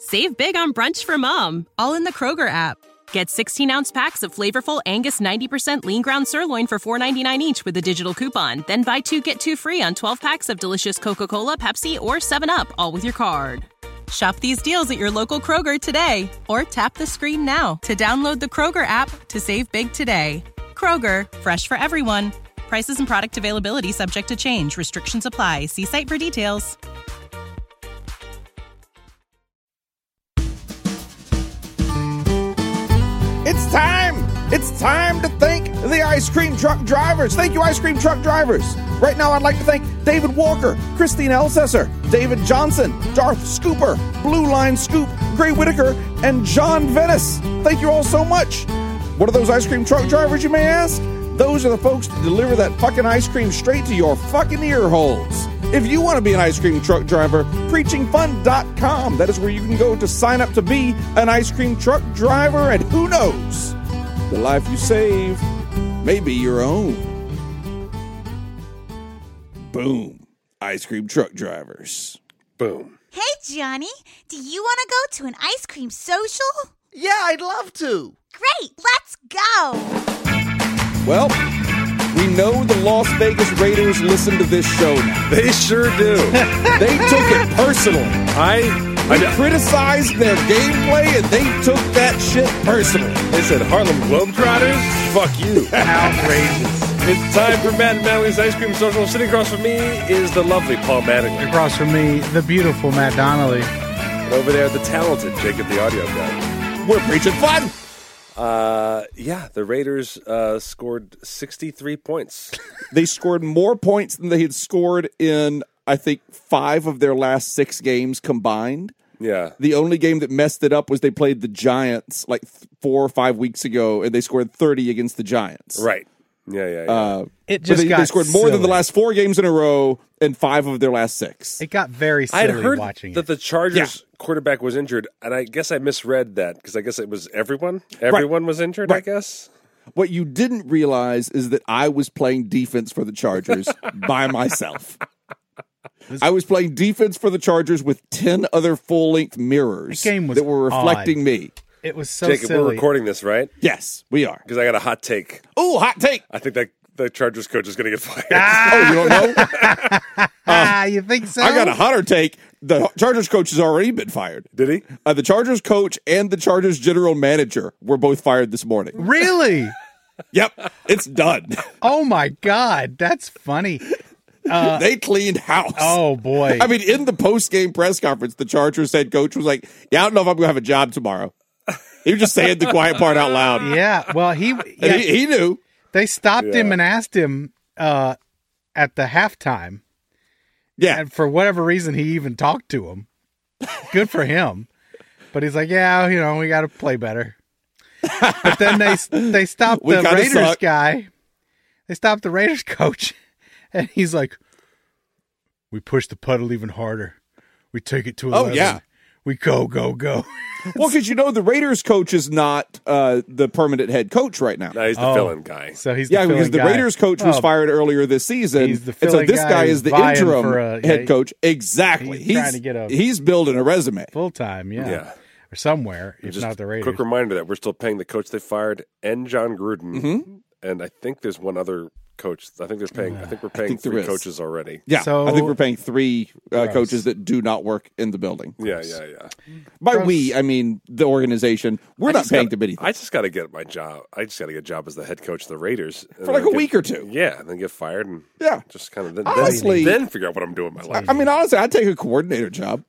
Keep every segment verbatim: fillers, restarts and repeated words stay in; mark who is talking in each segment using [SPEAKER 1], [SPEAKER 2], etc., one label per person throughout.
[SPEAKER 1] Save big on brunch for mom, all in the Kroger app. Get sixteen-ounce packs of flavorful Angus ninety percent lean ground sirloin for four ninety-nine each with a digital coupon. Then buy two, get two free on twelve packs of delicious Coca-Cola, Pepsi, or seven up, all with your card. Shop these deals at your local Kroger today, or tap the screen now to download the Kroger app to save big today. Kroger, fresh for everyone. Prices and product availability subject to change. Restrictions apply. See site for details.
[SPEAKER 2] It's time! It's time to thank the ice cream truck drivers. Thank you, ice cream truck drivers. Right now, I'd like to thank David Walker, Christine Elsesser, David Johnson, Darth Scooper, Blue Line Scoop, Gray Whitaker, and John Venice. Thank you all so much. What are those ice cream truck drivers, you may ask? Those are the folks that deliver that fucking ice cream straight to your fucking ear holes. If you want to be an ice cream truck driver, preaching fun dot com. That is where you can go to sign up to be an ice cream truck driver, and who knows, the life you save may be your own. Boom. Ice cream truck drivers. Boom.
[SPEAKER 3] Hey, Johnny, do you want to go to an ice cream social?
[SPEAKER 4] Yeah, I'd love to.
[SPEAKER 3] Great, let's go.
[SPEAKER 2] Well, we know the Las Vegas Raiders listen to this show now.
[SPEAKER 5] They sure do.
[SPEAKER 2] They took it personally.
[SPEAKER 5] I,
[SPEAKER 2] They
[SPEAKER 5] I
[SPEAKER 2] criticized their gameplay, and they took that shit personally.
[SPEAKER 5] They said Harlem Globetrotters? Fuck you.
[SPEAKER 4] Outrageous.
[SPEAKER 5] It's time for Matt and Natalie's Ice Cream Social. Sitting across from me is the lovely Paul Mattingly.
[SPEAKER 4] Across from me, the beautiful Matt Donnelly.
[SPEAKER 5] And over there, the talented Jacob the audio guy.
[SPEAKER 2] We're preaching fun.
[SPEAKER 5] Uh, yeah, the Raiders uh, scored sixty-three points.
[SPEAKER 2] They scored more points than they had scored in, I think, five of their last six games combined.
[SPEAKER 5] Yeah.
[SPEAKER 2] The only game that messed it up was they played the Giants like th- four or five weeks ago, and they scored thirty against the Giants.
[SPEAKER 5] Right. Yeah, yeah, yeah.
[SPEAKER 2] Uh,
[SPEAKER 4] It
[SPEAKER 2] but
[SPEAKER 4] just
[SPEAKER 2] they,
[SPEAKER 4] got
[SPEAKER 2] they scored more
[SPEAKER 4] silly.
[SPEAKER 2] than the last four games in a row and five of their last six.
[SPEAKER 4] It got very
[SPEAKER 5] I
[SPEAKER 4] silly
[SPEAKER 5] had heard
[SPEAKER 4] watching
[SPEAKER 5] that
[SPEAKER 4] it.
[SPEAKER 5] the Chargers quarterback was injured, and I guess I misread that because I guess it was everyone. Everyone was injured, I
[SPEAKER 2] Right.
[SPEAKER 5] guess.
[SPEAKER 2] What you didn't realize is that I was playing defense for the Chargers by myself. I was playing defense for the Chargers with ten other full-length mirrors
[SPEAKER 4] The game was
[SPEAKER 2] that were reflecting
[SPEAKER 4] odd.
[SPEAKER 2] me.
[SPEAKER 4] It was so
[SPEAKER 5] Jacob,
[SPEAKER 4] silly.
[SPEAKER 5] we're recording this, right?
[SPEAKER 2] Yes, we are.
[SPEAKER 5] Because I got a hot take.
[SPEAKER 2] Oh, hot take.
[SPEAKER 5] I think that the Chargers coach is going to get fired.
[SPEAKER 2] Oh, you don't know?
[SPEAKER 4] Ah, you think so?
[SPEAKER 2] I got a hotter take. The Chargers coach has already been fired.
[SPEAKER 5] Did he?
[SPEAKER 2] Uh, the Chargers coach and the Chargers general manager were both fired this morning.
[SPEAKER 4] Really?
[SPEAKER 2] Yep, it's done.
[SPEAKER 4] Oh my God, that's funny.
[SPEAKER 2] They cleaned house.
[SPEAKER 4] Oh boy.
[SPEAKER 2] I mean, in the post-game press conference, the Chargers head coach was like, yeah, I don't know if I'm going to have a job tomorrow. He was just saying the quiet part out loud.
[SPEAKER 4] Yeah. Well, he
[SPEAKER 2] And
[SPEAKER 4] yeah,
[SPEAKER 2] he, he knew.
[SPEAKER 4] they stopped him
[SPEAKER 5] Yeah.
[SPEAKER 4] and asked him uh, at the halftime,
[SPEAKER 2] Yeah.
[SPEAKER 4] and for whatever reason, he even talked to him. Good for him. But he's like, yeah, you know, we got to play better. But then they they stopped
[SPEAKER 2] We
[SPEAKER 4] the
[SPEAKER 2] kinda
[SPEAKER 4] Raiders
[SPEAKER 2] suck.
[SPEAKER 4] guy. They stopped the Raiders coach, and he's like, "We push the puddle even harder. We take it to eleven.
[SPEAKER 2] Oh, yeah.
[SPEAKER 4] We go, go, go."
[SPEAKER 2] Well, because you know the Raiders coach is not uh, the permanent head coach right now.
[SPEAKER 5] No, he's the
[SPEAKER 4] Oh.
[SPEAKER 5] fill-in guy.
[SPEAKER 4] So he's
[SPEAKER 2] Yeah,
[SPEAKER 4] the
[SPEAKER 2] because
[SPEAKER 4] filling
[SPEAKER 2] the
[SPEAKER 4] guy.
[SPEAKER 2] Raiders coach was
[SPEAKER 4] Oh,
[SPEAKER 2] fired earlier this season.
[SPEAKER 4] He's the
[SPEAKER 2] and so
[SPEAKER 4] filling
[SPEAKER 2] this
[SPEAKER 4] guy
[SPEAKER 2] guy
[SPEAKER 4] who's
[SPEAKER 2] is the
[SPEAKER 4] vying
[SPEAKER 2] interim
[SPEAKER 4] for a-
[SPEAKER 2] head
[SPEAKER 4] yeah,
[SPEAKER 2] coach. Exactly.
[SPEAKER 4] he's trying to get a-
[SPEAKER 2] he's building a resume.
[SPEAKER 4] full time, yeah.
[SPEAKER 5] Yeah.
[SPEAKER 4] or somewhere, if
[SPEAKER 5] Just
[SPEAKER 4] not the Raiders.
[SPEAKER 5] quick reminder that we're still paying the coach they fired and John Gruden,
[SPEAKER 2] Mm-hmm.
[SPEAKER 5] and I think there's one other coach. I think there's paying. I think we're paying
[SPEAKER 2] think there
[SPEAKER 5] three
[SPEAKER 2] is.
[SPEAKER 5] coaches already.
[SPEAKER 2] Yeah,
[SPEAKER 4] So-
[SPEAKER 2] I think we're paying three uh,
[SPEAKER 4] Gross.
[SPEAKER 2] coaches that do not work in the building.
[SPEAKER 5] Yeah, yeah, yeah.
[SPEAKER 2] By
[SPEAKER 4] Gross.
[SPEAKER 2] we, I mean the organization. We're
[SPEAKER 5] I
[SPEAKER 2] not
[SPEAKER 5] just
[SPEAKER 2] paying
[SPEAKER 5] gotta-
[SPEAKER 2] them anything.
[SPEAKER 5] I just got to get my job. I just got to get a job as the head coach of the Raiders and
[SPEAKER 2] For like
[SPEAKER 5] then
[SPEAKER 2] a
[SPEAKER 5] get-
[SPEAKER 2] week or two.
[SPEAKER 5] Yeah, and then get fired and
[SPEAKER 2] Yeah.
[SPEAKER 5] just kind of then,
[SPEAKER 2] Honestly-
[SPEAKER 5] then, then figure out what I'm doing in my life.
[SPEAKER 2] I mean, honestly, I'd take a coordinator job.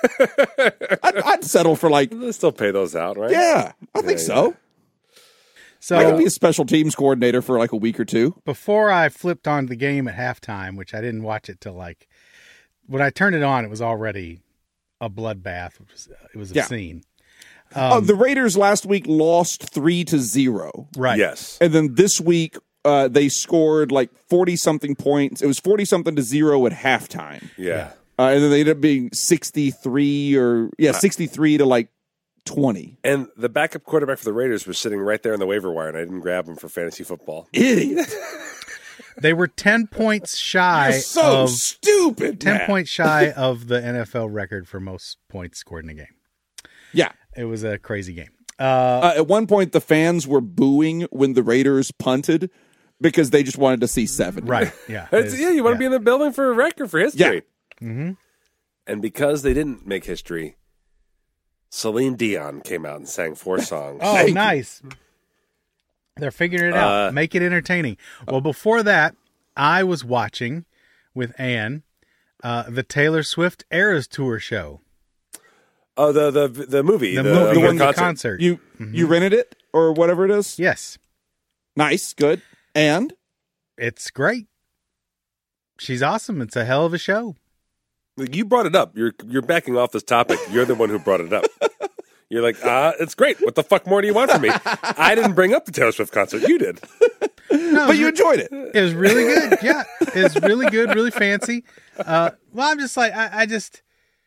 [SPEAKER 2] I'd, I'd settle for like,
[SPEAKER 5] They still pay those out, right?
[SPEAKER 2] yeah, I think
[SPEAKER 5] Yeah,
[SPEAKER 2] so.
[SPEAKER 4] So
[SPEAKER 2] I could be a special teams coordinator for like a week or two.
[SPEAKER 4] before I flipped on the game at halftime, which I didn't watch it till like when I turned it on, it was already a bloodbath. It was, it was a
[SPEAKER 2] Yeah.
[SPEAKER 4] scene.
[SPEAKER 2] oh, the Raiders last week lost three to zero,
[SPEAKER 4] Right.
[SPEAKER 5] Yes.
[SPEAKER 2] and then this week uh, they scored like forty something points. It was forty something to zero at halftime,
[SPEAKER 5] Yeah.
[SPEAKER 2] uh, and then they ended up being sixty three or yeah, sixty three to like twenty.
[SPEAKER 5] And the backup quarterback for the Raiders was sitting right there on the waiver wire, and I didn't grab him for fantasy football.
[SPEAKER 2] Idiot!
[SPEAKER 4] They were ten points shy
[SPEAKER 2] You're so
[SPEAKER 4] of
[SPEAKER 2] stupid.
[SPEAKER 4] ten
[SPEAKER 2] Matt.
[SPEAKER 4] points shy of the N F L record for most points scored in a game.
[SPEAKER 2] Yeah.
[SPEAKER 4] It was a crazy game. Uh,
[SPEAKER 2] Uh, at one point, the fans were booing when the Raiders punted because they just wanted to see seven.
[SPEAKER 4] right. Yeah.
[SPEAKER 5] It's- yeah, you want to be in the building for a record for history.
[SPEAKER 2] Yeah.
[SPEAKER 4] Mm-hmm.
[SPEAKER 5] And because they didn't make history, Celine Dion came out and sang four songs.
[SPEAKER 4] Oh,
[SPEAKER 2] Thank you.
[SPEAKER 4] nice. They're figuring it out.
[SPEAKER 5] Uh,
[SPEAKER 4] Make it entertaining. Well, before that, I was watching with Ann uh, the Taylor Swift Eras Tour show.
[SPEAKER 5] Oh, the the the movie,
[SPEAKER 4] The,
[SPEAKER 5] the,
[SPEAKER 4] movie,
[SPEAKER 5] the
[SPEAKER 4] the
[SPEAKER 5] concert.
[SPEAKER 4] concert.
[SPEAKER 2] You you rented it or whatever it is?
[SPEAKER 4] Yes.
[SPEAKER 2] Nice, good. And
[SPEAKER 4] It's great. She's awesome. It's a hell of a show.
[SPEAKER 5] You brought it up. You're you're backing off this topic. You're the one who brought it up. You're like, ah, it's great. What the fuck more do you want from me? I didn't bring up the Taylor Swift concert. You did.
[SPEAKER 4] No,
[SPEAKER 2] but you enjoyed it.
[SPEAKER 4] It was really good. Yeah, it was really good, really fancy. Uh, well, I'm just like, I, I just,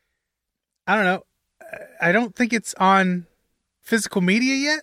[SPEAKER 4] I don't know. I don't think it's on physical media yet.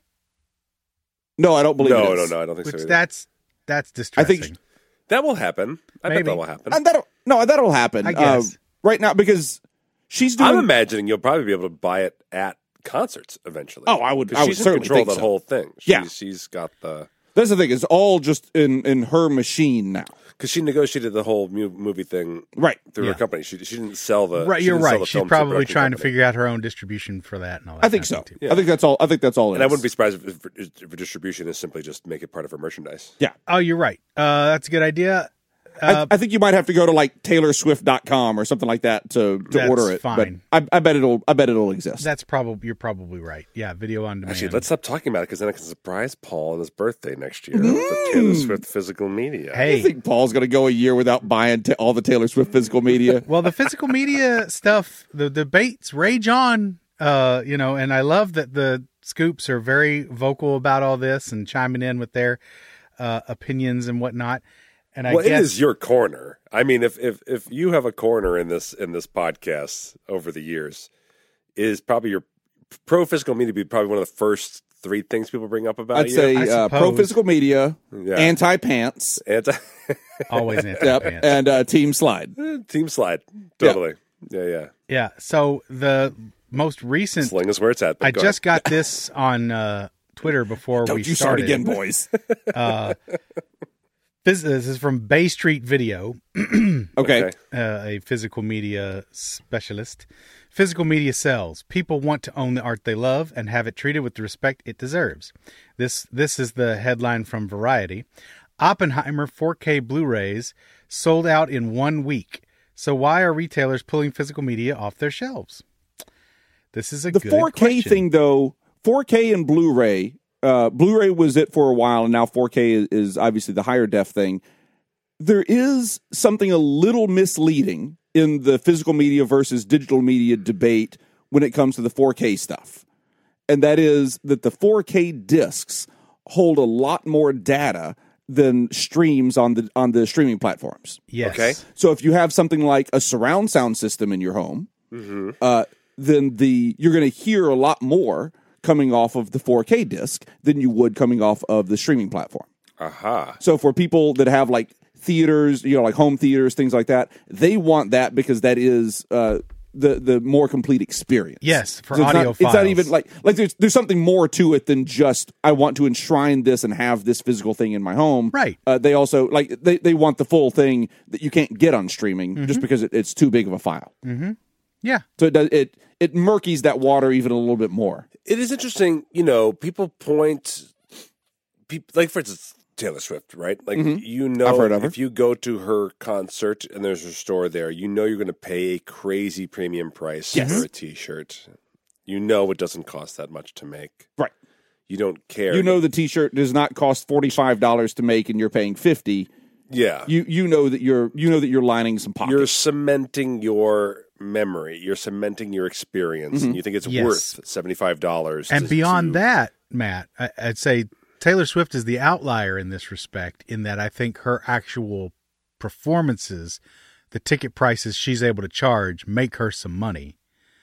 [SPEAKER 2] No, I don't believe
[SPEAKER 5] No,
[SPEAKER 2] it
[SPEAKER 5] no,
[SPEAKER 2] is.
[SPEAKER 5] no. I don't think
[SPEAKER 4] Which
[SPEAKER 5] so. either.
[SPEAKER 4] that's that's
[SPEAKER 2] I
[SPEAKER 4] distressing.
[SPEAKER 2] think
[SPEAKER 5] That will happen. I
[SPEAKER 4] Maybe.
[SPEAKER 5] bet that will happen.
[SPEAKER 2] and that'll no, that'll happen.
[SPEAKER 4] I guess.
[SPEAKER 2] Uh, right now because she's doing.
[SPEAKER 5] I'm imagining you'll probably be able to buy it at concerts eventually.
[SPEAKER 2] Oh, I would-
[SPEAKER 5] 'Cause
[SPEAKER 2] I would
[SPEAKER 5] she's in
[SPEAKER 2] certainly
[SPEAKER 5] control
[SPEAKER 2] think
[SPEAKER 5] of that
[SPEAKER 2] so.
[SPEAKER 5] whole thing. She's,
[SPEAKER 2] Yeah.
[SPEAKER 5] she's got the
[SPEAKER 2] That's the thing. It's all just in in her machine now.
[SPEAKER 5] because she negotiated the whole mu- movie thing
[SPEAKER 2] Right.
[SPEAKER 5] through
[SPEAKER 4] Yeah.
[SPEAKER 5] her company. She she didn't sell the
[SPEAKER 4] right,
[SPEAKER 5] she
[SPEAKER 4] you're
[SPEAKER 5] didn't sell
[SPEAKER 4] right.
[SPEAKER 5] the
[SPEAKER 4] She's
[SPEAKER 5] film to a
[SPEAKER 4] probably
[SPEAKER 5] production
[SPEAKER 4] trying to
[SPEAKER 5] company.
[SPEAKER 4] figure out her own distribution for that and all that.
[SPEAKER 2] I think
[SPEAKER 4] kind
[SPEAKER 2] so.
[SPEAKER 4] of thing, too.
[SPEAKER 5] Yeah.
[SPEAKER 2] I think that's all. I think that's all. It
[SPEAKER 5] And I
[SPEAKER 2] is.
[SPEAKER 5] wouldn't be surprised if, if, if her distribution is simply just make it part of her merchandise.
[SPEAKER 2] Yeah.
[SPEAKER 4] Oh, you're right. Uh, that's a good idea. Uh,
[SPEAKER 2] I, I think you might have to go to like Taylor Swift dot com or something like that to, to
[SPEAKER 4] That's
[SPEAKER 2] order it.
[SPEAKER 4] fine.
[SPEAKER 2] But I, I bet it'll. I bet it'll exist.
[SPEAKER 4] that's probably you're probably right. Yeah, video on demand.
[SPEAKER 5] Actually, let's stop talking about it because then I can surprise Paul on his birthday next year with the Taylor Swift physical media.
[SPEAKER 2] I
[SPEAKER 4] Hey,
[SPEAKER 2] think Paul's going to go a year without buying ta all the Taylor Swift physical media.
[SPEAKER 4] well, the physical media stuff, the debates rage on. Uh, you know, and I love that the scoops are very vocal about all this and chiming in with their uh, opinions and whatnot. And I
[SPEAKER 5] well,
[SPEAKER 4] guess
[SPEAKER 5] it is your corner. I mean, if if if you have a corner in this in this podcast over the years, it is probably your pro physical media be probably one of the first three things people bring up about
[SPEAKER 2] I'd
[SPEAKER 5] you.
[SPEAKER 2] say
[SPEAKER 4] I
[SPEAKER 2] uh, pro
[SPEAKER 4] suppose.
[SPEAKER 2] physical media,
[SPEAKER 5] Yeah.
[SPEAKER 2] anti pants,
[SPEAKER 5] Anti-
[SPEAKER 4] always anti
[SPEAKER 2] yep,
[SPEAKER 4] pants.
[SPEAKER 2] and uh, team slide.
[SPEAKER 5] team slide, totally. Yeah, yeah.
[SPEAKER 4] Yeah. So the most recent,
[SPEAKER 5] Sling is where it's at. but
[SPEAKER 4] I
[SPEAKER 5] go
[SPEAKER 4] just
[SPEAKER 5] ahead.
[SPEAKER 4] got this on uh, Twitter before
[SPEAKER 2] Don't
[SPEAKER 4] we
[SPEAKER 2] you start
[SPEAKER 4] started.
[SPEAKER 2] again, boys.
[SPEAKER 4] Uh, this, this is from Bay Street Video,
[SPEAKER 2] Okay.
[SPEAKER 5] Okay.
[SPEAKER 4] uh, a physical media specialist. Physical media sells. People want to own the art they love and have it treated with the respect it deserves. This this is the headline from Variety. Oppenheimer four K Blu-rays sold out in one week. So why are retailers pulling physical media off their shelves? This is a
[SPEAKER 2] The
[SPEAKER 4] good
[SPEAKER 2] four K
[SPEAKER 4] question.
[SPEAKER 2] thing, though, four K and Blu-ray. Uh, Blu-ray was it for a while, and now four K is, is obviously the higher def thing. There is something a little misleading in the physical media versus digital media debate when it comes to the four K stuff. And that is that the four K discs hold a lot more data than streams on the on the streaming platforms.
[SPEAKER 4] Yes.
[SPEAKER 5] Okay.
[SPEAKER 2] So if you have something like a surround sound system in your home,
[SPEAKER 5] Mm-hmm.
[SPEAKER 2] uh, then the you're going to hear a lot more coming off of the four K disc than you would coming off of the streaming platform.
[SPEAKER 5] Aha.
[SPEAKER 2] So for people that have like theaters, you know, like home theaters, things like that, they want that because that is uh, the the more complete experience.
[SPEAKER 4] Yes, for
[SPEAKER 2] So it's
[SPEAKER 4] audio
[SPEAKER 2] not, It's not
[SPEAKER 4] files.
[SPEAKER 2] even like like there's there's something more to it than just I want to enshrine this and have this physical thing in my home.
[SPEAKER 4] Right.
[SPEAKER 2] Uh, they also like they, they want the full thing that you can't get on streaming
[SPEAKER 4] Mm-hmm.
[SPEAKER 2] just because it, it's too big of a file.
[SPEAKER 4] Yeah.
[SPEAKER 2] So it does it it murkies that water even a little bit more.
[SPEAKER 5] It is interesting, you know, people point, people, like for instance, Taylor Swift, right? Like, you know,
[SPEAKER 2] I've heard of her.
[SPEAKER 5] if you go to her concert and there's a store there, you know you're going to pay a crazy premium price
[SPEAKER 2] Yes.
[SPEAKER 5] for a T-shirt. You know it doesn't cost that much to make.
[SPEAKER 2] Right.
[SPEAKER 5] You don't care.
[SPEAKER 2] You know the T-shirt does not cost forty five dollars to make, and you're paying fifty.
[SPEAKER 5] yeah.
[SPEAKER 2] You you know that you're you know that you're lining some pockets.
[SPEAKER 5] You're cementing your memory. You're cementing your experience. And you think it's
[SPEAKER 4] Yes.
[SPEAKER 5] worth seventy-five dollars.
[SPEAKER 4] And
[SPEAKER 5] to,
[SPEAKER 4] beyond
[SPEAKER 5] to,
[SPEAKER 4] that, Matt, I, I'd say Taylor Swift is the outlier in this respect, in that I think her actual performances, the ticket prices she's able to charge, make her some money.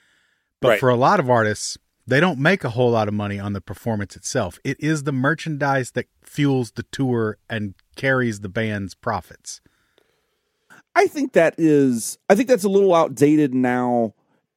[SPEAKER 4] But
[SPEAKER 5] Right.
[SPEAKER 4] for a lot of artists, they don't make a whole lot of money on the performance itself. It is the merchandise that fuels the tour and carries the band's profits.
[SPEAKER 2] I think that is I think that's a little outdated now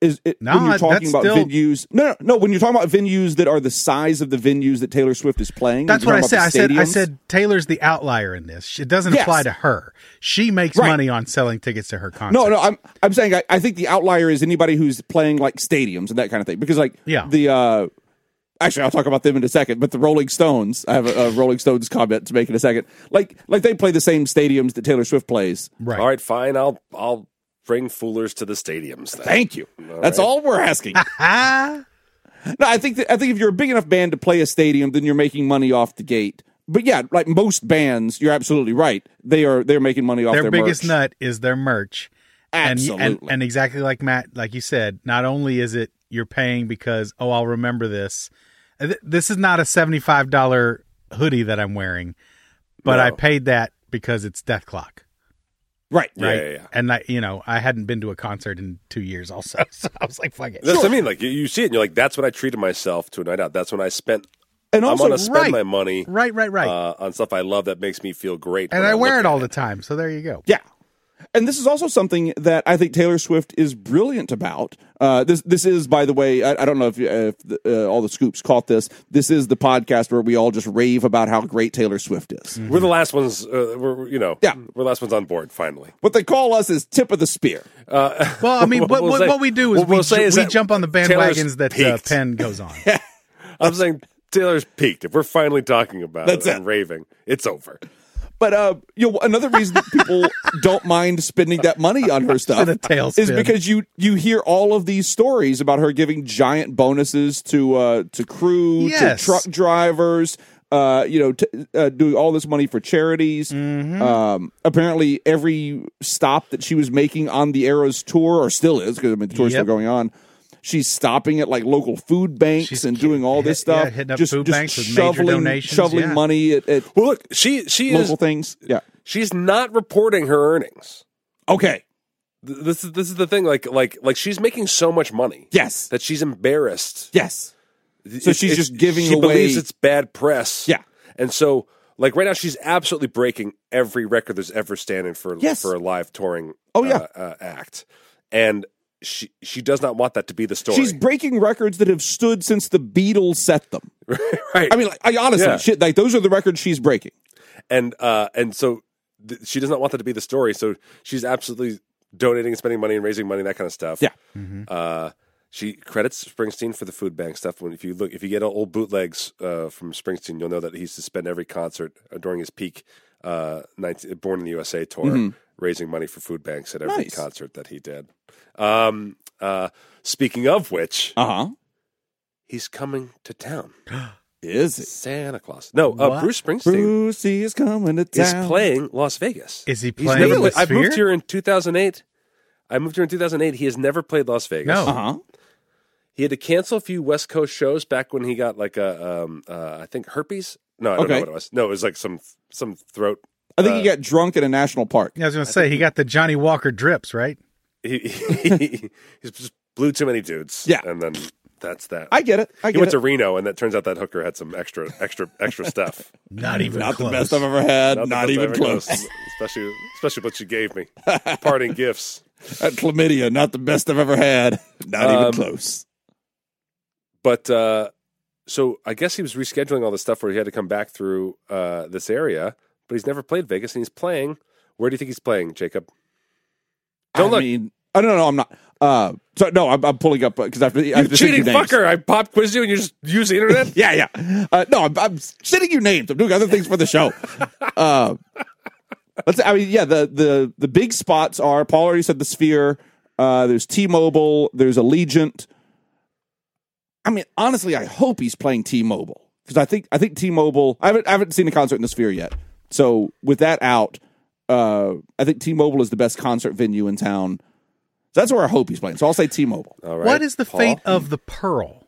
[SPEAKER 2] is it,
[SPEAKER 4] No,
[SPEAKER 2] when you're talking
[SPEAKER 4] that's
[SPEAKER 2] about
[SPEAKER 4] still-
[SPEAKER 2] venues. No, no, no. When you're talking about venues that are the size of the venues that Taylor Swift is playing.
[SPEAKER 4] That's
[SPEAKER 2] you're
[SPEAKER 4] what I
[SPEAKER 2] talking
[SPEAKER 4] said.
[SPEAKER 2] about
[SPEAKER 4] I
[SPEAKER 2] the
[SPEAKER 4] said I
[SPEAKER 2] stadiums.
[SPEAKER 4] said Taylor's the outlier in this. It doesn't
[SPEAKER 2] Yes.
[SPEAKER 4] apply to her. She makes
[SPEAKER 2] Right.
[SPEAKER 4] money on selling tickets to her concert.
[SPEAKER 2] No, no. I'm I'm saying I, I think the outlier is anybody who's playing like stadiums and that kind of thing. Because like
[SPEAKER 4] Yeah.
[SPEAKER 2] the uh, actually I'll talk about them in a second. But the Rolling Stones, I have a, a Rolling Stones comment to make in a second. Like like they play the same stadiums that Taylor Swift plays.
[SPEAKER 4] Right.
[SPEAKER 5] All right, fine. I'll I'll bring foolers to the stadiums. Then.
[SPEAKER 2] Thank you.
[SPEAKER 5] All
[SPEAKER 2] That's
[SPEAKER 5] right.
[SPEAKER 2] all we're asking.
[SPEAKER 4] Ah,
[SPEAKER 2] No, I think that, I think if you're a big enough band to play a stadium, then you're making money off the gate. But yeah, like most bands, you're absolutely right. They are they're making money off
[SPEAKER 4] their
[SPEAKER 2] their,
[SPEAKER 4] biggest
[SPEAKER 2] merch.
[SPEAKER 4] nut is their merch. And,
[SPEAKER 2] Absolutely.
[SPEAKER 4] and and exactly like Matt, like you said, not only is it you're paying because oh I'll remember this. Th- This is not a seventy-five dollars hoodie that I'm wearing, but
[SPEAKER 5] No.
[SPEAKER 4] I paid that because it's Death Clock.
[SPEAKER 2] Right.
[SPEAKER 5] Yeah,
[SPEAKER 4] Right.
[SPEAKER 5] yeah, yeah.
[SPEAKER 4] And I, you know, I hadn't been to a concert in two years also. So I was like, fuck it.
[SPEAKER 5] That's what I mean. Like you, you see it, and you're like, "That's when I treated myself to a night out. That's when I spent.
[SPEAKER 2] And also,
[SPEAKER 5] I'm going to spend
[SPEAKER 4] right.
[SPEAKER 5] my money
[SPEAKER 4] Right, right, right.
[SPEAKER 5] uh, on stuff I love that makes me feel great.
[SPEAKER 4] and
[SPEAKER 5] when
[SPEAKER 4] I wear
[SPEAKER 5] look
[SPEAKER 4] it all
[SPEAKER 5] at
[SPEAKER 4] the time. So there you go.
[SPEAKER 2] yeah. And this is also something that I think Taylor Swift is brilliant about. Uh, this this is, by the way, I, I don't know if, if the, uh, all the scoops caught this. This is the podcast where we all just rave about how great Taylor Swift is.
[SPEAKER 5] We're the last ones. Uh, we're you know,
[SPEAKER 2] Yeah.
[SPEAKER 5] we're the last ones on board. Finally,
[SPEAKER 2] What they call us is tip of the spear.
[SPEAKER 4] Well, I mean,
[SPEAKER 5] What
[SPEAKER 4] what,
[SPEAKER 5] we'll
[SPEAKER 4] what,
[SPEAKER 5] say-
[SPEAKER 4] what we do is
[SPEAKER 5] what
[SPEAKER 4] we,
[SPEAKER 5] we'll say
[SPEAKER 4] ju-
[SPEAKER 5] is
[SPEAKER 4] we
[SPEAKER 5] that
[SPEAKER 4] jump on the
[SPEAKER 5] Taylor's
[SPEAKER 4] bandwagons that uh,
[SPEAKER 5] peaked.
[SPEAKER 4] Penn goes on.
[SPEAKER 5] I'm saying Taylor's peaked. If we're finally talking about
[SPEAKER 2] That's
[SPEAKER 5] it and
[SPEAKER 2] it.
[SPEAKER 5] raving, it's over.
[SPEAKER 2] But uh, you know, another reason that people don't mind spending that money on her stuff
[SPEAKER 4] been a tailspin.
[SPEAKER 2] is because you you hear all of these stories about her giving giant bonuses to uh, to crew,
[SPEAKER 4] Yes.
[SPEAKER 2] to truck drivers. Uh, you know, t- uh, doing all this money for charities.
[SPEAKER 4] Mm-hmm.
[SPEAKER 2] Um, apparently, every stop that she was making on the Eras tour, or still is, because I mean the tour's
[SPEAKER 4] Yep.
[SPEAKER 2] still going on. She's stopping at like local food banks
[SPEAKER 4] She's
[SPEAKER 2] and
[SPEAKER 4] ki-
[SPEAKER 2] doing all this
[SPEAKER 4] hit- yeah,
[SPEAKER 2] stuff.
[SPEAKER 4] hitting up
[SPEAKER 2] just
[SPEAKER 4] food
[SPEAKER 2] just
[SPEAKER 4] banks with major
[SPEAKER 2] shoveling,
[SPEAKER 4] donations,
[SPEAKER 2] shoveling
[SPEAKER 4] yeah.
[SPEAKER 2] money at, at
[SPEAKER 5] Well, look, she she
[SPEAKER 2] local
[SPEAKER 5] is
[SPEAKER 2] things. Yeah.
[SPEAKER 5] she's not reporting her earnings.
[SPEAKER 2] Okay.
[SPEAKER 5] Th- This is this is the thing. Like like like she's making so much money
[SPEAKER 2] Yes.
[SPEAKER 5] that she's embarrassed.
[SPEAKER 2] Yes. So
[SPEAKER 5] It's-
[SPEAKER 2] she's
[SPEAKER 5] it's-
[SPEAKER 2] just giving
[SPEAKER 5] she
[SPEAKER 2] away-
[SPEAKER 5] believes it's bad press.
[SPEAKER 2] Yeah.
[SPEAKER 5] And so, like right now, she's absolutely breaking every record there's ever standing for
[SPEAKER 2] Yes.
[SPEAKER 5] for a live touring.
[SPEAKER 2] Oh, yeah.
[SPEAKER 5] uh, uh, act, and she she does not want that to be the story.
[SPEAKER 2] She's breaking records that have stood since the Beatles set them.
[SPEAKER 5] right.
[SPEAKER 2] I mean, like, I honestly,
[SPEAKER 5] Yeah.
[SPEAKER 2] shit, like those are the records she's breaking.
[SPEAKER 5] and uh, and so th- she does not want that to be the story. So she's absolutely donating and spending money and raising money and that kind of stuff.
[SPEAKER 2] Yeah.
[SPEAKER 5] Uh, she credits Springsteen for the food bank stuff. When if you look, if you get old bootlegs uh, from Springsteen, you'll know that he used to spend every concert uh, during his peak uh, nineteen, Born in the U S A tour, raising money for food banks at every
[SPEAKER 2] Nice.
[SPEAKER 5] concert that he did. Um, uh, speaking of which,
[SPEAKER 2] Uh huh.
[SPEAKER 5] he's coming to town.
[SPEAKER 2] Is it?
[SPEAKER 5] Santa Claus. No, uh,
[SPEAKER 4] What?
[SPEAKER 5] Bruce Springsteen
[SPEAKER 2] Bruce is coming to
[SPEAKER 5] is
[SPEAKER 2] town.
[SPEAKER 5] playing Las Vegas.
[SPEAKER 4] Is he
[SPEAKER 5] He's
[SPEAKER 4] playing
[SPEAKER 5] never
[SPEAKER 4] the
[SPEAKER 5] played- I moved
[SPEAKER 4] Sphere?
[SPEAKER 5] here in two thousand eight. I moved here in two thousand eight. He has never played Las Vegas.
[SPEAKER 4] No.
[SPEAKER 2] Uh huh.
[SPEAKER 5] He had to cancel a few West Coast shows back when he got like a, um, uh, I think herpes. No, I don't
[SPEAKER 2] Okay.
[SPEAKER 5] know what it was. No, it was like some some throat.
[SPEAKER 2] I think
[SPEAKER 5] uh,
[SPEAKER 2] he got drunk in a national park.
[SPEAKER 4] Yeah, I was going to say, he got the Johnny Walker drips, right?
[SPEAKER 5] He, he, he just blew too many dudes.
[SPEAKER 2] Yeah.
[SPEAKER 5] and then that's that.
[SPEAKER 2] I get it. I
[SPEAKER 5] he
[SPEAKER 2] get
[SPEAKER 5] went
[SPEAKER 2] it.
[SPEAKER 5] to Reno, and that turns out that hooker had some extra, extra, extra stuff.
[SPEAKER 4] Not even
[SPEAKER 2] Not
[SPEAKER 4] close.
[SPEAKER 2] the best I've ever had.
[SPEAKER 5] the
[SPEAKER 2] Not
[SPEAKER 5] best
[SPEAKER 2] even
[SPEAKER 5] ever
[SPEAKER 2] close.
[SPEAKER 5] goes. especially, especially what she gave me, parting gifts.
[SPEAKER 2] That chlamydia, not the best I've ever had. Not even
[SPEAKER 5] Um,
[SPEAKER 2] close.
[SPEAKER 5] But uh, so I guess he was rescheduling all the stuff where he had to come back through uh, this area, but he's never played Vegas, and he's playing. Where do you think he's playing, Jacob? Don't
[SPEAKER 2] I
[SPEAKER 5] look.
[SPEAKER 2] mean, oh, no, no, I'm not. Uh, so no, I'm, I'm pulling up because I have to. I
[SPEAKER 5] You
[SPEAKER 2] have to send
[SPEAKER 5] cheating
[SPEAKER 2] you names.
[SPEAKER 5] fucker! I pop quiz you and you just use the internet.
[SPEAKER 2] Yeah, yeah. Uh, no, I'm, I'm sending you names. I'm doing other things for the show. Uh, let's. I mean, yeah. The the the big spots are. Paul already said the Sphere. Uh, there's T-Mobile. There's Allegiant. I mean, honestly, I hope he's playing T-Mobile because I think I think T-Mobile. I haven't I haven't seen a concert in the Sphere yet. So with that out, uh, I think T-Mobile is the best concert venue in town. So that's where I hope he's playing. So I'll say T-Mobile.
[SPEAKER 5] All right,
[SPEAKER 4] What is the
[SPEAKER 5] Paul?
[SPEAKER 4] fate of the Pearl?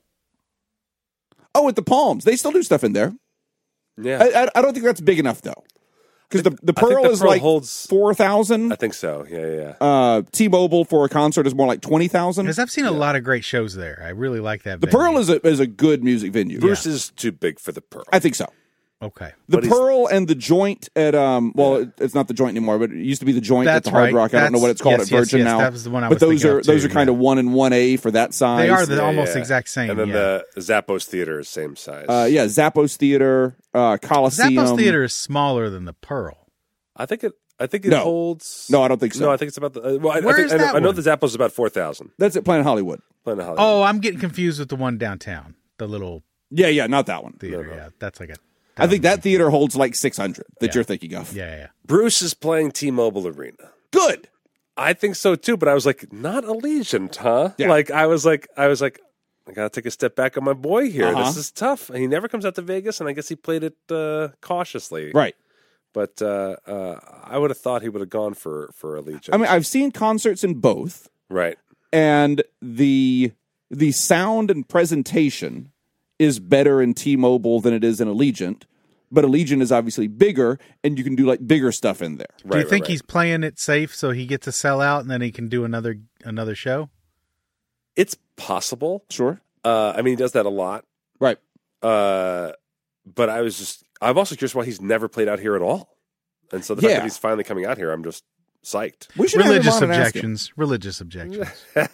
[SPEAKER 2] Oh, at the Palms, they still do stuff in there.
[SPEAKER 5] Yeah,
[SPEAKER 2] I, I, I don't think that's big enough though, because the the
[SPEAKER 5] I think
[SPEAKER 2] Pearl
[SPEAKER 5] the
[SPEAKER 2] is
[SPEAKER 5] Pearl
[SPEAKER 2] like
[SPEAKER 5] holds-
[SPEAKER 2] four thousand.
[SPEAKER 5] I think so. Yeah, yeah. yeah.
[SPEAKER 2] Uh, T-Mobile for a concert is more like twenty thousand.
[SPEAKER 4] Because I've seen a lot of great shows there. I really like that
[SPEAKER 2] The
[SPEAKER 4] venue.
[SPEAKER 2] Pearl is a is a good music venue.
[SPEAKER 5] Bruce is too big for the Pearl.
[SPEAKER 2] I think so.
[SPEAKER 4] Okay.
[SPEAKER 2] The
[SPEAKER 5] But he's-
[SPEAKER 2] Pearl and the Joint at um well it, it's not the Joint anymore, but it used to be the Joint
[SPEAKER 4] That's
[SPEAKER 2] at the Hard
[SPEAKER 4] right.
[SPEAKER 2] Rock. I don't know
[SPEAKER 4] That's-
[SPEAKER 2] what it's called
[SPEAKER 4] yes,
[SPEAKER 2] at Virgin
[SPEAKER 4] yes, yes,
[SPEAKER 2] now.
[SPEAKER 4] that was the one I
[SPEAKER 2] but
[SPEAKER 4] was
[SPEAKER 2] those
[SPEAKER 4] thinking
[SPEAKER 2] are
[SPEAKER 4] of,
[SPEAKER 2] those
[SPEAKER 4] too,
[SPEAKER 2] are kind
[SPEAKER 4] yeah.
[SPEAKER 2] of one and one A for that size.
[SPEAKER 4] They are the,
[SPEAKER 5] Yeah,
[SPEAKER 4] almost
[SPEAKER 5] yeah.
[SPEAKER 4] exact same.
[SPEAKER 5] And then
[SPEAKER 4] yeah.
[SPEAKER 5] the Zappos Theater is same size.
[SPEAKER 2] uh, yeah, Zappos Theater, uh, Coliseum.
[SPEAKER 4] Zappos Theater is smaller than the Pearl.
[SPEAKER 5] I think it. I think it
[SPEAKER 2] No.
[SPEAKER 5] holds.
[SPEAKER 2] No, I don't think so.
[SPEAKER 5] No, I think it's about the. Uh, well, I,
[SPEAKER 4] Where
[SPEAKER 5] I, think,
[SPEAKER 4] is
[SPEAKER 5] I, know,
[SPEAKER 4] that
[SPEAKER 5] I know
[SPEAKER 4] one?
[SPEAKER 5] the Zappos is about four thousand.
[SPEAKER 2] That's at Planet Hollywood.
[SPEAKER 5] Planet Hollywood.
[SPEAKER 4] Oh, I'm getting confused with the one downtown. The little
[SPEAKER 2] Yeah, yeah, not that one.
[SPEAKER 4] theater. Yeah, that's like a.
[SPEAKER 2] I think that theater holds like six hundred that
[SPEAKER 4] Yeah.
[SPEAKER 2] you're thinking of.
[SPEAKER 4] Yeah, yeah.
[SPEAKER 5] Bruce is playing T-Mobile Arena.
[SPEAKER 2] Good.
[SPEAKER 5] I think so too, but I was like, not Allegiant, huh?
[SPEAKER 2] Yeah.
[SPEAKER 5] Like I was like, I was like, I gotta take a step back on my boy here.
[SPEAKER 2] Uh-huh.
[SPEAKER 5] This is tough. And he never comes out to Vegas, and I guess he played it uh, cautiously.
[SPEAKER 2] Right.
[SPEAKER 5] But uh, uh, I would have thought he would have gone for for Allegiant.
[SPEAKER 2] I mean, I've seen concerts in both,
[SPEAKER 5] right.
[SPEAKER 2] and the the sound and presentation is better in T-Mobile than it is in Allegiant. But Allegiant is obviously bigger, and you can do like bigger stuff in there.
[SPEAKER 4] Do you
[SPEAKER 5] Right,
[SPEAKER 4] think
[SPEAKER 5] right, right.
[SPEAKER 4] he's playing it safe so he gets to sell out and then he can do another another show?
[SPEAKER 5] It's possible.
[SPEAKER 2] Sure.
[SPEAKER 5] Uh, I mean, he does that a lot.
[SPEAKER 2] Right.
[SPEAKER 5] Uh, but I was just, I'm also curious why he's never played out here at all. And so the fact
[SPEAKER 2] Yeah.
[SPEAKER 5] that he's finally coming out here, I'm just psyched.
[SPEAKER 2] We should have him
[SPEAKER 4] Religious
[SPEAKER 2] on and ask him.
[SPEAKER 4] objections. Religious objections.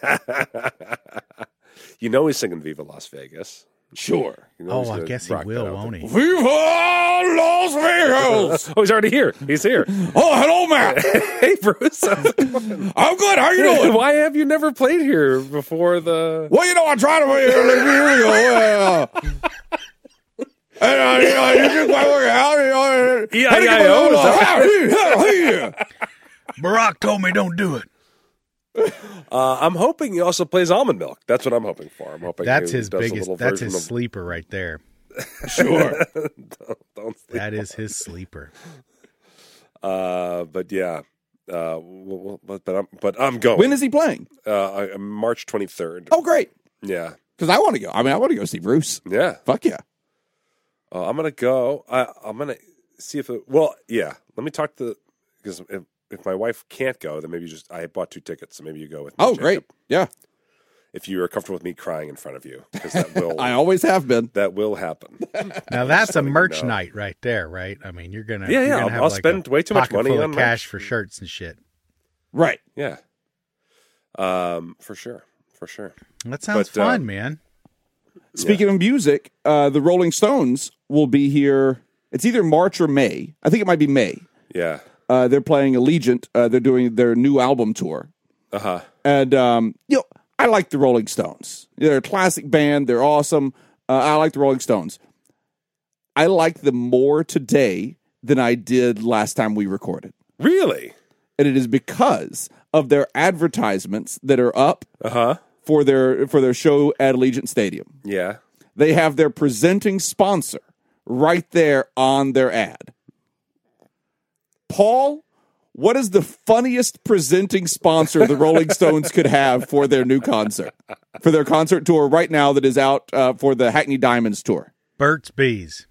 [SPEAKER 5] You know he's singing Viva Las Vegas.
[SPEAKER 2] Sure.
[SPEAKER 5] You know
[SPEAKER 4] Oh,
[SPEAKER 5] he's
[SPEAKER 4] I
[SPEAKER 5] gonna
[SPEAKER 4] guess he
[SPEAKER 5] rock
[SPEAKER 4] will,
[SPEAKER 5] that out
[SPEAKER 4] won't
[SPEAKER 5] there.
[SPEAKER 4] he?
[SPEAKER 2] Viva Las Vegas!
[SPEAKER 5] Oh, he's already here. He's here.
[SPEAKER 2] Oh, hello, Matt.
[SPEAKER 5] Hey, Bruce. How's it going?
[SPEAKER 2] I'm good. How you doing?
[SPEAKER 5] Why have you never played here before the...
[SPEAKER 2] Well, you know, I tried to be here like years ago. Uh, and uh, you know, you just went out. You know,
[SPEAKER 5] E I E I O, is
[SPEAKER 2] yeah.
[SPEAKER 4] Barack told me don't do it.
[SPEAKER 5] Uh, I'm hoping he also plays Almond Milk. That's what I'm hoping for. I'm hoping
[SPEAKER 4] That's
[SPEAKER 5] he
[SPEAKER 4] his
[SPEAKER 5] does a
[SPEAKER 4] biggest.
[SPEAKER 5] little
[SPEAKER 4] That's
[SPEAKER 5] version
[SPEAKER 4] his
[SPEAKER 5] of-
[SPEAKER 4] sleeper right there.
[SPEAKER 2] Sure.
[SPEAKER 5] don't, don't sleep
[SPEAKER 4] That
[SPEAKER 5] on
[SPEAKER 4] is his sleeper.
[SPEAKER 5] Uh, but yeah, uh, well, well, but, but I'm but I'm going.
[SPEAKER 2] When is he playing?
[SPEAKER 5] uh, I- March twenty-third.
[SPEAKER 2] Oh, great.
[SPEAKER 5] Yeah,
[SPEAKER 2] Because I want to go. I mean, I want to go see Bruce.
[SPEAKER 5] yeah.
[SPEAKER 2] Fuck yeah.
[SPEAKER 5] Uh, I'm gonna go. I, I'm gonna see if it. Well, yeah. Let me talk to because if if my wife can't go, then maybe you just I bought two tickets, so maybe you go with me.
[SPEAKER 2] Oh,
[SPEAKER 5] Jacob,
[SPEAKER 2] great. Yeah.
[SPEAKER 5] If you are comfortable with me crying in front of you, because that will
[SPEAKER 2] I always have been.
[SPEAKER 5] that will happen.
[SPEAKER 4] Now that's a
[SPEAKER 5] letting you
[SPEAKER 4] merch
[SPEAKER 5] know.
[SPEAKER 4] night right there, right? I mean, you're gonna
[SPEAKER 5] Yeah,
[SPEAKER 4] you're
[SPEAKER 5] yeah,
[SPEAKER 4] gonna
[SPEAKER 5] I'll-
[SPEAKER 4] have
[SPEAKER 5] I'll
[SPEAKER 4] like
[SPEAKER 5] spend
[SPEAKER 4] a
[SPEAKER 5] way too much
[SPEAKER 4] pocket
[SPEAKER 5] money
[SPEAKER 4] full
[SPEAKER 5] on
[SPEAKER 4] of
[SPEAKER 5] merch.
[SPEAKER 4] cash for shirts and shit.
[SPEAKER 2] Right.
[SPEAKER 5] Yeah. Um, for sure, for sure.
[SPEAKER 4] That sounds
[SPEAKER 5] But, uh,
[SPEAKER 4] fun, man.
[SPEAKER 2] Speaking of music, uh, the Rolling Stones will be here. It's either March or May. I think it might be May.
[SPEAKER 5] Yeah.
[SPEAKER 2] Uh, they're playing Allegiant. Uh, they're doing their new album tour.
[SPEAKER 5] Uh huh.
[SPEAKER 2] And, um, you know, I like the Rolling Stones. They're a classic band. They're awesome. Uh, I like the Rolling Stones. I like them more today than I did last time we recorded.
[SPEAKER 5] Really?
[SPEAKER 2] And it is because of their advertisements that are up
[SPEAKER 5] Uh huh.
[SPEAKER 2] for their for their show at Allegiant Stadium.
[SPEAKER 5] Yeah.
[SPEAKER 2] They have their presenting sponsor right there on their ad. Paul, what is the funniest presenting sponsor the Rolling Stones could have for their new concert? For their concert tour right now that is out uh, for the Hackney Diamonds tour.
[SPEAKER 4] Burt's Bees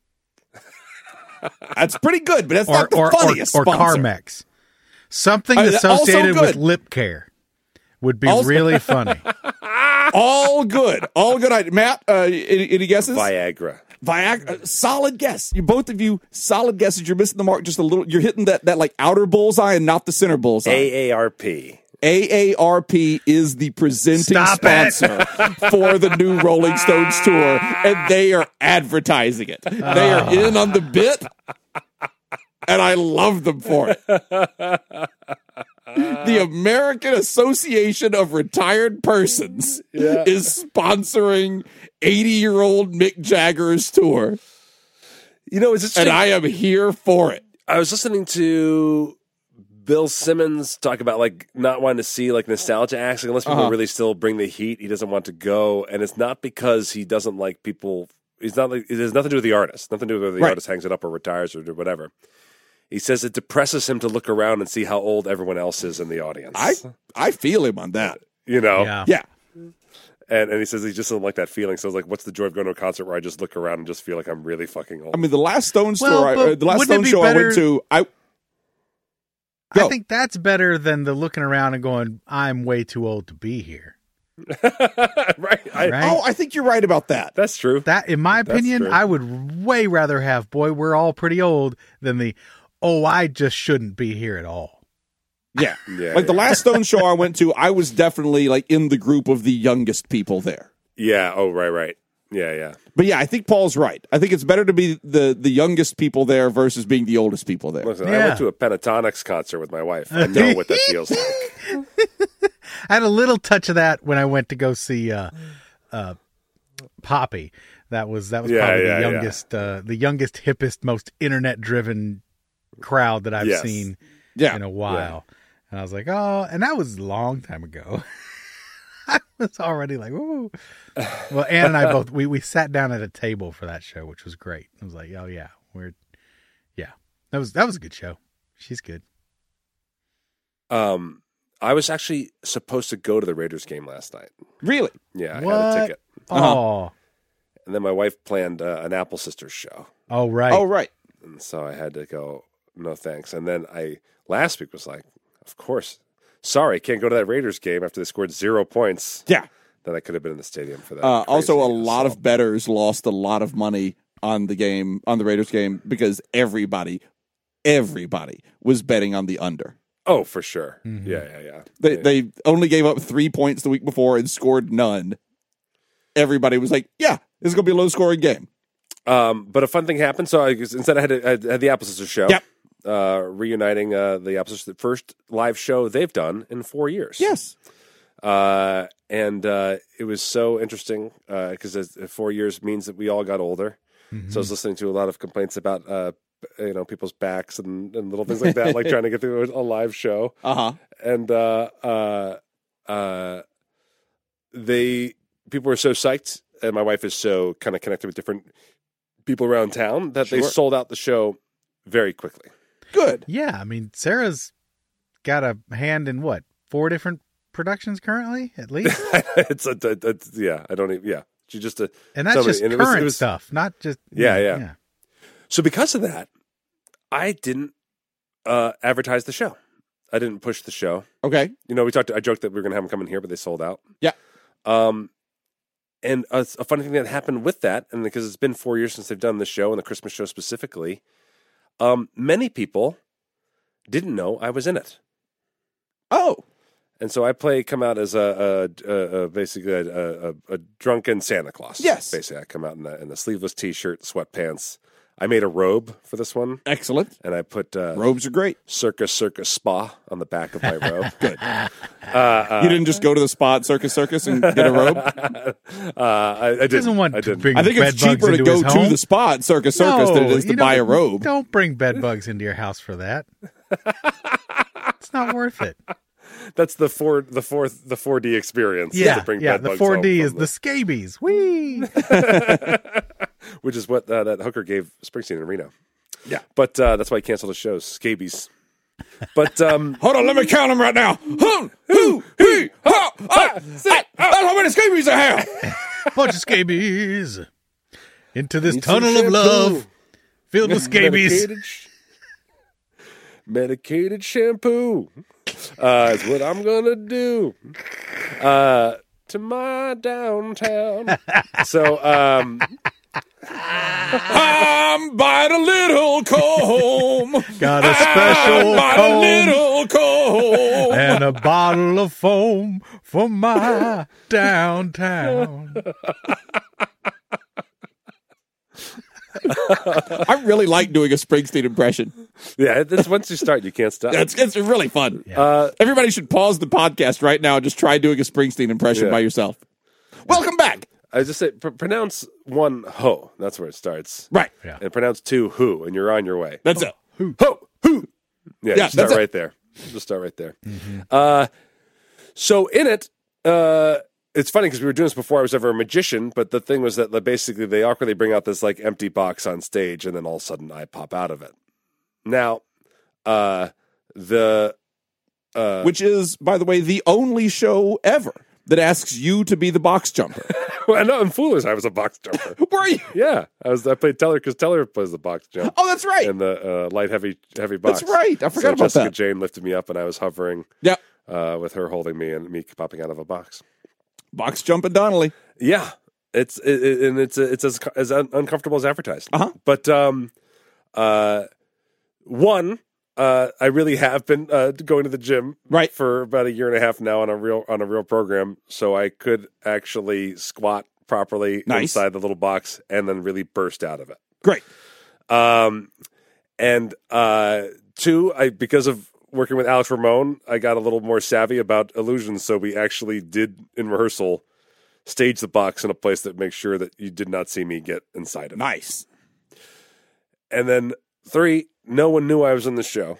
[SPEAKER 2] That's pretty good, but that's
[SPEAKER 4] or
[SPEAKER 2] not the
[SPEAKER 4] or, or,
[SPEAKER 2] funniest
[SPEAKER 4] or
[SPEAKER 2] sponsor.
[SPEAKER 4] Carmex. Something
[SPEAKER 2] Uh, also
[SPEAKER 4] associated with
[SPEAKER 2] good.
[SPEAKER 4] lip care would be
[SPEAKER 2] Also-
[SPEAKER 4] really funny.
[SPEAKER 2] All good. All good. idea. Matt, uh, any, any guesses?
[SPEAKER 5] Viagra.
[SPEAKER 2] Viagra, uh, solid guess. You both of you, solid guesses. You're missing the mark just a little. You're hitting that that like outer bullseye and not the center bullseye.
[SPEAKER 5] A A R P.
[SPEAKER 2] A A R P is the presenting
[SPEAKER 4] Stop it.
[SPEAKER 2] sponsor for the new Rolling Stones tour, and they are advertising it. They are in on the bit, and I love them for it. The American Association of Retired Persons is sponsoring eighty-year-old Mick Jagger's tour,
[SPEAKER 5] You know, it's interesting.
[SPEAKER 2] and I am here for it.
[SPEAKER 5] I was listening to Bill Simmons talk about like not wanting to see like nostalgia acts like, unless people
[SPEAKER 2] Uh-huh.
[SPEAKER 5] really still bring the heat. He doesn't want to go, and it's not because he doesn't like people. He's not like it has nothing to do with the artist. Nothing to do with whether the
[SPEAKER 2] Right.
[SPEAKER 5] artist hangs it up or retires or whatever. He says it depresses him to look around and see how old everyone else is in the audience.
[SPEAKER 2] I I feel him on that.
[SPEAKER 5] you know,
[SPEAKER 4] Yeah.
[SPEAKER 2] Yeah.
[SPEAKER 5] and and he says he just doesn't like that feeling. So it's like, what's the joy of going to a concert where I just look around and just feel like I'm really fucking old?
[SPEAKER 2] I mean, the last Stones
[SPEAKER 4] Well,
[SPEAKER 2] tour, I,
[SPEAKER 4] but
[SPEAKER 2] uh, the last
[SPEAKER 4] wouldn't it
[SPEAKER 2] Stones
[SPEAKER 4] be
[SPEAKER 2] show I
[SPEAKER 4] better-
[SPEAKER 2] went to, I
[SPEAKER 4] I
[SPEAKER 2] Go.
[SPEAKER 4] think that's better than the looking around and going, I'm way too old to be here.
[SPEAKER 5] right. I,
[SPEAKER 4] Right?
[SPEAKER 2] Oh, I think you're right about that.
[SPEAKER 5] That's true.
[SPEAKER 4] That, in my
[SPEAKER 5] That's
[SPEAKER 4] opinion,
[SPEAKER 5] true.
[SPEAKER 4] I would way rather have "Boy, we're all pretty old" than the "Oh, I just shouldn't be here at all."
[SPEAKER 2] Yeah.
[SPEAKER 5] Yeah,
[SPEAKER 2] like the
[SPEAKER 5] yeah.
[SPEAKER 2] last Stone show I went to, I was definitely like in the group of the youngest people there.
[SPEAKER 5] Yeah. Oh, right, right. Yeah, yeah.
[SPEAKER 2] But yeah, I think Paul's right. I think it's better to be the, the youngest people there versus being the oldest people there.
[SPEAKER 5] Listen, I
[SPEAKER 4] Yeah.
[SPEAKER 5] went to a Pentatonics concert with my wife. I know what that feels like.
[SPEAKER 4] I had a little touch of that when I went to go see uh, uh, Poppy. That was that was
[SPEAKER 5] Yeah,
[SPEAKER 4] probably
[SPEAKER 5] yeah,
[SPEAKER 4] the
[SPEAKER 5] yeah.
[SPEAKER 4] youngest, uh, the youngest, hippest, most internet-driven crowd that I've
[SPEAKER 5] Yes.
[SPEAKER 4] seen
[SPEAKER 2] Yeah.
[SPEAKER 4] in a while. And I was like, oh, and that was a long time ago. I was already like, ooh. Well, Ann and I both we, we sat down at a table for that show, which was great. I was like, oh yeah, we're yeah, that was that was a good show. She's good.
[SPEAKER 5] Um, I was actually supposed to go to the Raiders game last night.
[SPEAKER 2] Really?
[SPEAKER 5] Yeah, I
[SPEAKER 4] What?
[SPEAKER 5] had a ticket.
[SPEAKER 2] Uh-huh.
[SPEAKER 4] Oh,
[SPEAKER 5] And then my wife planned uh, an Apple Sisters show.
[SPEAKER 4] oh right.
[SPEAKER 2] Oh, right.
[SPEAKER 5] And so I had to go, no thanks. And then I, last week was like, of course, sorry, can't go to that Raiders game after they scored zero points.
[SPEAKER 2] Yeah.
[SPEAKER 5] Then I could have been in the stadium for that.
[SPEAKER 2] Uh, also, a
[SPEAKER 5] crazy
[SPEAKER 2] lot of
[SPEAKER 5] assault.
[SPEAKER 2] bettors lost a lot of money on the game, on the Raiders game, because everybody, everybody was betting on the under.
[SPEAKER 5] Oh, for sure.
[SPEAKER 4] Mm-hmm.
[SPEAKER 5] Yeah, yeah, yeah.
[SPEAKER 2] They
[SPEAKER 5] yeah.
[SPEAKER 2] they only gave up three points the week before and scored none. Everybody was like, yeah, this is going to be a low-scoring game.
[SPEAKER 5] Um, but a fun thing happened. So I, instead, I had, a, I had the Apple Sisters show.
[SPEAKER 2] Yep.
[SPEAKER 5] Uh, reuniting uh, the Apple Sisters, the first live show they've done in four years.
[SPEAKER 2] Yes.
[SPEAKER 5] Uh, and uh, it was so interesting because uh, four years means that we all got older.
[SPEAKER 4] Mm-hmm.
[SPEAKER 5] So I was listening to a lot of complaints about uh, you know people's backs and, and little things like that, like trying to get through a live show.
[SPEAKER 2] Uh-huh.
[SPEAKER 5] And uh, uh, uh, they people were so psyched, and my wife is so kind of connected with different people around town that they
[SPEAKER 2] Sure.
[SPEAKER 5] sold out the show very quickly.
[SPEAKER 2] Good.
[SPEAKER 4] Yeah, I mean, Sarah's got a hand in what, four different productions currently, at least,
[SPEAKER 5] it's a, it's, yeah, I don't even yeah. She just a,
[SPEAKER 4] and that's
[SPEAKER 5] somebody-
[SPEAKER 4] just
[SPEAKER 5] and it was-
[SPEAKER 4] current
[SPEAKER 5] it was-
[SPEAKER 4] stuff, not just
[SPEAKER 5] Yeah,
[SPEAKER 4] yeah.
[SPEAKER 5] yeah. So because of that, I didn't uh, advertise the show. I didn't push the show.
[SPEAKER 2] Okay.
[SPEAKER 5] You know, we talked. I joked that we were going to have them come in here, but they sold out.
[SPEAKER 2] Yeah.
[SPEAKER 5] Um, and a, a funny thing that happened with that, and because it's been four years since they've done the show and the Christmas show specifically, um, many people didn't know I was in it,
[SPEAKER 2] Oh.
[SPEAKER 5] and so I play come out as a, a, a, a basically a, a, a drunken Santa Claus.
[SPEAKER 2] Yes.
[SPEAKER 5] basically, I come out in a, in a sleeveless T-shirt, sweatpants. I made a robe for this one,
[SPEAKER 2] Excellent.
[SPEAKER 5] and I put uh,
[SPEAKER 2] Robes are great.
[SPEAKER 5] Circus Circus Spa on the back of my robe.
[SPEAKER 2] Good.
[SPEAKER 5] Uh, uh,
[SPEAKER 2] You didn't just go to the spot, Circus Circus, and get a robe?
[SPEAKER 5] uh, I, I
[SPEAKER 4] He
[SPEAKER 5] didn't.
[SPEAKER 4] doesn't want
[SPEAKER 5] I
[SPEAKER 4] to
[SPEAKER 5] didn't.
[SPEAKER 4] bring
[SPEAKER 2] I think
[SPEAKER 4] bed
[SPEAKER 2] it's
[SPEAKER 4] bugs
[SPEAKER 2] cheaper to
[SPEAKER 4] into
[SPEAKER 2] go
[SPEAKER 4] his
[SPEAKER 2] to
[SPEAKER 4] home.
[SPEAKER 2] the spot, Circus Circus, than it is
[SPEAKER 4] you
[SPEAKER 2] to buy a
[SPEAKER 4] don't-
[SPEAKER 2] robe.
[SPEAKER 4] Don't bring bed bugs into your house for that. It's not worth it.
[SPEAKER 5] That's the four, the fourth, the four D experience. is
[SPEAKER 4] Yeah,
[SPEAKER 5] to bring
[SPEAKER 4] yeah.
[SPEAKER 5] bed
[SPEAKER 4] The
[SPEAKER 5] bugs
[SPEAKER 4] four D
[SPEAKER 5] home
[SPEAKER 4] is
[SPEAKER 5] from
[SPEAKER 4] the scabies. Whee!
[SPEAKER 5] which is what uh, that hooker gave Springsteen in Reno.
[SPEAKER 2] Yeah.
[SPEAKER 5] But uh, that's why he canceled the shows. Scabies. But um,
[SPEAKER 2] Hold on, let me count them right now. One, two, three, ha, ah, six. That's how many scabies I have.
[SPEAKER 4] Bunch of scabies into this
[SPEAKER 5] Need some
[SPEAKER 4] tunnel of
[SPEAKER 5] shampoo.
[SPEAKER 4] love filled with scabies.
[SPEAKER 5] medicated, sh- medicated shampoo uh, is what I'm gonna do. Uh, to my downtown. So, um,
[SPEAKER 2] I'm by the little comb.
[SPEAKER 4] Got a special
[SPEAKER 2] I'm by the
[SPEAKER 4] comb
[SPEAKER 2] little comb.
[SPEAKER 4] and a bottle of foam for my downtown.
[SPEAKER 2] I really like doing a Springsteen impression.
[SPEAKER 5] yeah, it's, once you start, you can't stop.
[SPEAKER 2] It's, it's really fun.
[SPEAKER 5] uh,
[SPEAKER 2] Everybody should pause the podcast right now and just try doing a Springsteen impression
[SPEAKER 5] Yeah.
[SPEAKER 2] by yourself. Welcome back.
[SPEAKER 5] I just say pr- pronounce one ho. That's where it starts.
[SPEAKER 2] Right.
[SPEAKER 4] Yeah.
[SPEAKER 5] And pronounce two who, and you're on your way.
[SPEAKER 2] That's it.
[SPEAKER 5] Ho who. Yeah,
[SPEAKER 2] Yeah,
[SPEAKER 5] just start
[SPEAKER 2] that's it.
[SPEAKER 5] right there. Just start right there. Uh, so in it, uh, it's funny because we were doing this before I was ever a magician, but the thing was that like, basically they awkwardly bring out this like empty box on stage, and then all of a sudden I pop out of it. Now, uh, the uh,
[SPEAKER 2] Which is, by the way, the only show ever that asks you to be the box jumper.
[SPEAKER 5] well, I know in Foolish I was a box jumper.
[SPEAKER 2] Were you?
[SPEAKER 5] Yeah, I was. I played Teller because Teller plays the box jump.
[SPEAKER 2] Oh, that's right.
[SPEAKER 5] And the uh, light heavy heavy box.
[SPEAKER 2] That's right. I forgot
[SPEAKER 5] so
[SPEAKER 2] about
[SPEAKER 5] Jessica
[SPEAKER 2] that.
[SPEAKER 5] Jane lifted me up, and I was hovering
[SPEAKER 2] Yeah.
[SPEAKER 5] uh, with her holding me and me popping out of a box.
[SPEAKER 2] Box jumping Donnelly.
[SPEAKER 5] Yeah, it's it, it, and it's it's as as un- uncomfortable as advertised.
[SPEAKER 2] Uh-huh.
[SPEAKER 5] But um, uh, one, uh, I really have been uh, going to the gym
[SPEAKER 2] Right.
[SPEAKER 5] for about a year and a half now on a real on a real program, so I could actually squat properly
[SPEAKER 2] Nice.
[SPEAKER 5] inside the little box and then really burst out of it.
[SPEAKER 2] Great.
[SPEAKER 5] Um, and uh, two, I because of working with Alex Ramon, I got a little more savvy about illusions, so we actually did in rehearsal stage the box in a place that makes sure that you did not see me get inside of it.
[SPEAKER 2] Nice.
[SPEAKER 5] And then three, no one knew I was in the show.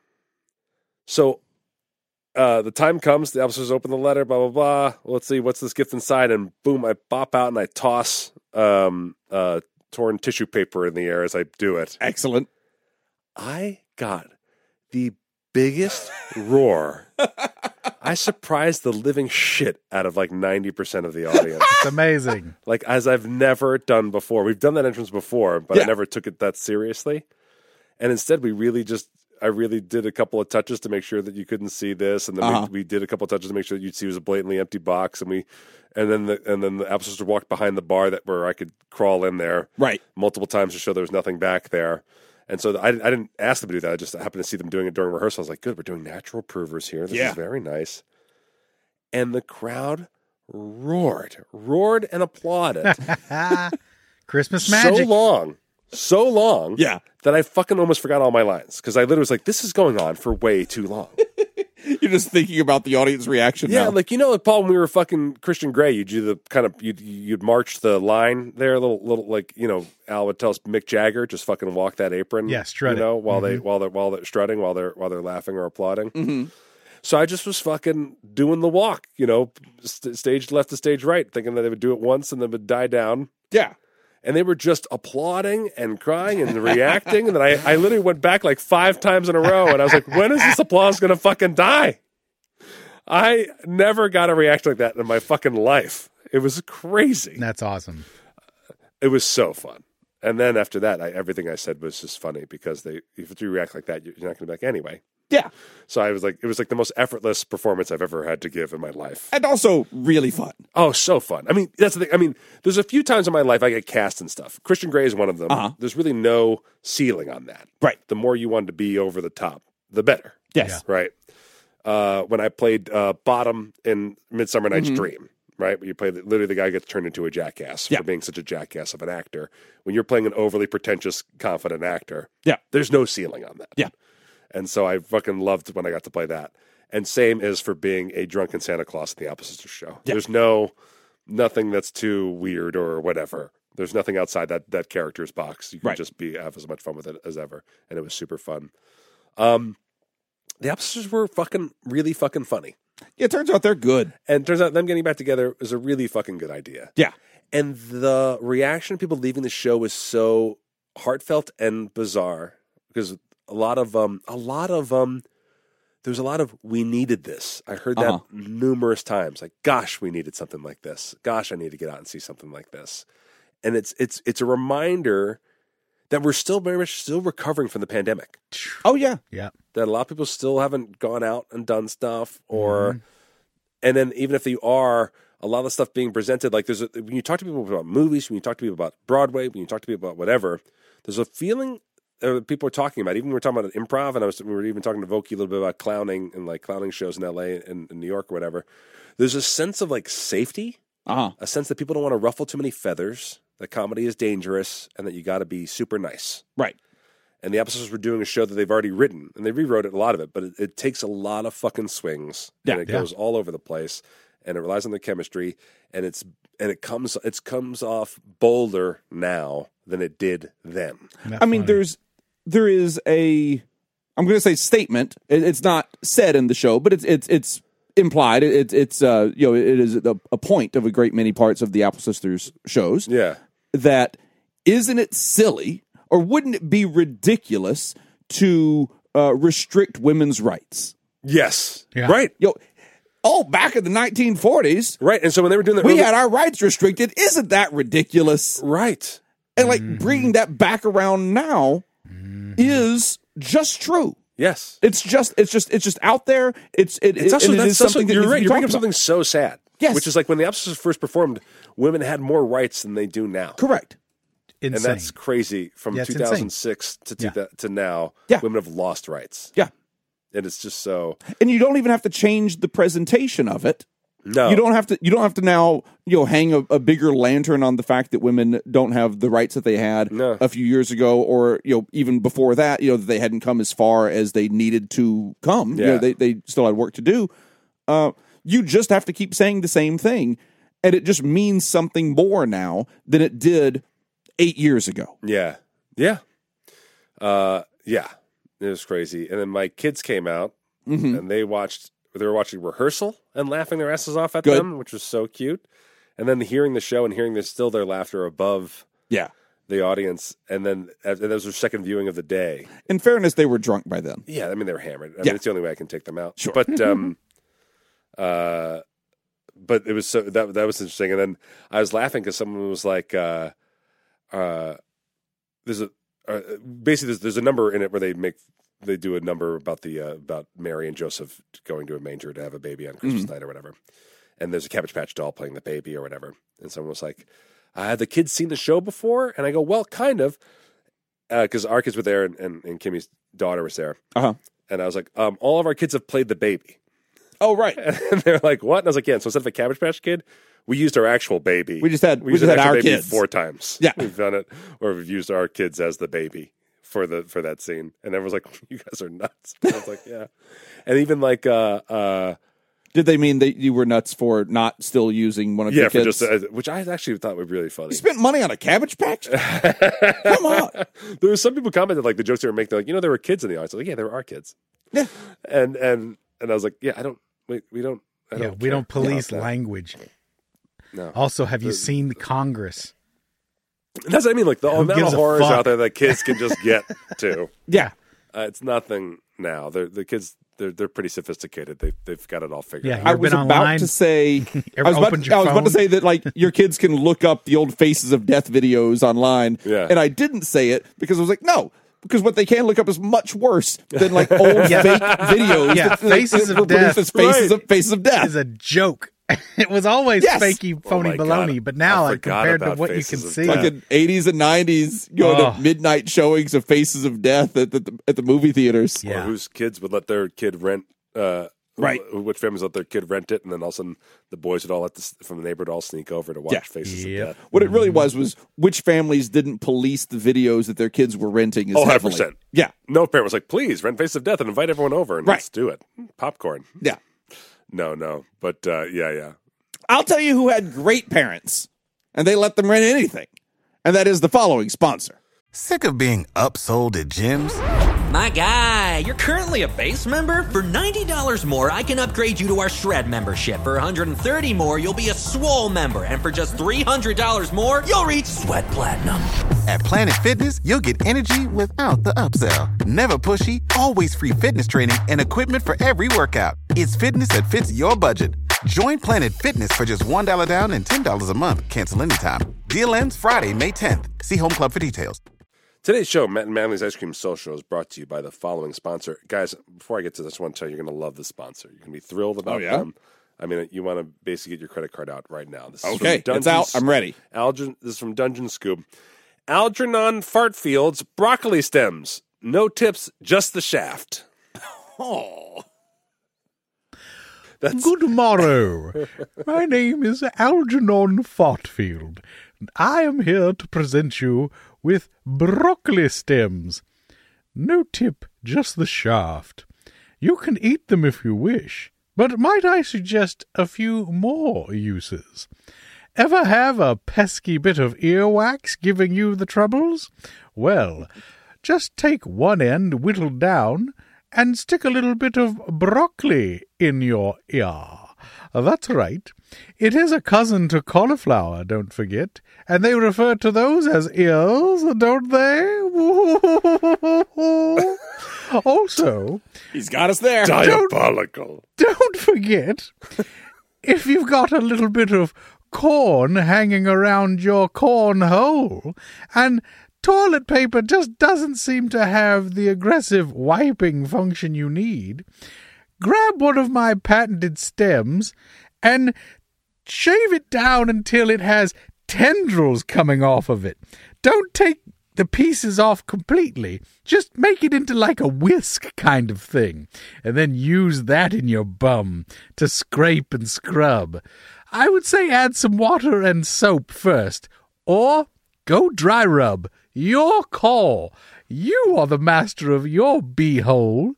[SPEAKER 5] So uh, the time comes, the officers open the letter, blah, blah, blah. Let's see, what's this gift inside? And boom, I bop out and I toss um, uh, torn tissue paper in the air as I do it.
[SPEAKER 2] Excellent.
[SPEAKER 5] I got the biggest roar. I surprised the living shit out of like ninety percent of the audience.
[SPEAKER 4] It's amazing.
[SPEAKER 5] Like, as I've never done before. We've done that entrance before, but
[SPEAKER 2] Yeah.
[SPEAKER 5] I never took it that seriously. And instead, we really just, I really did a couple of touches to make sure that you couldn't see this. And then
[SPEAKER 2] Uh-huh.
[SPEAKER 5] we, we did a couple of touches to make sure that you'd see it was a blatantly empty box. And we, and then the, and then the officer walked behind the bar that where I could crawl in there
[SPEAKER 2] Right.
[SPEAKER 5] multiple times to show there was nothing back there. And so I, I didn't ask them to do that. I just happened to see them doing it during rehearsal. I was like, good, we're doing natural provers here. This
[SPEAKER 2] Yeah.
[SPEAKER 5] is very nice. And the crowd roared, roared and applauded
[SPEAKER 4] Christmas
[SPEAKER 5] so
[SPEAKER 4] magic.
[SPEAKER 5] long, so long
[SPEAKER 2] Yeah.
[SPEAKER 5] that I fucking almost forgot all my lines. Because I literally was like, this is going on for way too long.
[SPEAKER 2] You're just thinking about the audience reaction
[SPEAKER 5] Yeah,
[SPEAKER 2] now.
[SPEAKER 5] like, you know, like Paul, when we were fucking Christian Grey, you'd do the kind of, you'd, you'd march the line there, a little, little, like, you know, Al would tell us Mick Jagger, just fucking walk that apron.
[SPEAKER 4] Yeah, strut
[SPEAKER 5] You know,
[SPEAKER 4] it.
[SPEAKER 5] while they, while they're, while they're strutting, while they're, while they're laughing or applauding.
[SPEAKER 2] Mhm.
[SPEAKER 5] So I just was fucking doing the walk, you know, st- stage left to stage right, thinking that they would do it once and then would die down.
[SPEAKER 2] Yeah.
[SPEAKER 5] And they were just applauding and crying and reacting. And then I, I literally went back like five times in a row. And I was like, when is this applause going to fucking die? I never got a reaction like that in my fucking life. It was crazy.
[SPEAKER 4] That's awesome.
[SPEAKER 5] It was so fun. And then after that, I, everything I said was just funny because they, if you react like that, you're not going to be like, anyway.
[SPEAKER 2] Yeah.
[SPEAKER 5] So I was like, it was like the most effortless performance I've ever had to give in my life.
[SPEAKER 2] And also really fun.
[SPEAKER 5] Oh, so fun. I mean, that's the thing. I mean, there's a few times in my life I get cast and stuff. Christian Grey is one of them.
[SPEAKER 2] Uh-huh.
[SPEAKER 5] There's really no ceiling on that.
[SPEAKER 2] Right.
[SPEAKER 5] The more you want to be over the top, the better.
[SPEAKER 2] Yes.
[SPEAKER 5] Right. Uh, when I played uh, Bottom in Midsummer Night's
[SPEAKER 2] Mm-hmm.
[SPEAKER 5] Dream, right? When you play, the, literally the guy gets turned into a jackass
[SPEAKER 2] Yeah.
[SPEAKER 5] for being such a jackass of an actor. When you're playing an overly pretentious, confident actor,
[SPEAKER 2] Yeah.
[SPEAKER 5] there's no ceiling on that.
[SPEAKER 2] Yeah.
[SPEAKER 5] And so I fucking loved when I got to play that. And same is for being a drunken Santa Claus in the Apple Sisters show.
[SPEAKER 2] Yeah.
[SPEAKER 5] There's no, nothing that's too weird or whatever. There's nothing outside that, that character's box. You can
[SPEAKER 2] Right.
[SPEAKER 5] just be have as much fun with it as ever. And it was super fun. Um, the Apple Sisters were fucking, really fucking funny.
[SPEAKER 2] Yeah, it turns out they're good.
[SPEAKER 5] And it turns out them getting back together is a really fucking good idea.
[SPEAKER 2] Yeah.
[SPEAKER 5] And the reaction of people leaving the show was so heartfelt and bizarre because a lot of um a lot of um there's a lot of we needed this. I heard that
[SPEAKER 2] Uh-huh.
[SPEAKER 5] numerous times. Like, gosh, we needed something like this. Gosh, I need to get out and see something like this. And it's it's it's a reminder that we're still very much still recovering from the pandemic.
[SPEAKER 2] Oh, yeah.
[SPEAKER 4] Yeah.
[SPEAKER 5] That a lot of people still haven't gone out and done stuff, or
[SPEAKER 4] Mhm.
[SPEAKER 5] and then even if you are, a lot of stuff being presented, like there's a, when you talk to people about movies, when you talk to people about Broadway, when you talk to people about whatever, there's a feeling that people are talking about. Even when we we're talking about improv, and I was we were even talking to Voki a little bit about clowning and like clowning shows in L A and in New York or whatever. There's a sense of like safety,
[SPEAKER 2] Uh-huh.
[SPEAKER 5] a sense that people don't want to ruffle too many feathers, that comedy is dangerous, and that you got to be super nice.
[SPEAKER 2] Right.
[SPEAKER 5] And the episodes were doing a show that they've already written, and they rewrote it, a lot of it, but it, it takes a lot of fucking swings, and
[SPEAKER 2] Yeah,
[SPEAKER 5] it
[SPEAKER 4] yeah.
[SPEAKER 5] goes all over the place, and it relies on the chemistry, and it's and it comes it comes off bolder now than it did then.
[SPEAKER 4] Isn't that
[SPEAKER 2] I mean,
[SPEAKER 4] funny?
[SPEAKER 2] there's there is a I'm going to say statement. It, it's not said in the show, but it's it's it's implied. It, it, it's uh you know it is a, a point of a great many parts of the Apple Sisters shows
[SPEAKER 5] Yeah,
[SPEAKER 2] that isn't it silly or wouldn't it be ridiculous to uh, restrict women's rights?
[SPEAKER 5] yes,
[SPEAKER 4] Yeah.
[SPEAKER 5] right,
[SPEAKER 2] Yo, oh, back in the nineteen forties,
[SPEAKER 5] right. And so when they were doing that,
[SPEAKER 2] we
[SPEAKER 5] early-
[SPEAKER 2] had our rights restricted. Isn't that ridiculous?
[SPEAKER 5] right,
[SPEAKER 2] And like bringing that back around now is just true.
[SPEAKER 5] yes.
[SPEAKER 2] It's just, it's just, it's just out there. It's, it,
[SPEAKER 5] It's
[SPEAKER 2] it-
[SPEAKER 5] also
[SPEAKER 2] and it
[SPEAKER 5] that's
[SPEAKER 2] is
[SPEAKER 5] also
[SPEAKER 2] something that
[SPEAKER 5] you're
[SPEAKER 2] needs to
[SPEAKER 5] right.
[SPEAKER 2] be
[SPEAKER 5] You're bringing up
[SPEAKER 2] talked about.
[SPEAKER 5] something so sad.
[SPEAKER 2] Yes.
[SPEAKER 5] Which is like when the Outsiders was first performed, women had more rights than they do now.
[SPEAKER 2] Correct.
[SPEAKER 4] Insane.
[SPEAKER 5] And that's crazy. From
[SPEAKER 4] Yeah,
[SPEAKER 5] two thousand six to
[SPEAKER 4] Yeah.
[SPEAKER 5] to, to now,
[SPEAKER 2] Yeah.
[SPEAKER 5] women have lost rights.
[SPEAKER 2] Yeah.
[SPEAKER 5] And it's just so
[SPEAKER 2] And you don't even have to change the presentation of it.
[SPEAKER 5] no.
[SPEAKER 2] You don't have to. You don't have to now. You know, hang a, a bigger lantern on the fact that women don't have the rights that they had
[SPEAKER 5] No.
[SPEAKER 2] a few years ago, or you know, even before that. You know, that they hadn't come as far as they needed to come. You know,
[SPEAKER 5] Yeah.
[SPEAKER 2] they they still had work to do. Uh, you just have to keep saying the same thing, and it just means something more now than it did eight years ago.
[SPEAKER 5] Yeah. Yeah. Uh, yeah. It was crazy. And then my kids came out
[SPEAKER 2] Mm-hmm.
[SPEAKER 5] and they watched, they were watching rehearsal and laughing their asses off at
[SPEAKER 2] Good.
[SPEAKER 5] them, which was so cute. And then hearing the show and hearing there's still their laughter above
[SPEAKER 2] Yeah.
[SPEAKER 5] the audience. And then and that was their second viewing of the day.
[SPEAKER 2] In fairness, they were drunk by then.
[SPEAKER 5] Yeah. I mean, they were hammered. I
[SPEAKER 2] Yeah.
[SPEAKER 5] mean, it's the only way I can take them out.
[SPEAKER 2] Sure.
[SPEAKER 5] But, um, uh, but it was so, that, that was interesting. And then I was laughing because someone was like, uh, uh, there's a, uh, basically there's, there's a number in it where they make, they do a number about the, uh, about Mary and Joseph going to a manger to have a baby on Christmas night or whatever. And there's a Cabbage Patch doll playing the baby or whatever. And someone was like, uh, have the kids seen the show before? And I go, well, kind of. Because uh, our kids were there and, and, and Kimmy's daughter was there.
[SPEAKER 2] Uh huh.
[SPEAKER 5] And I was like, um, all of our kids have played the baby.
[SPEAKER 2] Oh right.
[SPEAKER 5] And they're like, what? And I was like, yeah. So instead of a Cabbage Patch Kid, we used our actual baby.
[SPEAKER 2] We just had- we
[SPEAKER 5] used
[SPEAKER 2] just
[SPEAKER 5] an
[SPEAKER 2] had
[SPEAKER 5] actual
[SPEAKER 2] our
[SPEAKER 5] baby
[SPEAKER 2] kids.
[SPEAKER 5] four times.
[SPEAKER 2] Yeah.
[SPEAKER 5] We've done it. Or we've used our kids as the baby for the for that scene. And everyone's like, you guys are nuts. And I was like, yeah. And even like, uh, uh,
[SPEAKER 2] Did they mean that you were nuts for not still using one of
[SPEAKER 5] yeah,
[SPEAKER 2] your
[SPEAKER 5] for
[SPEAKER 2] kids?
[SPEAKER 5] just, uh, which I actually thought was really funny.
[SPEAKER 2] You spent money on a Cabbage Patch? Come on.
[SPEAKER 5] There was some people commented like the jokes they were making, they're like, you know, there were kids in the audience. I was like, yeah, there were our kids.
[SPEAKER 2] Yeah.
[SPEAKER 5] And and and I was like, yeah, I don't, we, we don't, I
[SPEAKER 4] yeah,
[SPEAKER 5] don't
[SPEAKER 4] we
[SPEAKER 5] care
[SPEAKER 4] don't police
[SPEAKER 5] about that.
[SPEAKER 4] language.
[SPEAKER 5] No.
[SPEAKER 4] Also, have you seen Congress?
[SPEAKER 5] And that's what I mean. Like the
[SPEAKER 4] Who
[SPEAKER 5] amount
[SPEAKER 4] gives
[SPEAKER 5] of
[SPEAKER 4] a
[SPEAKER 5] horrors
[SPEAKER 4] fuck?
[SPEAKER 5] out there that kids can just get to.
[SPEAKER 2] Yeah.
[SPEAKER 5] Uh, it's nothing now. They're, the kids, they're they're pretty sophisticated. They they've got it all figured
[SPEAKER 4] Yeah,
[SPEAKER 5] out.
[SPEAKER 4] You
[SPEAKER 2] I
[SPEAKER 4] ever
[SPEAKER 2] was
[SPEAKER 4] been
[SPEAKER 2] about
[SPEAKER 4] online?
[SPEAKER 2] to say
[SPEAKER 4] Ever
[SPEAKER 2] I was, about,
[SPEAKER 4] opened your
[SPEAKER 2] I was about to
[SPEAKER 4] phone?
[SPEAKER 2] say that like your kids can look up the old Faces of Death videos online.
[SPEAKER 5] Yeah.
[SPEAKER 2] And I didn't say it because I was like, no, because what they can look up is much worse than like old
[SPEAKER 4] Yeah.
[SPEAKER 2] fake videos.
[SPEAKER 4] Yeah,
[SPEAKER 2] that,
[SPEAKER 4] Faces
[SPEAKER 2] that
[SPEAKER 4] of
[SPEAKER 2] were produced
[SPEAKER 4] Death.
[SPEAKER 2] as Faces
[SPEAKER 5] Right.
[SPEAKER 2] of Faces of Death.
[SPEAKER 4] Is a joke. It was always
[SPEAKER 2] Yes.
[SPEAKER 4] fakey, phony
[SPEAKER 5] Oh my
[SPEAKER 4] baloney,
[SPEAKER 5] God.
[SPEAKER 4] but now,
[SPEAKER 5] I
[SPEAKER 4] like,
[SPEAKER 5] forgot
[SPEAKER 4] compared to
[SPEAKER 5] about
[SPEAKER 4] what you can
[SPEAKER 5] Faces of
[SPEAKER 4] see,
[SPEAKER 5] Death.
[SPEAKER 2] Fucking eighties and nineties, going
[SPEAKER 4] Oh.
[SPEAKER 2] to midnight showings of Faces of Death at the, at the movie theaters.
[SPEAKER 5] Or
[SPEAKER 4] yeah.
[SPEAKER 5] whose kids would let their kid rent. Uh,
[SPEAKER 2] Right.
[SPEAKER 5] wh- Which families let their kid rent it, and then all of a sudden the boys would all let this from the neighborhood all sneak over to watch
[SPEAKER 2] Yeah.
[SPEAKER 5] Faces
[SPEAKER 4] Yep.
[SPEAKER 5] of Death.
[SPEAKER 2] What it really was was which families didn't police the videos that their kids were renting as
[SPEAKER 5] Oh, one hundred
[SPEAKER 2] heavily.
[SPEAKER 5] percent.
[SPEAKER 2] Yeah.
[SPEAKER 5] No parent was like, please rent Faces of Death and invite everyone over and
[SPEAKER 2] Right.
[SPEAKER 5] let's do it. Popcorn.
[SPEAKER 2] Yeah.
[SPEAKER 5] No, no. But uh, yeah, yeah.
[SPEAKER 2] I'll tell you who had great parents, and they let them rent anything. And that is the following sponsor.
[SPEAKER 6] Sick of being upsold at gyms?
[SPEAKER 7] My guy, you're currently a base member? For ninety dollars more, I can upgrade you to our Shred membership. For one hundred thirty dollars more, you'll be a Swole member. And for just three hundred dollars more, you'll reach Sweat Platinum.
[SPEAKER 6] At Planet Fitness, you'll get energy without the upsell. Never pushy, always free fitness training and equipment for every workout. It's fitness that fits your budget. Join Planet Fitness for just one dollar down and ten dollars a month. Cancel anytime. Deal ends Friday, May tenth. See Home Club for details.
[SPEAKER 5] Today's show, Matt and Manly's Ice Cream Social, is brought to you by the following sponsor. Guys, before I get to this, I want to tell you, you're going to love this sponsor. You're going to be thrilled about
[SPEAKER 2] Oh, yeah?
[SPEAKER 5] them. I mean, you want to basically get your credit card out right now. This is
[SPEAKER 2] Okay,
[SPEAKER 5] from
[SPEAKER 2] it's out.
[SPEAKER 5] Dungeons-
[SPEAKER 2] I'm ready.
[SPEAKER 5] Algin, this is from Dungeon Scoop. Algernon Fartfield's broccoli stems. No tips, just the shaft.
[SPEAKER 2] Oh.
[SPEAKER 5] That's
[SPEAKER 4] Good morrow. My name is Algernon Fartfield, and I am here to present you with broccoli stems. No tip, just the shaft. You can eat them if you wish, but might I suggest a few more uses? Ever have a pesky bit of earwax giving you the troubles? Well, just take one end whittled down and stick a little bit of broccoli in your ear. That's right. It is a cousin to cauliflower, don't forget, and they refer to those as ears, don't they? Also,
[SPEAKER 2] He's got us there.
[SPEAKER 5] diabolical.
[SPEAKER 4] don't forget, if you've got a little bit of corn hanging around your corn hole, and toilet paper just doesn't seem to have the aggressive wiping function you need, grab one of my patented stems and shave it down until it has tendrils coming off of it. Don't take the pieces off completely. Just make it into like a whisk kind of thing, and then use that in your bum to scrape and scrub. I would say add some water and soap first, or go dry rub. Your call. You are the master of your beehole.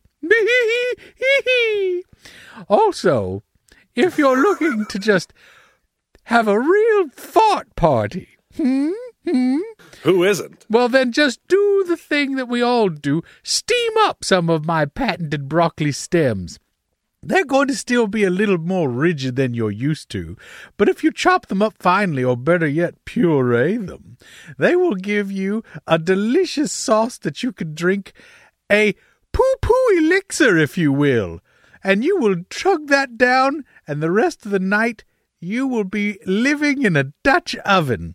[SPEAKER 4] Also, if you're looking to just have a real fart party, hmm, hmm,
[SPEAKER 5] Who isn't?
[SPEAKER 4] well, then just do the thing that we all do. Steam up some of my patented broccoli stems. They're going to still be a little more rigid than you're used to, but if you chop them up finely, or better yet, puree them, they will give you a delicious sauce that you could drink, a poo-poo elixir, if you will, and you will chug that down, and the rest of the night you will be living in a Dutch oven.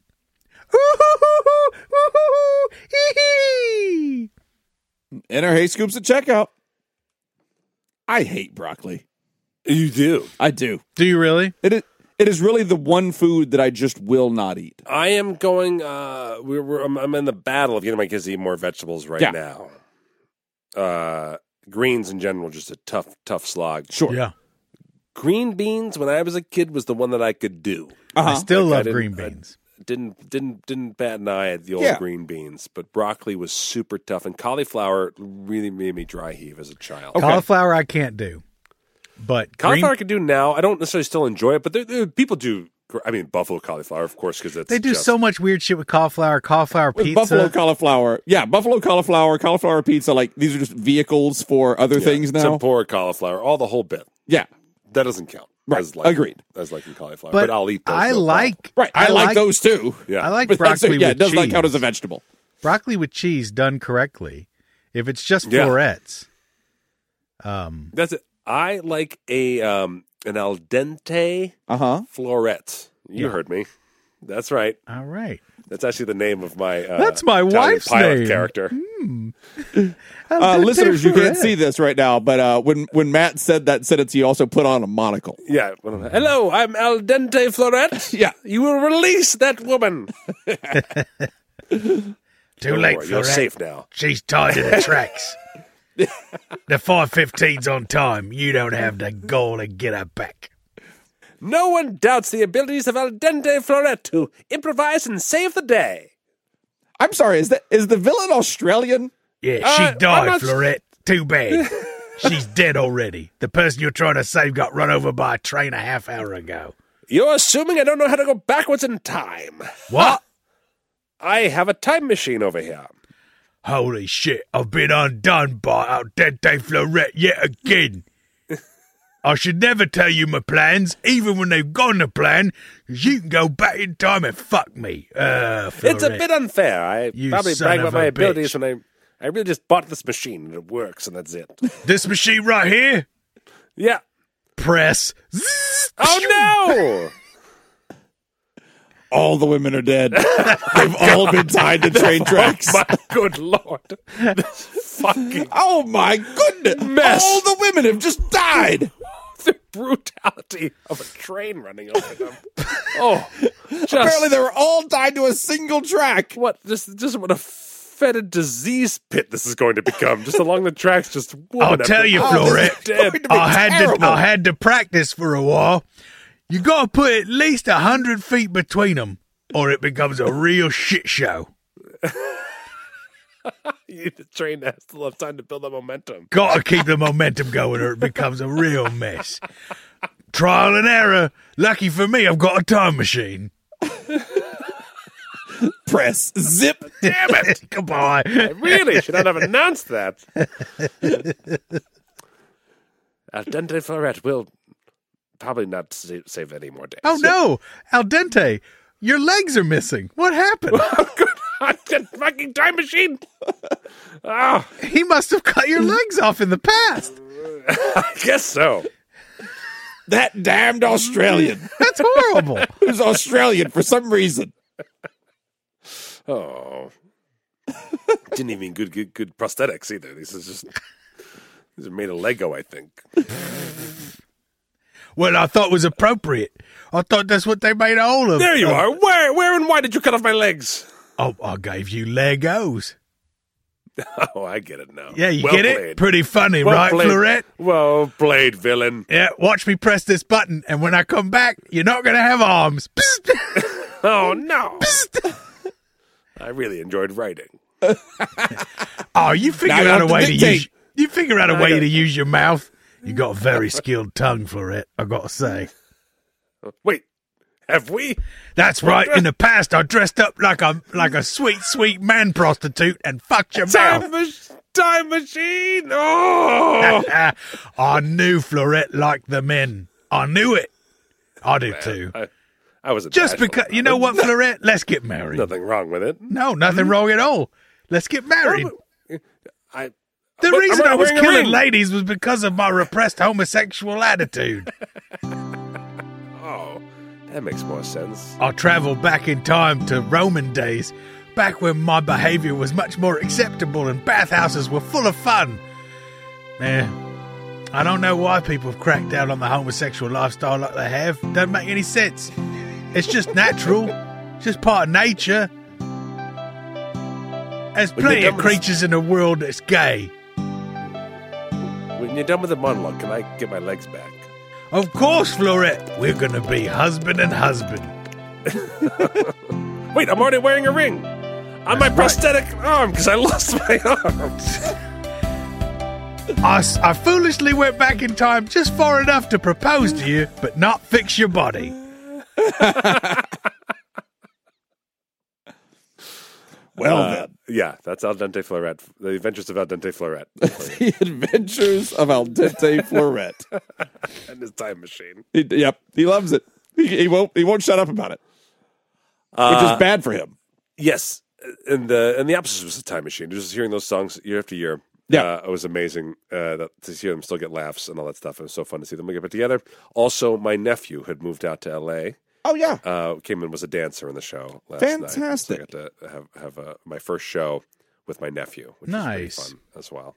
[SPEAKER 2] Enter Hey Scoops at checkout. I hate broccoli.
[SPEAKER 5] You do.
[SPEAKER 2] I do.
[SPEAKER 4] Do you really?
[SPEAKER 2] It is, it is really the one food that I just will not eat.
[SPEAKER 5] I am going. Uh, we're, we're, I'm, I'm in the battle of getting my kids to eat more vegetables right
[SPEAKER 2] Yeah.
[SPEAKER 5] now. Uh, greens in general, just a tough, tough slog.
[SPEAKER 2] Sure.
[SPEAKER 4] Yeah.
[SPEAKER 5] Green beans, when I was a kid, was the one that I could do.
[SPEAKER 2] Uh-huh.
[SPEAKER 4] I still
[SPEAKER 5] Like, I
[SPEAKER 4] love
[SPEAKER 5] didn't-
[SPEAKER 4] green
[SPEAKER 5] I
[SPEAKER 4] beans.
[SPEAKER 5] Didn't didn't didn't bat an eye at the old
[SPEAKER 2] Yeah.
[SPEAKER 5] green beans, but broccoli was super tough, and cauliflower really made me dry heave as a child.
[SPEAKER 2] Okay.
[SPEAKER 4] Cauliflower I can't do. But
[SPEAKER 5] Cauliflower I
[SPEAKER 4] green,
[SPEAKER 5] could do now. I don't necessarily still enjoy it, but there, there, people do. I mean, buffalo cauliflower, of course, because
[SPEAKER 4] they do
[SPEAKER 5] just,
[SPEAKER 4] so much weird shit with cauliflower, cauliflower
[SPEAKER 2] With
[SPEAKER 4] pizza.
[SPEAKER 2] buffalo cauliflower. Yeah, buffalo cauliflower, cauliflower pizza. Like, these are just vehicles for other
[SPEAKER 5] yeah,
[SPEAKER 2] things now.
[SPEAKER 5] tempura cauliflower, all the whole bit.
[SPEAKER 2] Yeah.
[SPEAKER 5] That doesn't count.
[SPEAKER 2] Right.
[SPEAKER 5] As like,
[SPEAKER 2] Agreed.
[SPEAKER 5] As like in cauliflower,
[SPEAKER 4] but,
[SPEAKER 5] but, I'll eat those.
[SPEAKER 4] I
[SPEAKER 5] no
[SPEAKER 4] like
[SPEAKER 2] Right. I,
[SPEAKER 4] I
[SPEAKER 2] like,
[SPEAKER 4] like
[SPEAKER 2] those too.
[SPEAKER 5] problem. Yeah,
[SPEAKER 4] I like
[SPEAKER 2] But that's,
[SPEAKER 4] broccoli
[SPEAKER 2] yeah,
[SPEAKER 4] with
[SPEAKER 2] it does
[SPEAKER 4] cheese.
[SPEAKER 2] not count as a vegetable.
[SPEAKER 4] Broccoli with cheese done correctly. If it's just
[SPEAKER 5] Yeah.
[SPEAKER 4] florets, um,
[SPEAKER 5] That's it. I like a um an al dente
[SPEAKER 2] Uh-huh.
[SPEAKER 5] floret. You
[SPEAKER 4] Yeah.
[SPEAKER 5] heard me. That's right.
[SPEAKER 4] all right.
[SPEAKER 5] That's actually the name of my uh,
[SPEAKER 4] That's my
[SPEAKER 5] Italian
[SPEAKER 4] wife's
[SPEAKER 5] pilot
[SPEAKER 4] name.
[SPEAKER 5] character.
[SPEAKER 2] Uh, listeners, you can't
[SPEAKER 4] Florette.
[SPEAKER 2] see this right now, but uh, when, when Matt said that sentence, he also put on a monocle.
[SPEAKER 5] Yeah. Hello, I'm al dente floret.
[SPEAKER 2] Yeah.
[SPEAKER 5] You will release that woman.
[SPEAKER 4] Too
[SPEAKER 5] Don't
[SPEAKER 4] late,
[SPEAKER 5] worry, you're
[SPEAKER 4] Florette.
[SPEAKER 5] safe now.
[SPEAKER 4] She's tied to the tracks. The five fifteen's on time. You don't have the gall to get her back.
[SPEAKER 5] No one doubts the abilities of al dente floret to improvise and save the day.
[SPEAKER 2] I'm sorry, is that is the villain Australian?
[SPEAKER 4] Yeah,
[SPEAKER 5] Uh,
[SPEAKER 4] she
[SPEAKER 5] I'm
[SPEAKER 4] died,
[SPEAKER 5] not-
[SPEAKER 4] Florette. Too bad. She's dead already. The person you're trying to save got run over by a train a half hour ago.
[SPEAKER 5] You're assuming I don't know how to go backwards in time.
[SPEAKER 4] What?
[SPEAKER 5] I have a time machine over here.
[SPEAKER 4] Holy shit, I've been undone by Al Dente Florette yet again. I should never tell you my plans, even when they've gone to plan, 'cause you can go back in time and fuck me. Uh,
[SPEAKER 5] It's a
[SPEAKER 4] Florette.
[SPEAKER 5] bit unfair. I
[SPEAKER 4] You
[SPEAKER 5] probably
[SPEAKER 4] son
[SPEAKER 5] brag
[SPEAKER 4] of
[SPEAKER 5] about my
[SPEAKER 4] a
[SPEAKER 5] abilities
[SPEAKER 4] bitch.
[SPEAKER 5] when I, I really just bought this machine and it works and that's it.
[SPEAKER 4] This machine right here,
[SPEAKER 5] Yeah.
[SPEAKER 4] press. Zzz,
[SPEAKER 5] Oh no!
[SPEAKER 2] All the women are dead. They've all been tied to train tracks.
[SPEAKER 5] My good lord. This fucking
[SPEAKER 2] Oh my goodness.
[SPEAKER 5] Mess.
[SPEAKER 2] All the women have just died.
[SPEAKER 5] the brutality of a train running over them. Oh, just
[SPEAKER 2] Apparently they were all tied to a single track.
[SPEAKER 5] what? Just, just what a fetid disease pit this is going to become. Just along the tracks, just woman
[SPEAKER 4] I'll
[SPEAKER 5] after
[SPEAKER 4] tell you,
[SPEAKER 5] woman
[SPEAKER 4] Florette,
[SPEAKER 5] is dead.
[SPEAKER 2] going to be
[SPEAKER 4] I had
[SPEAKER 2] terrible.
[SPEAKER 4] to, I had to practice for a while. You got to put at least a hundred feet between them, or it becomes a real shit show.
[SPEAKER 5] You need the train that has to have time to build up momentum.
[SPEAKER 4] Got to keep the momentum going, or it becomes a real mess. Trial and error. Lucky for me, I've got a time machine.
[SPEAKER 2] Press zip.
[SPEAKER 4] Damn it! Goodbye.
[SPEAKER 5] I really should not have announced that. Al dente Florette will probably not sa- save any more days.
[SPEAKER 4] Oh no, Al Dente, your legs are missing. What happened?
[SPEAKER 5] That fucking time machine! Ah,
[SPEAKER 4] He must have cut your legs off in the past.
[SPEAKER 5] I guess so.
[SPEAKER 2] That damned Australian.
[SPEAKER 4] That's horrible.
[SPEAKER 2] Who's Australian for some reason.
[SPEAKER 5] Oh. Didn't even mean good, good, good prosthetics either. These is just these are made of Lego, I think.
[SPEAKER 4] Well, I thought it was appropriate. I thought that's what they made all of.
[SPEAKER 5] There you
[SPEAKER 4] uh,
[SPEAKER 5] are. Where, where, and why did you cut off my legs?
[SPEAKER 4] Oh, I gave you Legos.
[SPEAKER 5] Oh, I get it now.
[SPEAKER 4] Yeah, you
[SPEAKER 5] well
[SPEAKER 4] get
[SPEAKER 5] played.
[SPEAKER 4] it? Pretty funny,
[SPEAKER 5] Well
[SPEAKER 4] right,
[SPEAKER 5] played.
[SPEAKER 4] Fleurette?
[SPEAKER 5] Well played, villain.
[SPEAKER 4] Yeah, watch me press this button, and when I come back, you're not going to have arms.
[SPEAKER 5] Oh, no. I really enjoyed writing.
[SPEAKER 4] Oh, you figure
[SPEAKER 2] Now you
[SPEAKER 4] out a
[SPEAKER 2] have to
[SPEAKER 4] way to
[SPEAKER 2] dictate.
[SPEAKER 4] use. You figure out a
[SPEAKER 5] I
[SPEAKER 4] way
[SPEAKER 5] got-
[SPEAKER 4] to use your mouth. You got a very skilled tongue, Fleurette, I got to say.
[SPEAKER 5] Wait, have we?
[SPEAKER 4] That's right. In the past, I dressed up like a like a sweet, sweet man prostitute and fucked your
[SPEAKER 5] Time,
[SPEAKER 4] mouth.
[SPEAKER 5] mach- time machine. Oh.
[SPEAKER 4] I knew Fleurette liked the men. I knew it. I do too.
[SPEAKER 5] I, I was a
[SPEAKER 4] Just
[SPEAKER 5] bashful
[SPEAKER 4] because,
[SPEAKER 5] about
[SPEAKER 4] you know
[SPEAKER 5] it.
[SPEAKER 4] what, Fleurette? Let's get married.
[SPEAKER 5] Nothing wrong with it.
[SPEAKER 4] No, nothing wrong at all. Let's get married.
[SPEAKER 5] I.
[SPEAKER 4] The
[SPEAKER 5] but
[SPEAKER 4] reason
[SPEAKER 5] I'm
[SPEAKER 4] I was
[SPEAKER 5] wearing a
[SPEAKER 4] killing
[SPEAKER 5] ring.
[SPEAKER 4] ladies was because of my repressed homosexual attitude.
[SPEAKER 5] Oh, that makes more sense.
[SPEAKER 4] I traveled back in time to Roman days, back when my behavior was much more acceptable and bathhouses were full of fun. Man, I don't know why people have cracked down on the homosexual lifestyle like they have. Doesn't make any sense. It's just natural. It's just part of nature. There's
[SPEAKER 5] When
[SPEAKER 4] plenty
[SPEAKER 5] you're
[SPEAKER 4] of
[SPEAKER 5] done with
[SPEAKER 4] creatures in the world that's gay.
[SPEAKER 5] When you're done with the monologue, can I get my legs back?
[SPEAKER 4] Of course, Fleurette. We're going to be husband and husband.
[SPEAKER 5] Wait, I'm already wearing a ring on my prosthetic arm because I lost my arms.
[SPEAKER 4] I, s- I foolishly went back in time just far enough to propose to you, but not fix your body.
[SPEAKER 2] Well,
[SPEAKER 5] Uh,
[SPEAKER 2] then.
[SPEAKER 5] yeah, that's Al Dente Fleurette. The Adventures of Al Dente Fleurette
[SPEAKER 2] The Adventures of Al Dente Fleurette.
[SPEAKER 5] and his time machine.
[SPEAKER 2] He, yep, he loves it. He, he won't. He won't shut up about it, which is bad for him.
[SPEAKER 5] Yes, and the and the opposite was the time machine. Just hearing those songs year after year,
[SPEAKER 2] Yeah.
[SPEAKER 5] uh, it was amazing uh, that, to hear them still get laughs and all that stuff. It was so fun to see them get back together. Also, my nephew had moved out to L A.
[SPEAKER 2] Oh yeah,
[SPEAKER 5] Uh, came in was a dancer in the show last
[SPEAKER 2] Fantastic.
[SPEAKER 5] night. So I got to have have uh, my first show with my nephew, which
[SPEAKER 4] Nice.
[SPEAKER 5] was pretty fun as well.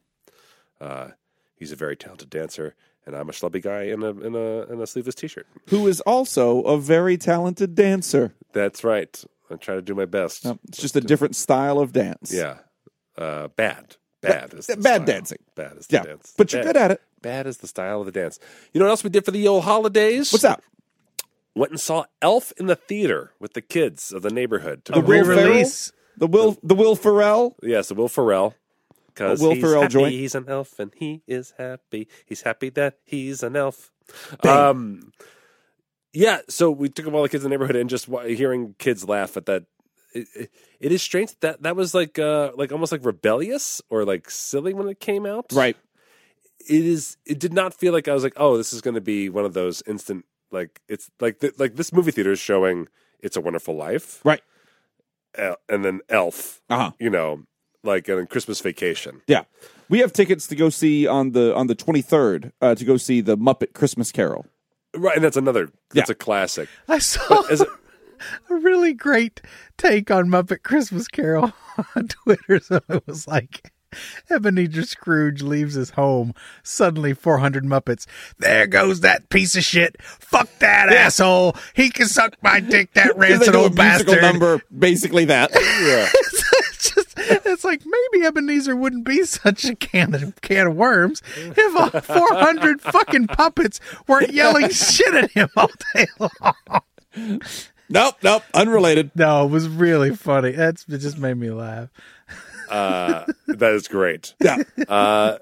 [SPEAKER 5] Uh, he's a very talented dancer, and I'm a schlubby guy in a in a in a sleeveless t-shirt.
[SPEAKER 2] who is also a very talented dancer.
[SPEAKER 5] That's right. I try to do my best.
[SPEAKER 2] No, it's just a different style of dance.
[SPEAKER 5] Yeah, uh, bad, bad, is the
[SPEAKER 2] bad
[SPEAKER 5] style.
[SPEAKER 2] dancing.
[SPEAKER 5] Bad is the
[SPEAKER 2] Yeah,
[SPEAKER 5] dance.
[SPEAKER 2] but you're
[SPEAKER 5] Bad.
[SPEAKER 2] good at it.
[SPEAKER 5] Bad is the style of the dance. You know what else we did for the old holidays?
[SPEAKER 2] What's that?
[SPEAKER 5] Went and saw Elf in the theater with the kids of the neighborhood. Took
[SPEAKER 4] A
[SPEAKER 5] them
[SPEAKER 2] Will
[SPEAKER 5] over-
[SPEAKER 2] Ferrell?
[SPEAKER 4] re-release.
[SPEAKER 2] The Will, the Will Ferrell.
[SPEAKER 5] Yes, the Will Ferrell. Because
[SPEAKER 2] A Will
[SPEAKER 5] he's
[SPEAKER 2] Ferrell
[SPEAKER 5] happy,
[SPEAKER 2] joint.
[SPEAKER 5] he's an elf, and he is happy. He's happy that he's an elf.
[SPEAKER 2] Bang.
[SPEAKER 5] Um, yeah, so we took all the kids in the neighborhood and just wa- hearing kids laugh at that. It, it, it is strange that that was like uh, like almost like rebellious or like silly when it came out.
[SPEAKER 2] Right.
[SPEAKER 5] It is. It did not feel like I was like, oh, this is going to be one of those instant like it's like th- like this movie theater is showing It's a Wonderful Life,
[SPEAKER 2] Right.
[SPEAKER 5] El- and then Elf.
[SPEAKER 2] Uh huh.
[SPEAKER 5] You know, like in Christmas Vacation.
[SPEAKER 2] Yeah. We have tickets to go see on the on the twenty-third uh, to go see the Muppet Christmas Carol.
[SPEAKER 5] Right, and that's another. That's
[SPEAKER 2] Yeah.
[SPEAKER 5] a classic.
[SPEAKER 4] I saw
[SPEAKER 5] Is it,
[SPEAKER 4] a really great take on Muppet Christmas Carol on Twitter. So it was like, Ebenezer Scrooge leaves his home. Suddenly, four hundred Muppets. There goes that piece of shit. Fuck that asshole. He can suck my dick, that
[SPEAKER 2] They
[SPEAKER 4] rancid
[SPEAKER 2] do a
[SPEAKER 4] old
[SPEAKER 2] musical
[SPEAKER 4] bastard.
[SPEAKER 2] number, basically that.
[SPEAKER 5] yeah.
[SPEAKER 4] it's, just, it's like maybe Ebenezer wouldn't be such a can of, can of worms if uh, four hundred fucking puppets weren't yelling shit at him all day long.
[SPEAKER 2] Nope, nope, unrelated.
[SPEAKER 4] No, it was really funny. That's, it just made me laugh.
[SPEAKER 5] Uh, that is great.
[SPEAKER 2] Yeah.
[SPEAKER 5] Uh,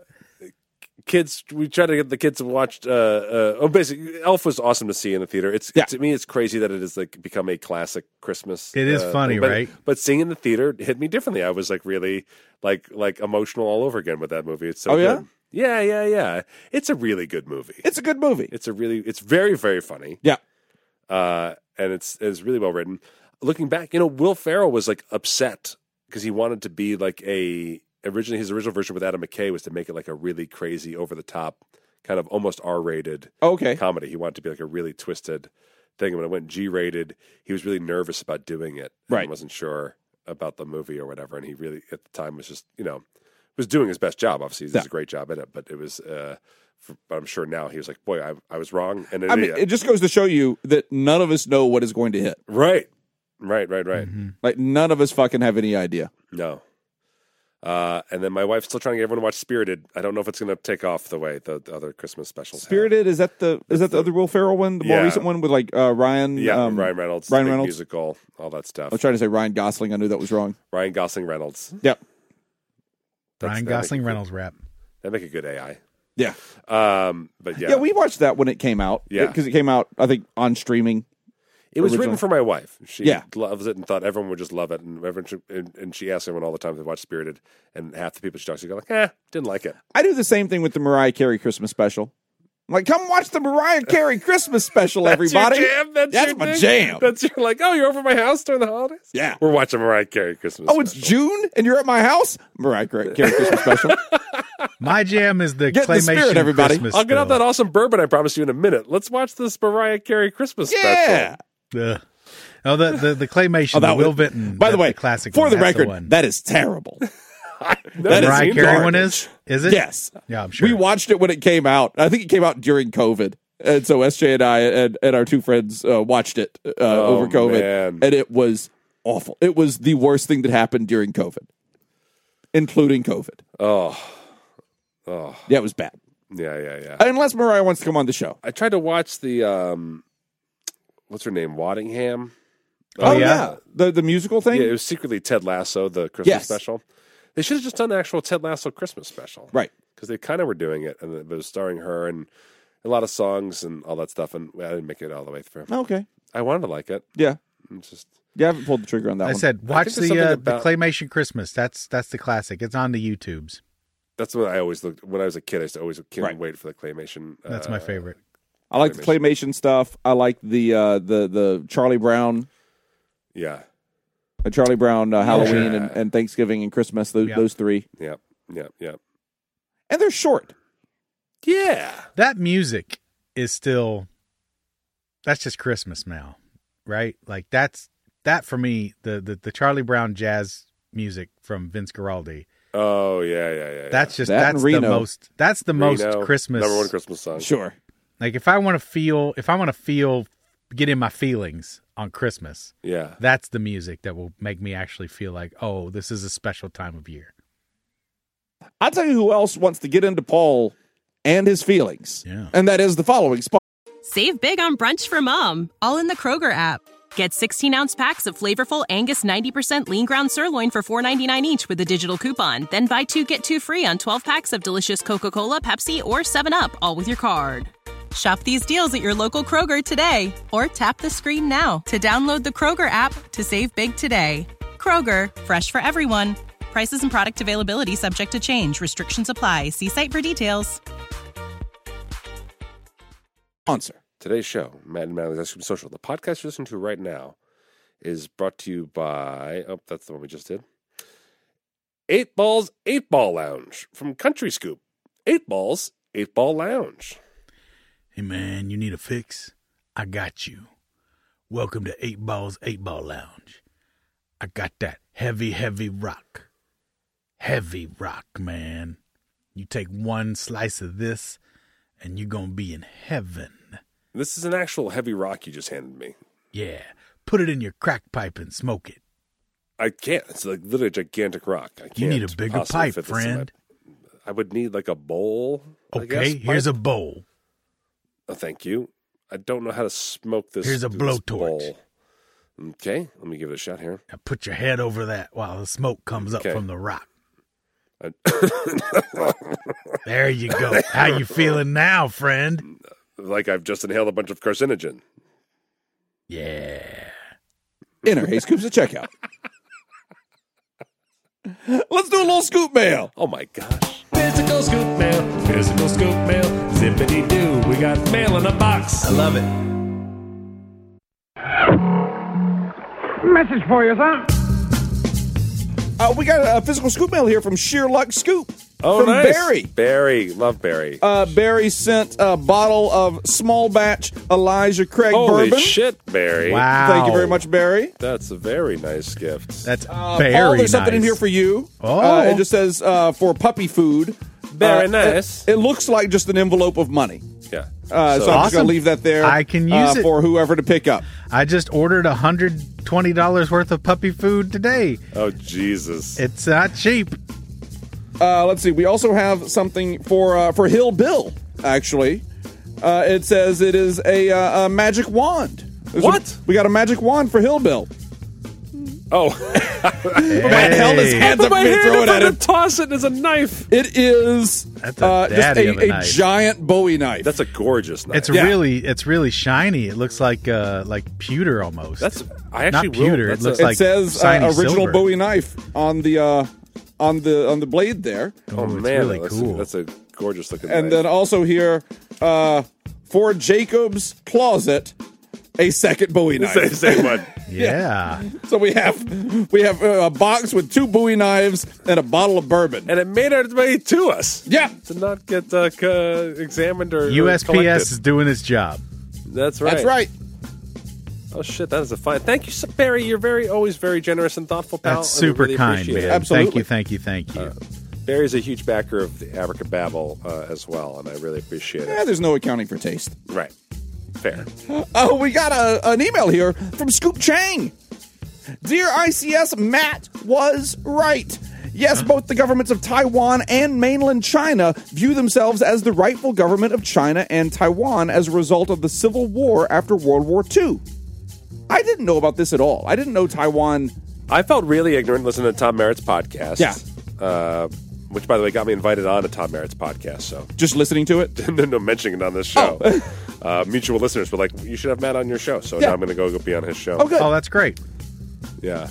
[SPEAKER 5] kids, we try to get the kids to watch. Uh, uh, oh, basically, Elf was awesome to see in the theater. It's
[SPEAKER 2] Yeah.
[SPEAKER 5] to me, it's crazy that it has like become a classic Christmas.
[SPEAKER 4] It is
[SPEAKER 5] uh,
[SPEAKER 4] funny,
[SPEAKER 5] thing. But-
[SPEAKER 4] right?
[SPEAKER 5] But seeing in the theater hit me differently. I was like really like like emotional all over again with that movie. It's so
[SPEAKER 2] Oh, yeah?
[SPEAKER 5] good. Yeah, yeah, yeah. It's a really good movie.
[SPEAKER 2] It's a good movie.
[SPEAKER 5] It's a really, it's very, very funny.
[SPEAKER 2] Yeah.
[SPEAKER 5] Uh, and it's it's really well written. Looking back, you know, Will Ferrell was like upset because he wanted to be like a originally his original version with Adam McKay was to make it like a really crazy, over the top, kind of almost R rated
[SPEAKER 2] Okay.
[SPEAKER 5] comedy. He wanted to be like a really twisted thing. And when it went G rated, he was really nervous about doing it.
[SPEAKER 2] Right.
[SPEAKER 5] And wasn't sure about the movie or whatever. And he really at the time was just, you know, was doing his best job. Obviously, he does
[SPEAKER 2] Yeah.
[SPEAKER 5] a great job in it, but it was uh, For, but I'm sure now he was like, boy, I, I was wrong. And
[SPEAKER 2] I mean, it just goes to show you that none of us know what is going to hit.
[SPEAKER 5] Right. Right, right, right.
[SPEAKER 4] Mm-hmm.
[SPEAKER 2] Like, none of us fucking have any idea.
[SPEAKER 5] No. Uh, and then my wife's still trying to get everyone to watch Spirited. I don't know if it's going to take off the way the, the other Christmas specials
[SPEAKER 2] Spirited, is that the is that the other Will Ferrell one? The
[SPEAKER 5] Yeah.
[SPEAKER 2] more recent one with, like, uh, Ryan?
[SPEAKER 5] have. Yeah,
[SPEAKER 2] um,
[SPEAKER 5] Ryan Reynolds.
[SPEAKER 2] Ryan
[SPEAKER 5] big
[SPEAKER 2] Reynolds?
[SPEAKER 5] musical, all that stuff.
[SPEAKER 2] I was trying to say Ryan Gosling. I knew that was wrong.
[SPEAKER 5] Ryan Gosling Reynolds.
[SPEAKER 2] Yep.
[SPEAKER 5] That's-
[SPEAKER 4] Ryan
[SPEAKER 5] that make
[SPEAKER 4] Gosling
[SPEAKER 5] a good-
[SPEAKER 4] Reynolds rap.
[SPEAKER 5] That make a good A I.
[SPEAKER 2] Yeah.
[SPEAKER 5] Um, but yeah.
[SPEAKER 2] Yeah, we watched that when it came out.
[SPEAKER 5] Yeah.
[SPEAKER 2] Because it came out, I think, on streaming.
[SPEAKER 5] It was
[SPEAKER 2] original.
[SPEAKER 5] written for my wife. She
[SPEAKER 2] Yeah.
[SPEAKER 5] loves it and thought everyone would just love it. And everyone should, and, and she asks everyone all the time to watch Spirited. And half the people she talks to go like, eh, didn't like it.
[SPEAKER 2] I do the same thing with the Mariah Carey Christmas special. I'm like, come watch the Mariah Carey Christmas special, everybody.
[SPEAKER 5] That's your jam? That's,
[SPEAKER 2] That's
[SPEAKER 5] your
[SPEAKER 2] my
[SPEAKER 5] thing?
[SPEAKER 2] jam.
[SPEAKER 5] That's your, like, oh, you're over at my house during the holidays?
[SPEAKER 2] Yeah.
[SPEAKER 5] We're watching Mariah Carey Christmas
[SPEAKER 2] Oh, it's
[SPEAKER 5] special.
[SPEAKER 2] June and you're at my house? Mariah Carey Christmas special.
[SPEAKER 4] My jam is the
[SPEAKER 2] Get in the
[SPEAKER 4] claymation
[SPEAKER 2] spirit, everybody.
[SPEAKER 4] Christmas
[SPEAKER 5] I'll get out
[SPEAKER 4] bill.
[SPEAKER 5] that awesome bourbon I promised you in a minute. Let's watch this Mariah Carey Christmas
[SPEAKER 2] Yeah.
[SPEAKER 5] special.
[SPEAKER 4] Ugh. Oh, the, the, the claymation,
[SPEAKER 2] Oh,
[SPEAKER 4] the
[SPEAKER 2] that
[SPEAKER 4] Will
[SPEAKER 2] was-
[SPEAKER 4] Vinton.
[SPEAKER 2] By the
[SPEAKER 4] the,
[SPEAKER 2] way,
[SPEAKER 4] the classic
[SPEAKER 2] for
[SPEAKER 4] one,
[SPEAKER 2] the
[SPEAKER 4] that's
[SPEAKER 2] record,
[SPEAKER 4] one.
[SPEAKER 2] that is terrible.
[SPEAKER 5] That
[SPEAKER 2] That is
[SPEAKER 4] Mariah Carey
[SPEAKER 2] garbage.
[SPEAKER 4] one is? Is it?
[SPEAKER 2] Yes.
[SPEAKER 4] Yeah, I'm sure.
[SPEAKER 2] We watched it when it came out. I think it came out during COVID. And so S J and I and, and our two friends uh, watched it uh,
[SPEAKER 5] Oh,
[SPEAKER 2] over COVID.
[SPEAKER 5] man.
[SPEAKER 2] And it was awful. It was the worst thing that happened during COVID, including COVID.
[SPEAKER 5] Oh. Oh.
[SPEAKER 2] Yeah, it was bad.
[SPEAKER 5] Yeah, yeah, yeah.
[SPEAKER 2] Unless Mariah wants to come on the show.
[SPEAKER 5] I tried to watch the, um, what's her name? Waddingham?
[SPEAKER 4] Oh, yeah?
[SPEAKER 2] The the musical thing?
[SPEAKER 5] Yeah, it was secretly Ted Lasso, the Christmas
[SPEAKER 2] Yes.
[SPEAKER 5] special. They should have just done an actual Ted Lasso Christmas special.
[SPEAKER 2] Right.
[SPEAKER 5] Because they kind of were doing it, and it was starring her and a lot of songs and all that stuff, and I didn't make it all the way through.
[SPEAKER 2] Okay.
[SPEAKER 5] I wanted to like it.
[SPEAKER 2] Yeah.
[SPEAKER 5] It's just
[SPEAKER 2] Yeah, I haven't pulled the trigger on that
[SPEAKER 4] I
[SPEAKER 2] one.
[SPEAKER 4] said,
[SPEAKER 5] I
[SPEAKER 4] watch
[SPEAKER 5] think there's
[SPEAKER 4] the uh,
[SPEAKER 5] something about-
[SPEAKER 4] the claymation Christmas. That's that's the classic. It's on the YouTubes.
[SPEAKER 5] that's what I always looked when I was a kid. I used to always couldn't
[SPEAKER 2] Right.
[SPEAKER 5] wait for the claymation.
[SPEAKER 4] That's
[SPEAKER 5] uh,
[SPEAKER 4] my favorite.
[SPEAKER 2] I like the claymation stuff. I like the uh, the the Charlie Brown
[SPEAKER 5] Yeah,
[SPEAKER 2] uh, Charlie Brown uh, Halloween
[SPEAKER 5] Yeah.
[SPEAKER 2] and, and Thanksgiving and Christmas, those,
[SPEAKER 4] Yeah.
[SPEAKER 2] those three.
[SPEAKER 5] yeah, yeah, yeah,
[SPEAKER 2] And they're short.
[SPEAKER 5] yeah.
[SPEAKER 4] That music is still, that's just Christmas now, right? Like that's, that for me, the, the, the Charlie Brown jazz music from Vince Guaraldi,
[SPEAKER 5] Oh yeah, yeah, yeah. yeah.
[SPEAKER 4] that's just,
[SPEAKER 2] That and
[SPEAKER 4] that's the
[SPEAKER 2] Reno.
[SPEAKER 4] most, that's the most
[SPEAKER 5] Reno,
[SPEAKER 4] Christmas.
[SPEAKER 5] number one Christmas song.
[SPEAKER 2] Sure.
[SPEAKER 4] Like if I want to feel, if I want to feel, get in my feelings on Christmas,
[SPEAKER 5] Yeah,
[SPEAKER 4] that's the music that will make me actually feel like, oh, this is a special time of year.
[SPEAKER 2] I'll tell you who else wants to get into Paul and his feelings.
[SPEAKER 4] Yeah.
[SPEAKER 2] And that is the following spot.
[SPEAKER 1] Save big on brunch for mom, all in the Kroger app. Get sixteen-ounce packs of flavorful Angus ninety percent lean ground sirloin for four ninety-nine each with a digital coupon. Then buy two, get two free on twelve packs of delicious Coca-Cola, Pepsi, or seven up, all with your card. Shop these deals at your local Kroger today, or tap the screen now to download the Kroger app to save big today. Kroger, fresh for everyone. Prices and product availability subject to change. Restrictions apply. See site for details.
[SPEAKER 2] Sponsor.
[SPEAKER 5] today's show, Matt and Madeline's Ice Cream Social, the podcast you're listening to right now, is brought to you by. Oh, that's the one we just did. Eight Balls Eight Ball Lounge from Country Scoop. Eight Balls Eight Ball Lounge.
[SPEAKER 4] Hey, man, you need a fix? I got you. Welcome to Eight Balls, Eight Ball Lounge. I got that heavy, heavy rock. Heavy rock, man. You take one slice of this, and you're going to be in heaven.
[SPEAKER 5] This is an actual heavy rock you just handed me.
[SPEAKER 4] Yeah. Put it in your crack pipe and smoke it.
[SPEAKER 5] I can't. It's like literally a gigantic rock. I can't
[SPEAKER 4] You need a bigger
[SPEAKER 5] possibly
[SPEAKER 4] pipe,
[SPEAKER 5] fit this in my-
[SPEAKER 4] friend.
[SPEAKER 5] I would need like a bowl. I
[SPEAKER 4] Okay,
[SPEAKER 5] guess,
[SPEAKER 4] here's a
[SPEAKER 5] pipe.
[SPEAKER 4] bowl.
[SPEAKER 5] Oh, thank you. I don't know how to smoke this.
[SPEAKER 4] Here's a
[SPEAKER 5] this
[SPEAKER 4] blowtorch.
[SPEAKER 5] bowl. Okay, let me give it a shot here.
[SPEAKER 4] Now put your head over that while the smoke comes
[SPEAKER 5] Okay.
[SPEAKER 4] up from the rock.
[SPEAKER 5] I-
[SPEAKER 4] There you go. How you feeling now, friend?
[SPEAKER 5] like I've just inhaled a bunch of carcinogen.
[SPEAKER 4] Yeah.
[SPEAKER 2] Enter Hey Scoops at checkout. Let's do a little scoop mail.
[SPEAKER 5] Oh my gosh.
[SPEAKER 8] Physical scoop mail, physical scoop mail, zippity doo. We got mail in a box.
[SPEAKER 7] I love it.
[SPEAKER 9] Message for you, son.
[SPEAKER 2] Uh, we got a physical scoop mail here from Sheer Luck Scoop.
[SPEAKER 5] Oh,
[SPEAKER 2] from
[SPEAKER 5] nice.
[SPEAKER 2] Barry.
[SPEAKER 5] Barry. Love Barry.
[SPEAKER 2] Uh, Barry sent a bottle of small batch Elijah Craig
[SPEAKER 5] Holy
[SPEAKER 2] bourbon.
[SPEAKER 5] shit, Barry.
[SPEAKER 4] Wow.
[SPEAKER 2] Thank you very much, Barry.
[SPEAKER 5] That's a very nice gift.
[SPEAKER 4] That's
[SPEAKER 2] Uh,
[SPEAKER 4] very
[SPEAKER 2] Paul, there's something in
[SPEAKER 4] nice.
[SPEAKER 2] here for you.
[SPEAKER 4] Oh.
[SPEAKER 2] Uh, it just says uh, for puppy food.
[SPEAKER 5] Very
[SPEAKER 2] Uh,
[SPEAKER 5] nice.
[SPEAKER 2] It, it looks like just an envelope of money.
[SPEAKER 5] Yeah.
[SPEAKER 2] Uh, so,
[SPEAKER 5] So-
[SPEAKER 2] I'm just going
[SPEAKER 4] Awesome.
[SPEAKER 2] to leave that there.
[SPEAKER 4] I can use
[SPEAKER 2] uh,
[SPEAKER 4] it.
[SPEAKER 2] for whoever to pick up.
[SPEAKER 4] I just ordered one hundred twenty dollars worth of puppy food today.
[SPEAKER 5] Oh, Jesus.
[SPEAKER 4] It's not cheap.
[SPEAKER 2] Uh, let's see. We also have something for uh, for Hill Bill. Actually, uh, it says it is a, uh, a magic wand. There's
[SPEAKER 5] What?
[SPEAKER 2] a- we got a magic wand for Hill Bill.
[SPEAKER 5] Oh.
[SPEAKER 2] Matt held his hands
[SPEAKER 5] Put
[SPEAKER 2] up
[SPEAKER 5] my
[SPEAKER 2] and
[SPEAKER 5] hand
[SPEAKER 2] throw it
[SPEAKER 5] up
[SPEAKER 2] at
[SPEAKER 5] and
[SPEAKER 2] him.
[SPEAKER 5] toss it as a knife.
[SPEAKER 2] It is
[SPEAKER 4] That's a
[SPEAKER 2] uh, just
[SPEAKER 4] daddy
[SPEAKER 2] a,
[SPEAKER 4] of a
[SPEAKER 2] a
[SPEAKER 4] knife.
[SPEAKER 2] giant Bowie knife.
[SPEAKER 5] That's a gorgeous knife.
[SPEAKER 4] It's
[SPEAKER 2] Yeah.
[SPEAKER 4] really, it's really shiny. It looks like, uh, like pewter almost.
[SPEAKER 5] That's I actually
[SPEAKER 4] not pewter.
[SPEAKER 5] will.
[SPEAKER 4] It
[SPEAKER 5] That's
[SPEAKER 4] looks
[SPEAKER 5] a-
[SPEAKER 2] it
[SPEAKER 4] like
[SPEAKER 2] says uh,
[SPEAKER 4] shiny
[SPEAKER 2] original
[SPEAKER 4] silver.
[SPEAKER 2] Bowie knife on the uh, on the on the blade there,
[SPEAKER 5] Oh,
[SPEAKER 4] it's
[SPEAKER 5] man,
[SPEAKER 4] really
[SPEAKER 5] that's,
[SPEAKER 4] cool.
[SPEAKER 5] A, that's a gorgeous looking
[SPEAKER 2] and
[SPEAKER 5] knife.
[SPEAKER 2] then also here uh, for Jacob's closet, a second Bowie knife.
[SPEAKER 5] same, same one.
[SPEAKER 4] Yeah.
[SPEAKER 2] So we have we have uh, a box with two Bowie knives and a bottle of bourbon.
[SPEAKER 5] And it made its way to us.
[SPEAKER 2] Yeah.
[SPEAKER 5] To not get uh, c- uh, examined or
[SPEAKER 4] U S P S
[SPEAKER 5] or collected.
[SPEAKER 4] is doing its job.
[SPEAKER 5] That's right.
[SPEAKER 2] That's right.
[SPEAKER 5] Oh shit, that is a fine. Thank you, so- Barry. You're very always very generous and thoughtful, pal.
[SPEAKER 4] That's
[SPEAKER 5] and we
[SPEAKER 4] super
[SPEAKER 5] really
[SPEAKER 4] kind,
[SPEAKER 5] appreciate
[SPEAKER 4] man.
[SPEAKER 5] it.
[SPEAKER 2] Absolutely.
[SPEAKER 4] Thank you, thank you, thank you.
[SPEAKER 5] Barry's a huge backer of the Abracababble uh, as well, and I really appreciate
[SPEAKER 2] Yeah,
[SPEAKER 5] it.
[SPEAKER 2] there's no accounting for taste.
[SPEAKER 5] Right. Fair.
[SPEAKER 2] Oh, we got a, an email here from Scoop Chang. Dear I C S, Matt was right. Yes, both the governments of Taiwan and mainland China view themselves as the rightful government of China and Taiwan as a result of the civil war after World War Two. I didn't know about this at all. I didn't know Taiwan.
[SPEAKER 5] I felt really ignorant listening to Tom Merritt's podcast.
[SPEAKER 2] Yeah.
[SPEAKER 5] Uh, which, by the way, got me invited on to Tom Merritt's podcast. So
[SPEAKER 2] Just listening to it.
[SPEAKER 5] no, no mentioning it on this show. uh, mutual listeners were like, "You should have Matt on your show." So
[SPEAKER 2] Yeah.
[SPEAKER 5] now I'm going to go, go be on his show.
[SPEAKER 2] Oh, good.
[SPEAKER 4] Oh, that's great.
[SPEAKER 5] Yeah.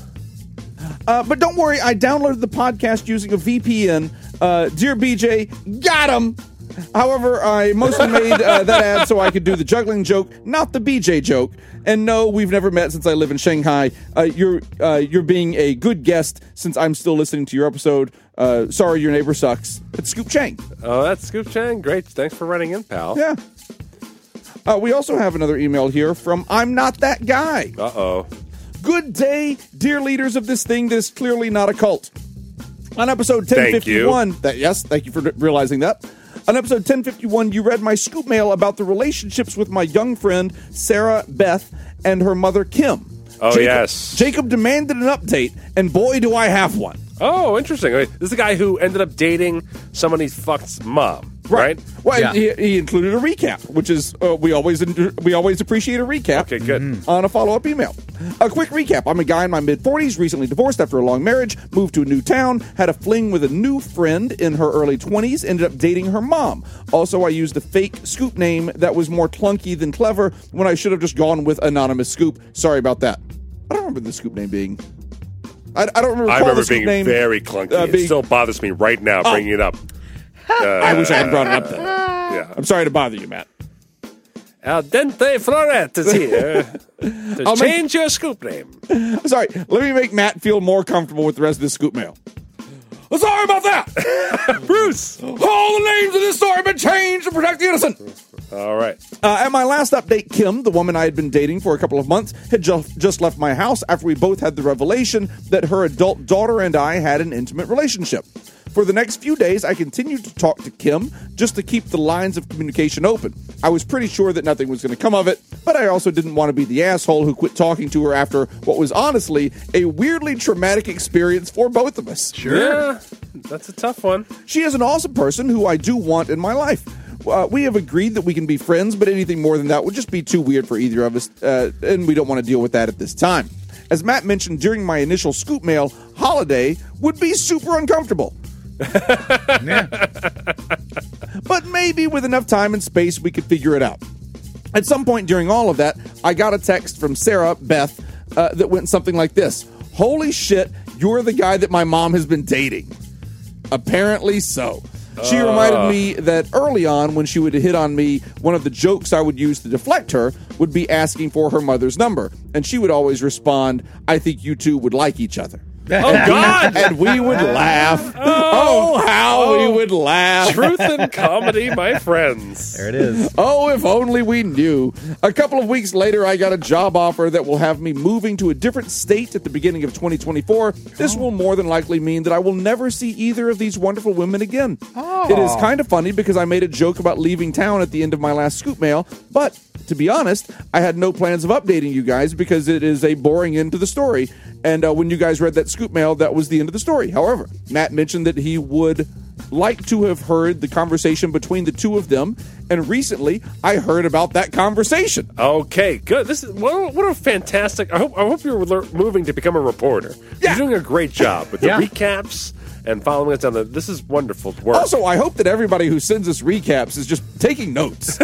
[SPEAKER 2] Uh, but don't worry, I downloaded the podcast using a V P N. Uh, Dear B J, got him! However, I mostly made uh, that ad so I could do the juggling joke, not the B J joke. And no, we've never met since I live in Shanghai. Uh, you're uh, you're being a good guest since I'm still listening to your episode. Uh, sorry, your neighbor sucks. It's Scoop Chang.
[SPEAKER 5] Oh, that's Scoop Chang. Great. Thanks for running in, pal.
[SPEAKER 2] Yeah. Uh, we also have another email here from I'm Not That Guy.
[SPEAKER 5] Uh oh.
[SPEAKER 2] Good day, dear leaders of this thing that is clearly not a cult. On episode ten fifty-one, that yes, thank you for realizing that. On episode ten fifty-one, you read my scoop mail about the relationships with my young friend Sarah Beth and her mother Kim.
[SPEAKER 5] Oh,
[SPEAKER 2] Jacob,
[SPEAKER 5] yes.
[SPEAKER 2] Jacob demanded an update, and boy, do I have one.
[SPEAKER 5] Oh, interesting. Wait, this is the guy who ended up dating someone he fucked's mom, right?
[SPEAKER 2] Well,
[SPEAKER 4] Yeah.
[SPEAKER 2] he, he included a recap, which is uh, we always we always appreciate a recap.
[SPEAKER 5] Okay, good.
[SPEAKER 2] On a follow-up email. A quick recap. I'm a guy in my mid-forties, recently divorced after a long marriage, moved to a new town, had a fling with a new friend in her early twenties, ended up dating her mom. Also, I used a fake Scoop name that was more clunky than clever when I should have just gone with Anonymous Scoop. Sorry about that. I don't remember the Scoop name being... I, I don't remember,
[SPEAKER 5] I
[SPEAKER 2] the
[SPEAKER 5] remember
[SPEAKER 2] Scoop
[SPEAKER 5] being
[SPEAKER 2] name,
[SPEAKER 5] very clunky.
[SPEAKER 2] uh,
[SPEAKER 5] it
[SPEAKER 2] being-
[SPEAKER 5] still bothers me right now
[SPEAKER 2] Oh.
[SPEAKER 5] bringing it up. Uh,
[SPEAKER 2] I wish I had brought it up then.
[SPEAKER 5] Yeah.
[SPEAKER 2] I'm sorry to bother you, Matt.
[SPEAKER 5] Al dente Floret is here to
[SPEAKER 2] I'll make-
[SPEAKER 5] change your scoop name.
[SPEAKER 2] Sorry, let me make Matt feel more comfortable with the rest of this scoop mail. Oh, sorry about that.
[SPEAKER 5] Bruce.
[SPEAKER 2] All the names of this story have been changed to protect the innocent.
[SPEAKER 5] All right.
[SPEAKER 2] Uh, at my last update, Kim, the woman I had been dating for a couple of months, had ju- just left my house after we both had the revelation that her adult daughter and I had an intimate relationship. For the next few days, I continued to talk to Kim just to keep the lines of communication open. I was pretty sure that nothing was going to come of it, but I also didn't want to be the asshole who quit talking to her after what was honestly a weirdly traumatic experience for both of us.
[SPEAKER 5] Yeah, that's a tough one.
[SPEAKER 2] She is an awesome person who I do want in my life. Uh, we have agreed that we can be friends, but anything more than that would just be too weird for either of us, uh, and we don't want to deal with that at this time. As Matt mentioned during my initial scoop mail, holiday would be super uncomfortable.
[SPEAKER 4] Yeah.
[SPEAKER 2] But maybe with enough time and space, we could figure it out. At some point during all of that, I got a text from Sarah Beth uh, that went something like this. Holy shit, you're the guy that my mom has been dating. Apparently so. She reminded me that early on, when she would hit on me, one of the jokes I would use to deflect her would be asking for her mother's number. And she would always respond, I think you two would like each other.
[SPEAKER 5] Oh, God.
[SPEAKER 2] And we would laugh. Oh, how
[SPEAKER 5] Oh.
[SPEAKER 2] we would laugh.
[SPEAKER 5] Truth and comedy, my friends.
[SPEAKER 4] There it is.
[SPEAKER 2] Oh, if only we knew. A couple of weeks later, I got a job offer that will have me moving to a different state at the beginning of twenty twenty-four. This will more than likely mean that I will never see either of these wonderful women again. It is kind of funny because I made a joke about leaving town at the end of my last scoop mail, but to be honest, I had no plans of updating you guys because it is a boring end to the story. And uh, when you guys read that scoop mail, that was the end of the story. However, Matt mentioned that he would like to have heard the conversation between the two of them, and recently I heard about that conversation.
[SPEAKER 5] Okay, good. This is what, what a fantastic. I hope I hope you're lear- moving to become a reporter.
[SPEAKER 2] Yeah.
[SPEAKER 5] You're doing a great job with the
[SPEAKER 4] Yeah.
[SPEAKER 5] recaps and following us down the. This is wonderful work.
[SPEAKER 2] Also, I hope that everybody who sends us recaps is just taking notes.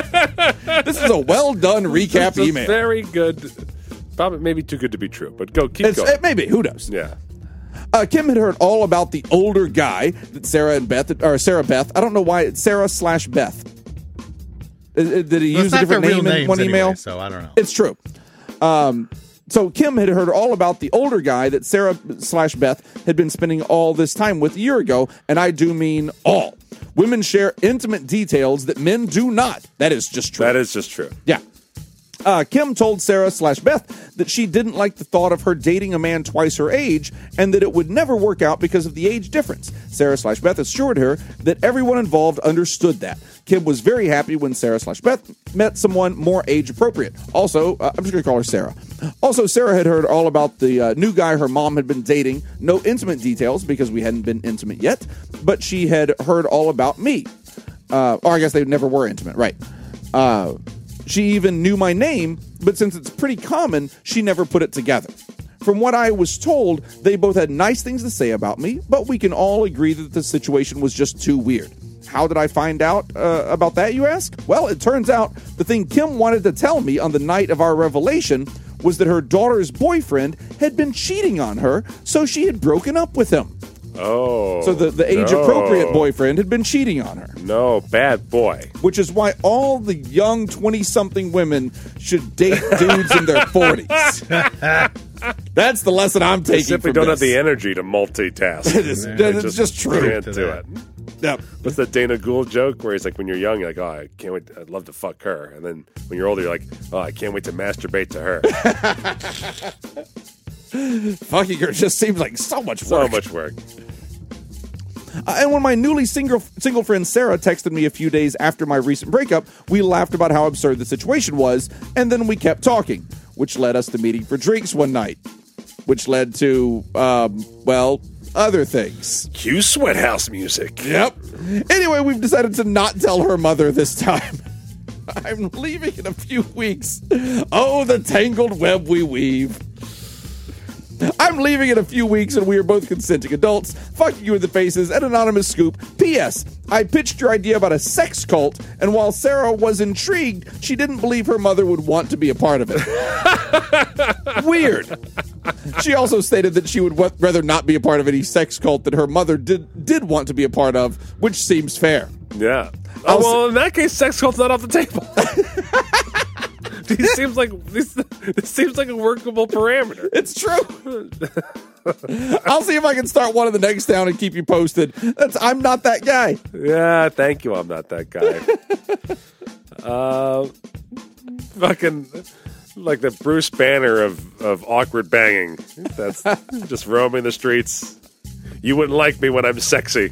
[SPEAKER 2] This is a well done recap
[SPEAKER 5] It's a
[SPEAKER 2] email.
[SPEAKER 5] Very good. Probably maybe too good to be true, but go keep
[SPEAKER 2] It's,
[SPEAKER 5] going.
[SPEAKER 2] it may be. Who knows?
[SPEAKER 5] Yeah.
[SPEAKER 2] Uh, Kim had heard all about the older guy that Sarah and Beth, or Sarah Beth. I don't know why it's Sarah slash Beth. Uh, uh, Did he
[SPEAKER 4] Well,
[SPEAKER 2] use
[SPEAKER 4] it's
[SPEAKER 2] a
[SPEAKER 4] not
[SPEAKER 2] different
[SPEAKER 4] their real
[SPEAKER 2] name in
[SPEAKER 4] names
[SPEAKER 2] one email?
[SPEAKER 4] anyway, so I don't know.
[SPEAKER 2] It's true. Um, so Kim had heard all about the older guy that Sarah slash Beth had been spending all this time with a year ago, and I do mean all. Women share intimate details that men do not. That is just true.
[SPEAKER 5] That is just true.
[SPEAKER 2] Yeah. Uh, Kim told Sarah slash Beth that she didn't like the thought of her dating a man twice her age and that it would never work out because of the age difference. Sarah slash Beth assured her that everyone involved understood that. Kim was very happy when Sarah slash Beth met someone more age appropriate. Also, uh, I'm just going to call her Sarah. Also, Sarah had heard all about the uh, new guy her mom had been dating. No intimate details because we hadn't been intimate yet, but she had heard all about me. Uh, or I guess they never were intimate, right? Uh, She even knew my name, but since it's pretty common, she never put it together. From what I was told, they both had nice things to say about me, but we can all agree that the situation was just too weird. How did I find out uh, about that, you ask? Well, it turns out the thing Kim wanted to tell me on the night of our revelation was that her daughter's boyfriend had been cheating on her, so she had broken up with him.
[SPEAKER 5] Oh.
[SPEAKER 2] So the, the age-appropriate boyfriend had been cheating on her.
[SPEAKER 5] No, bad boy.
[SPEAKER 2] Which is why all the young twenty-something women should date dudes in their forties. That's the lesson I'm
[SPEAKER 5] They
[SPEAKER 2] taking
[SPEAKER 5] simply
[SPEAKER 2] from
[SPEAKER 5] don't
[SPEAKER 2] this.
[SPEAKER 5] have the energy to multitask.
[SPEAKER 2] It is-
[SPEAKER 5] They
[SPEAKER 2] it's just true.
[SPEAKER 5] Can't
[SPEAKER 4] To
[SPEAKER 5] do
[SPEAKER 4] that.
[SPEAKER 5] it.
[SPEAKER 2] Yep.
[SPEAKER 5] What's that Dana Gould joke where he's like, when you're young, you're like, oh, I can't wait. I'd love to fuck her. And then when you're older, you're like, oh, I can't wait to masturbate to her.
[SPEAKER 2] Fucking her just seems like so much
[SPEAKER 5] So
[SPEAKER 2] work.
[SPEAKER 5] much work.
[SPEAKER 2] Uh, and when my newly single single friend Sarah texted me a few days after my recent breakup, we laughed about how absurd the situation was, and then we kept talking, which led us to meeting for drinks one night, which led to, um, well, other things.
[SPEAKER 5] Cue Sweathouse music.
[SPEAKER 2] Yep. Anyway, we've decided to not tell her mother this time. I'm leaving in a few weeks. Oh, the tangled web we weave. I'm leaving in a few weeks and we are both consenting adults. Fuck you in the faces. An anonymous scoop. P S. I pitched your idea about a sex cult, and while Sarah was intrigued, she didn't believe her mother would want to be a part of it. Weird. She also stated that she would w- rather not be a part of any sex cult that her mother did did want to be a part of, which seems fair.
[SPEAKER 5] Yeah.
[SPEAKER 2] I'll
[SPEAKER 5] Oh, well, in that case, sex cult's not off the table. This seems like this, this seems like a workable parameter.
[SPEAKER 2] It's true. I'll see if I can start one in the next town and keep you posted. That's I'm not that guy.
[SPEAKER 5] Yeah, thank you. I'm not that guy. uh, fucking like the Bruce Banner of, of awkward banging. That's just roaming the streets. You wouldn't like me when I'm sexy.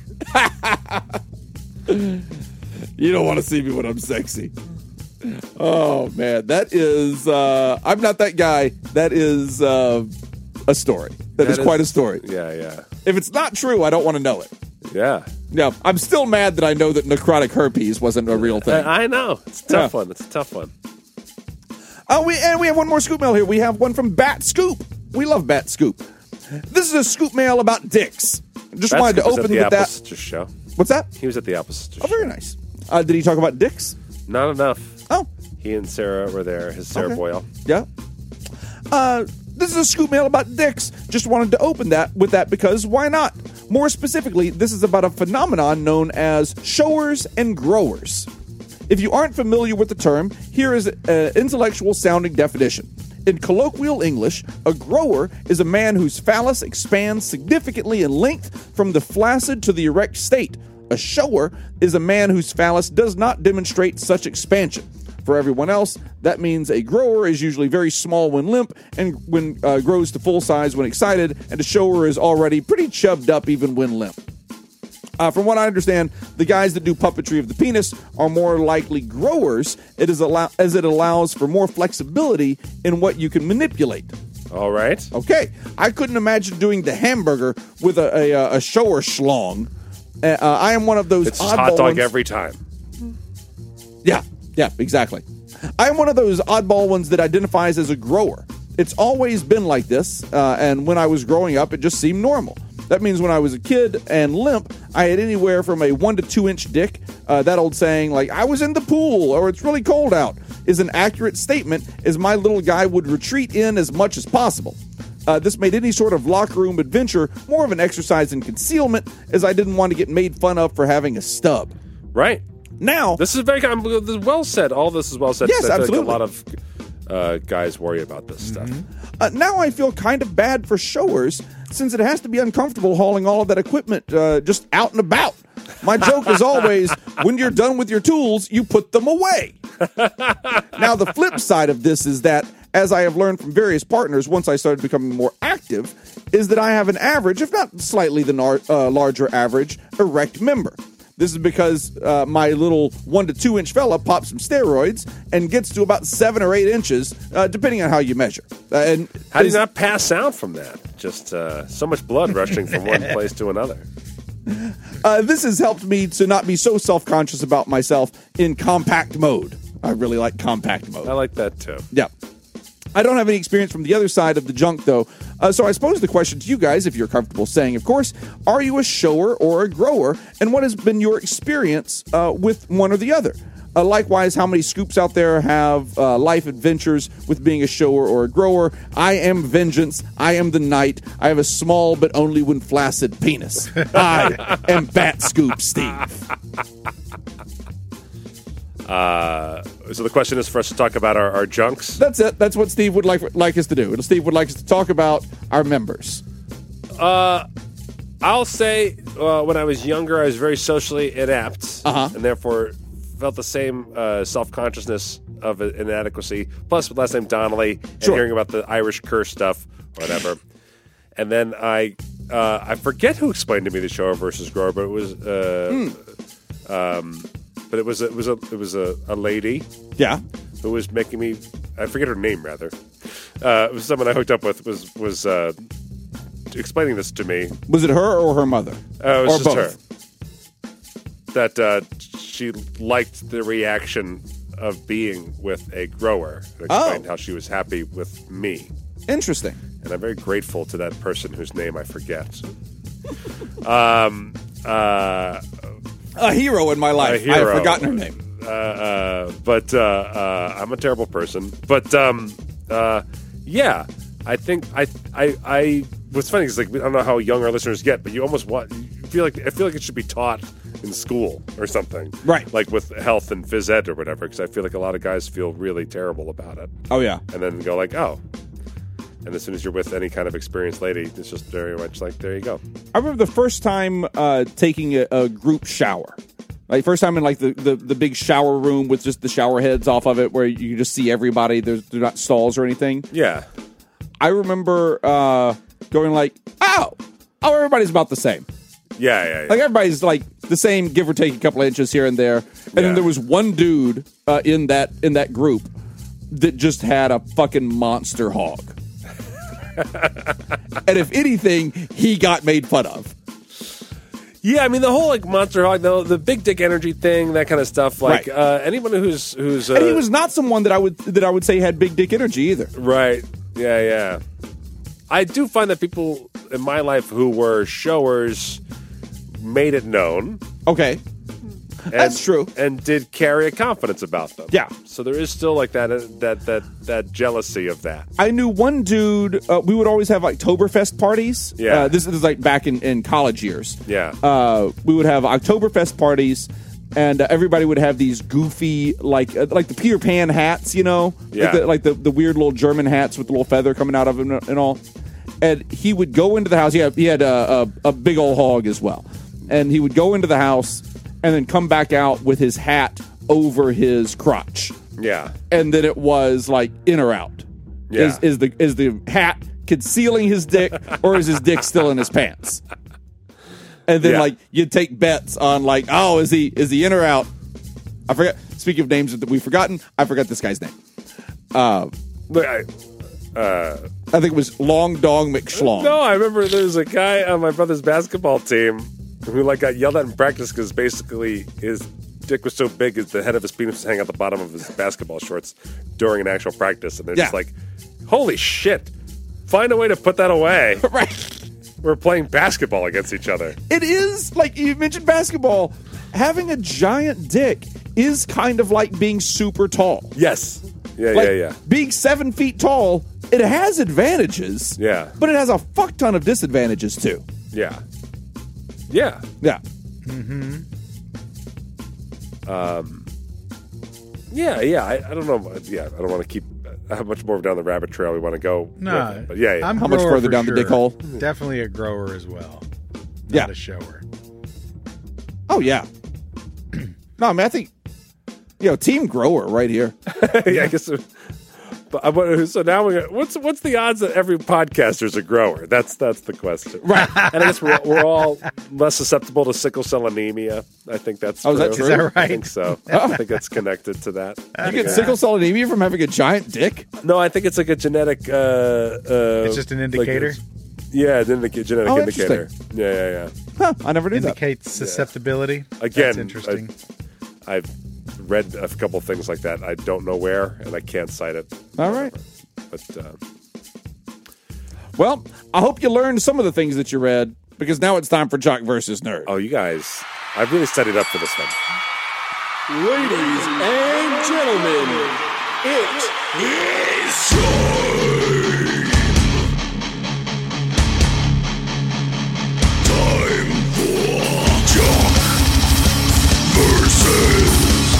[SPEAKER 2] You don't want to see me when I'm sexy. Oh man, that is uh I'm not that guy. That is uh a story. that, that is, is quite a story.
[SPEAKER 5] Yeah, yeah.
[SPEAKER 2] If it's not true, I don't want to know it.
[SPEAKER 5] Yeah.
[SPEAKER 2] No, I'm still mad that I know that necrotic herpes wasn't a real thing.
[SPEAKER 5] I, I know. It's a tough
[SPEAKER 2] Yeah.
[SPEAKER 5] one. It's a tough one.
[SPEAKER 2] Oh, we and we have one more scoop mail here. We have one from Bat Scoop. We love Bat Scoop. This is a scoop mail about dicks. Just
[SPEAKER 5] Bat
[SPEAKER 2] wanted to
[SPEAKER 5] Scoop was
[SPEAKER 2] open
[SPEAKER 5] at the
[SPEAKER 2] with
[SPEAKER 5] Apple
[SPEAKER 2] that.
[SPEAKER 5] Sisters show.
[SPEAKER 2] What's that?
[SPEAKER 5] He was at the Apple Sisters
[SPEAKER 2] Oh, very
[SPEAKER 5] show.
[SPEAKER 2] nice. Uh, did he talk about dicks?
[SPEAKER 5] Not enough.
[SPEAKER 2] Oh,
[SPEAKER 5] He and Sarah were there. His Sarah
[SPEAKER 2] Okay.
[SPEAKER 5] Boyle.
[SPEAKER 2] yeah. Uh, this is a scoop mail about dicks. Just wanted to open that with that because why not? More specifically, this is about a phenomenon known as showers and growers. If you aren't familiar with the term, here is an intellectual sounding definition. In colloquial English, a grower is a man whose phallus expands significantly in length from the flaccid to the erect state. A shower is a man whose phallus does not demonstrate such expansion. For everyone else, that means a grower is usually very small when limp and when uh, grows to full size when excited, and a shower is already pretty chubbed up even when limp. Uh, from what I understand, the guys that do puppetry of the penis are more likely growers. It is allow- as it allows for more flexibility in what you can manipulate.
[SPEAKER 5] All right.
[SPEAKER 2] Okay. I couldn't imagine doing the hamburger with a, a, a shower schlong. Uh, I am one of those
[SPEAKER 5] It's just
[SPEAKER 2] oddball
[SPEAKER 5] hot dog
[SPEAKER 2] ones.
[SPEAKER 5] every time.
[SPEAKER 2] Yeah, yeah, exactly. I am one of those oddball ones that identifies as a grower. It's always been like this, uh, and when I was growing up, it just seemed normal. That means when I was a kid and limp, I had anywhere from a one to two inch dick. Uh, that old saying, like, I was in the pool or it's really cold out, is an accurate statement, as my little guy would retreat in as much as possible. Uh, this made any sort of locker room adventure more of an exercise in concealment, as I didn't want to get made fun of for having a stub.
[SPEAKER 5] Right.
[SPEAKER 2] Now,
[SPEAKER 5] This is very um, this is well said. All this is well said.
[SPEAKER 2] Yes,
[SPEAKER 5] I feel
[SPEAKER 2] absolutely.
[SPEAKER 5] Like a lot of uh, guys worry about this stuff.
[SPEAKER 2] Uh, now I feel kind of bad for showers, since it has to be uncomfortable hauling all of that equipment uh, just out and about. My joke is always, when you're done with your tools, you put them away. Now, the flip side of this is that, as I have learned from various partners once I started becoming more active, is that I have an average, if not slightly the nar- uh, larger average, erect member. This is because uh, my little one to two inch fella pops some steroids and gets to about seven or eight inches, uh, depending on how you measure. Uh, and
[SPEAKER 5] How do you not pass out from that? Just uh, so much blood rushing from one place to another.
[SPEAKER 2] Uh, this has helped me to not be so self-conscious about myself in compact mode. I really like compact mode.
[SPEAKER 5] I like that too.
[SPEAKER 2] Yeah. I don't have any experience from the other side of the junk, though. Uh, so I suppose the question to you guys, if you're comfortable saying, of course, are you a shower or a grower? And what has been your experience uh, with one or the other? Uh, likewise, how many scoops out there have uh, life adventures with being a shower or a grower? I am vengeance. I am the knight. I have a small but only when flaccid penis. I am Bat Scoop Steve.
[SPEAKER 5] Uh, so the question is for us to talk about our, our junks.
[SPEAKER 2] That's it. That's what Steve would like like us to do. Steve would like us to talk about our members.
[SPEAKER 5] Uh, I'll say uh, when I was younger, I was very socially inept,
[SPEAKER 2] Uh-huh.
[SPEAKER 5] and therefore felt the same uh, self-consciousness of inadequacy. Plus, with last name Donnelly, and
[SPEAKER 2] Sure.
[SPEAKER 5] hearing about the Irish curse stuff, whatever. And then I, uh, I forget who explained to me the shower versus grower, but it was, uh,
[SPEAKER 2] Hmm.
[SPEAKER 5] um, but it was, a, it was a, it was a, a lady.
[SPEAKER 2] Yeah.
[SPEAKER 5] Who was making me? I forget her name rather. Uh, it was someone I hooked up with. Was was uh, explaining this to me.
[SPEAKER 2] Was it her or her mother?
[SPEAKER 5] Uh, it was
[SPEAKER 2] or
[SPEAKER 5] just
[SPEAKER 2] both?
[SPEAKER 5] her. That uh, she liked the reaction of being with a grower. And explained
[SPEAKER 2] Oh.
[SPEAKER 5] how she was happy with me.
[SPEAKER 2] Interesting.
[SPEAKER 5] And I'm very grateful to that person whose name I forget. um, uh,
[SPEAKER 2] A hero in my life.
[SPEAKER 5] A hero.
[SPEAKER 2] I have forgotten her name.
[SPEAKER 5] Uh, uh, but uh, uh, I'm a terrible person. But um, uh, yeah, I think I I I. What's funny is like I don't know how young our listeners get, but you almost want you feel like I feel like it should be taught in school or something,
[SPEAKER 2] right?
[SPEAKER 5] Like with health and phys ed or whatever. Because I feel like a lot of guys feel really terrible about it.
[SPEAKER 2] Oh yeah,
[SPEAKER 5] and then go like, oh. And as soon as you're with any kind of experienced lady, it's just very much like, there you go.
[SPEAKER 2] I remember the first time uh, taking a, a group shower. Like first time in like the, the, the big shower room with just the shower heads off of it, where you can just see everybody. There's they're not stalls or anything.
[SPEAKER 5] Yeah.
[SPEAKER 2] I remember uh, going like, oh, oh, everybody's about the same.
[SPEAKER 5] Yeah, yeah, yeah.
[SPEAKER 2] Like everybody's like the same, give or take a couple of inches here and there. And
[SPEAKER 5] Yeah.
[SPEAKER 2] then there was one dude uh, in that in that group that just had a fucking monster hog. And if anything, he got made fun of.
[SPEAKER 5] Yeah, I mean the whole like monster hog, the, the big dick energy thing, that kind of stuff. Like
[SPEAKER 2] Right.
[SPEAKER 5] uh, anyone who's who's uh,
[SPEAKER 2] And he was not someone that I would that I would say had big dick energy either.
[SPEAKER 5] right. Yeah, yeah. I do find that people in my life who were showers made it known.
[SPEAKER 2] Okay.
[SPEAKER 5] And,
[SPEAKER 2] That's true.
[SPEAKER 5] And did carry a confidence about them.
[SPEAKER 2] Yeah.
[SPEAKER 5] So there is still like that uh, that that that jealousy of that.
[SPEAKER 2] I knew one dude, uh, we would always have like Oktoberfest parties.
[SPEAKER 5] Yeah.
[SPEAKER 2] Uh, this is like back in, in college years.
[SPEAKER 5] Yeah.
[SPEAKER 2] Uh, we would have Oktoberfest parties, and uh, everybody would have these goofy, like uh, like the Peter Pan hats, you know?
[SPEAKER 5] Yeah.
[SPEAKER 2] Like, the, like the, the weird little German hats with the little feather coming out of them and all. And he would go into the house. He had, he had a, a, a big old hog as well. And he would go into the house and then come back out with his hat over his crotch.
[SPEAKER 5] Yeah.
[SPEAKER 2] And then it was like in or out.
[SPEAKER 5] Yeah.
[SPEAKER 2] Is, is the is the hat concealing his dick, or is his dick still in his pants? and then
[SPEAKER 5] Yeah.
[SPEAKER 2] like you'd take bets on like, oh, is he is he in or out? I forget. Speaking of names that we've forgotten, I forgot this guy's name. Uh,
[SPEAKER 5] Look, I, uh,
[SPEAKER 2] I think it was Long Dong McSchlong.
[SPEAKER 5] no, I remember there was a guy on my brother's basketball team who like got yelled at in practice because basically his dick was so big as the head of his penis was hanging out the bottom of his basketball shorts during an actual practice, and they're just
[SPEAKER 2] Yeah.
[SPEAKER 5] like, "Holy shit! Find a way to put that away."
[SPEAKER 2] Right.
[SPEAKER 5] We're playing basketball against each other.
[SPEAKER 2] It is, like you mentioned basketball, having a giant dick is kind of like being super tall.
[SPEAKER 5] Yes. Yeah,
[SPEAKER 2] Like,
[SPEAKER 5] yeah, yeah.
[SPEAKER 2] being seven feet tall, it has advantages.
[SPEAKER 5] Yeah.
[SPEAKER 2] But it has a fuck ton of disadvantages, too.
[SPEAKER 5] Yeah. Yeah.
[SPEAKER 2] Yeah.
[SPEAKER 5] Yeah, yeah. I, I don't know. Yeah, I don't want to keep. How much more down the rabbit trail we want to go?
[SPEAKER 4] No,
[SPEAKER 5] with it, but yeah, yeah.
[SPEAKER 4] I'm
[SPEAKER 2] How much
[SPEAKER 4] grower
[SPEAKER 2] further
[SPEAKER 4] for
[SPEAKER 2] down the dick
[SPEAKER 4] sure.
[SPEAKER 2] hole?
[SPEAKER 4] Definitely a grower as well. Not
[SPEAKER 2] Yeah.
[SPEAKER 4] a shower.
[SPEAKER 2] Oh, yeah. No, I mean, I think, you know, team grower right here.
[SPEAKER 5] yeah, I guess. uh, But I want- so now we got, what's what's the odds that every podcaster's a grower? That's that's the question.
[SPEAKER 2] Right.
[SPEAKER 5] And I guess we're, we're all less susceptible to sickle cell anemia. I think that's
[SPEAKER 2] Oh, is that
[SPEAKER 5] true.
[SPEAKER 2] true? Is
[SPEAKER 4] that right?
[SPEAKER 5] I think so. I think that's connected to that.
[SPEAKER 2] You get sickle cell anemia from having a giant dick?
[SPEAKER 5] No, I think it's like a genetic. Uh, uh,
[SPEAKER 4] It's just an
[SPEAKER 5] like
[SPEAKER 4] indicator?
[SPEAKER 5] it's- yeah, an indica- genetic
[SPEAKER 2] Oh,
[SPEAKER 5] indicator. Yeah, yeah, yeah.
[SPEAKER 2] Huh, I never knew that.
[SPEAKER 4] Indicates susceptibility.
[SPEAKER 5] Again,
[SPEAKER 4] That's interesting.
[SPEAKER 5] I've read a couple things like that. I don't know where, and I can't cite it.
[SPEAKER 2] All right.
[SPEAKER 5] But uh,
[SPEAKER 2] Well, I hope you learned some of the things that you read, because now it's time for Jock versus Nerd.
[SPEAKER 5] oh, you guys, I've really studied up for this one.
[SPEAKER 9] Ladies and gentlemen, it is time for Jock versus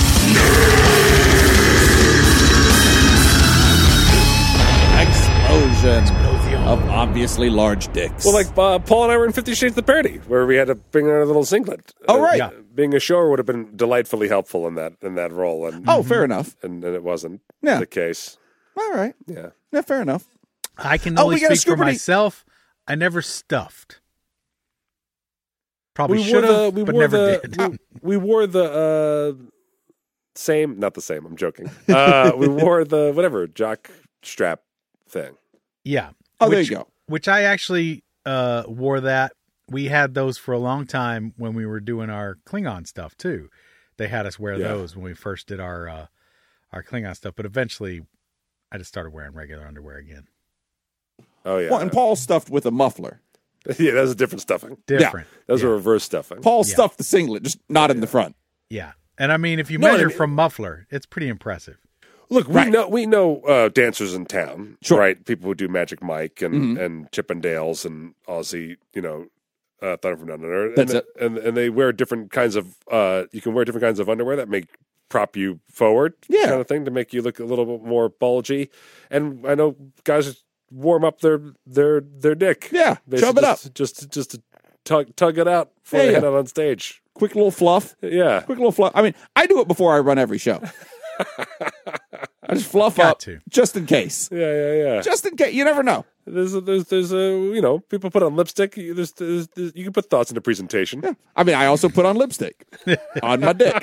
[SPEAKER 2] Explosion of obviously large dicks.
[SPEAKER 5] Well, like uh, Paul and I were in Fifty Shades of Parody, where we had to bring our little singlet.
[SPEAKER 2] Oh, right.
[SPEAKER 5] Uh, being a shower would have been delightfully helpful in that in that role, and
[SPEAKER 2] Oh, fair enough.
[SPEAKER 5] and, and it wasn't
[SPEAKER 2] Yeah.
[SPEAKER 5] the case.
[SPEAKER 2] All right.
[SPEAKER 5] Yeah.
[SPEAKER 2] Yeah, fair enough.
[SPEAKER 4] I can
[SPEAKER 2] Oh,
[SPEAKER 4] only
[SPEAKER 2] we got a
[SPEAKER 4] speak for
[SPEAKER 2] Scooper Dee-
[SPEAKER 4] myself. I never stuffed. Probably
[SPEAKER 5] we
[SPEAKER 4] should
[SPEAKER 5] wore the
[SPEAKER 4] have,
[SPEAKER 5] we
[SPEAKER 4] but
[SPEAKER 5] wore
[SPEAKER 4] never
[SPEAKER 5] the
[SPEAKER 4] did.
[SPEAKER 5] we, we wore the uh, same, not the same. I'm joking. Uh, we wore the whatever jock strap thing.
[SPEAKER 4] Yeah.
[SPEAKER 2] Oh, there
[SPEAKER 4] which,
[SPEAKER 2] you go.
[SPEAKER 4] Which I actually uh, wore that. We had those for a long time when we were doing our Klingon stuff too. They had us wear
[SPEAKER 5] Yeah.
[SPEAKER 4] those when we first did our uh, our Klingon stuff. But eventually, I just started wearing regular underwear again.
[SPEAKER 5] Oh yeah,
[SPEAKER 2] Well, and Paul stuffed with a muffler.
[SPEAKER 5] yeah, that was a different stuffing.
[SPEAKER 4] Different.
[SPEAKER 5] That was
[SPEAKER 4] yeah.
[SPEAKER 5] a reverse stuffing.
[SPEAKER 2] Paul
[SPEAKER 4] Yeah.
[SPEAKER 2] stuffed the singlet, just not in the front.
[SPEAKER 4] Yeah. And I mean, if you
[SPEAKER 5] No,
[SPEAKER 4] measure
[SPEAKER 5] I mean-
[SPEAKER 4] from muffler, it's pretty impressive.
[SPEAKER 5] Look, we
[SPEAKER 2] Right.
[SPEAKER 5] know we know uh, dancers in town,
[SPEAKER 2] Sure.
[SPEAKER 5] right? People who do Magic Mike and
[SPEAKER 2] Mhm.
[SPEAKER 5] and Chippendales and Aussie, you know, uh, Thunder from Down Under.
[SPEAKER 2] That's
[SPEAKER 5] and,
[SPEAKER 2] it.
[SPEAKER 5] And and they wear different kinds of. Uh, you can wear different kinds of underwear that make prop you forward,
[SPEAKER 2] Yeah.
[SPEAKER 5] kind of thing, to make you look a little bit more bulgy. And I know guys warm up their their their dick.
[SPEAKER 2] Yeah,
[SPEAKER 5] Basically
[SPEAKER 2] shove it up.
[SPEAKER 5] just, Just just to tug tug it out before
[SPEAKER 2] Yeah,
[SPEAKER 5] they
[SPEAKER 2] yeah.
[SPEAKER 5] head out on stage.
[SPEAKER 2] Quick little fluff.
[SPEAKER 5] Yeah.
[SPEAKER 2] Quick little fluff. I mean, I do it before I run every show. I just fluff
[SPEAKER 4] Got
[SPEAKER 2] up
[SPEAKER 4] to.
[SPEAKER 2] just in case.
[SPEAKER 5] Yeah, yeah, yeah.
[SPEAKER 2] Just in case. You never know.
[SPEAKER 5] There's a, there's there's a you know people put on lipstick. There's, there's, there's you can put thoughts into presentation.
[SPEAKER 2] I mean, I also put on lipstick on my dick.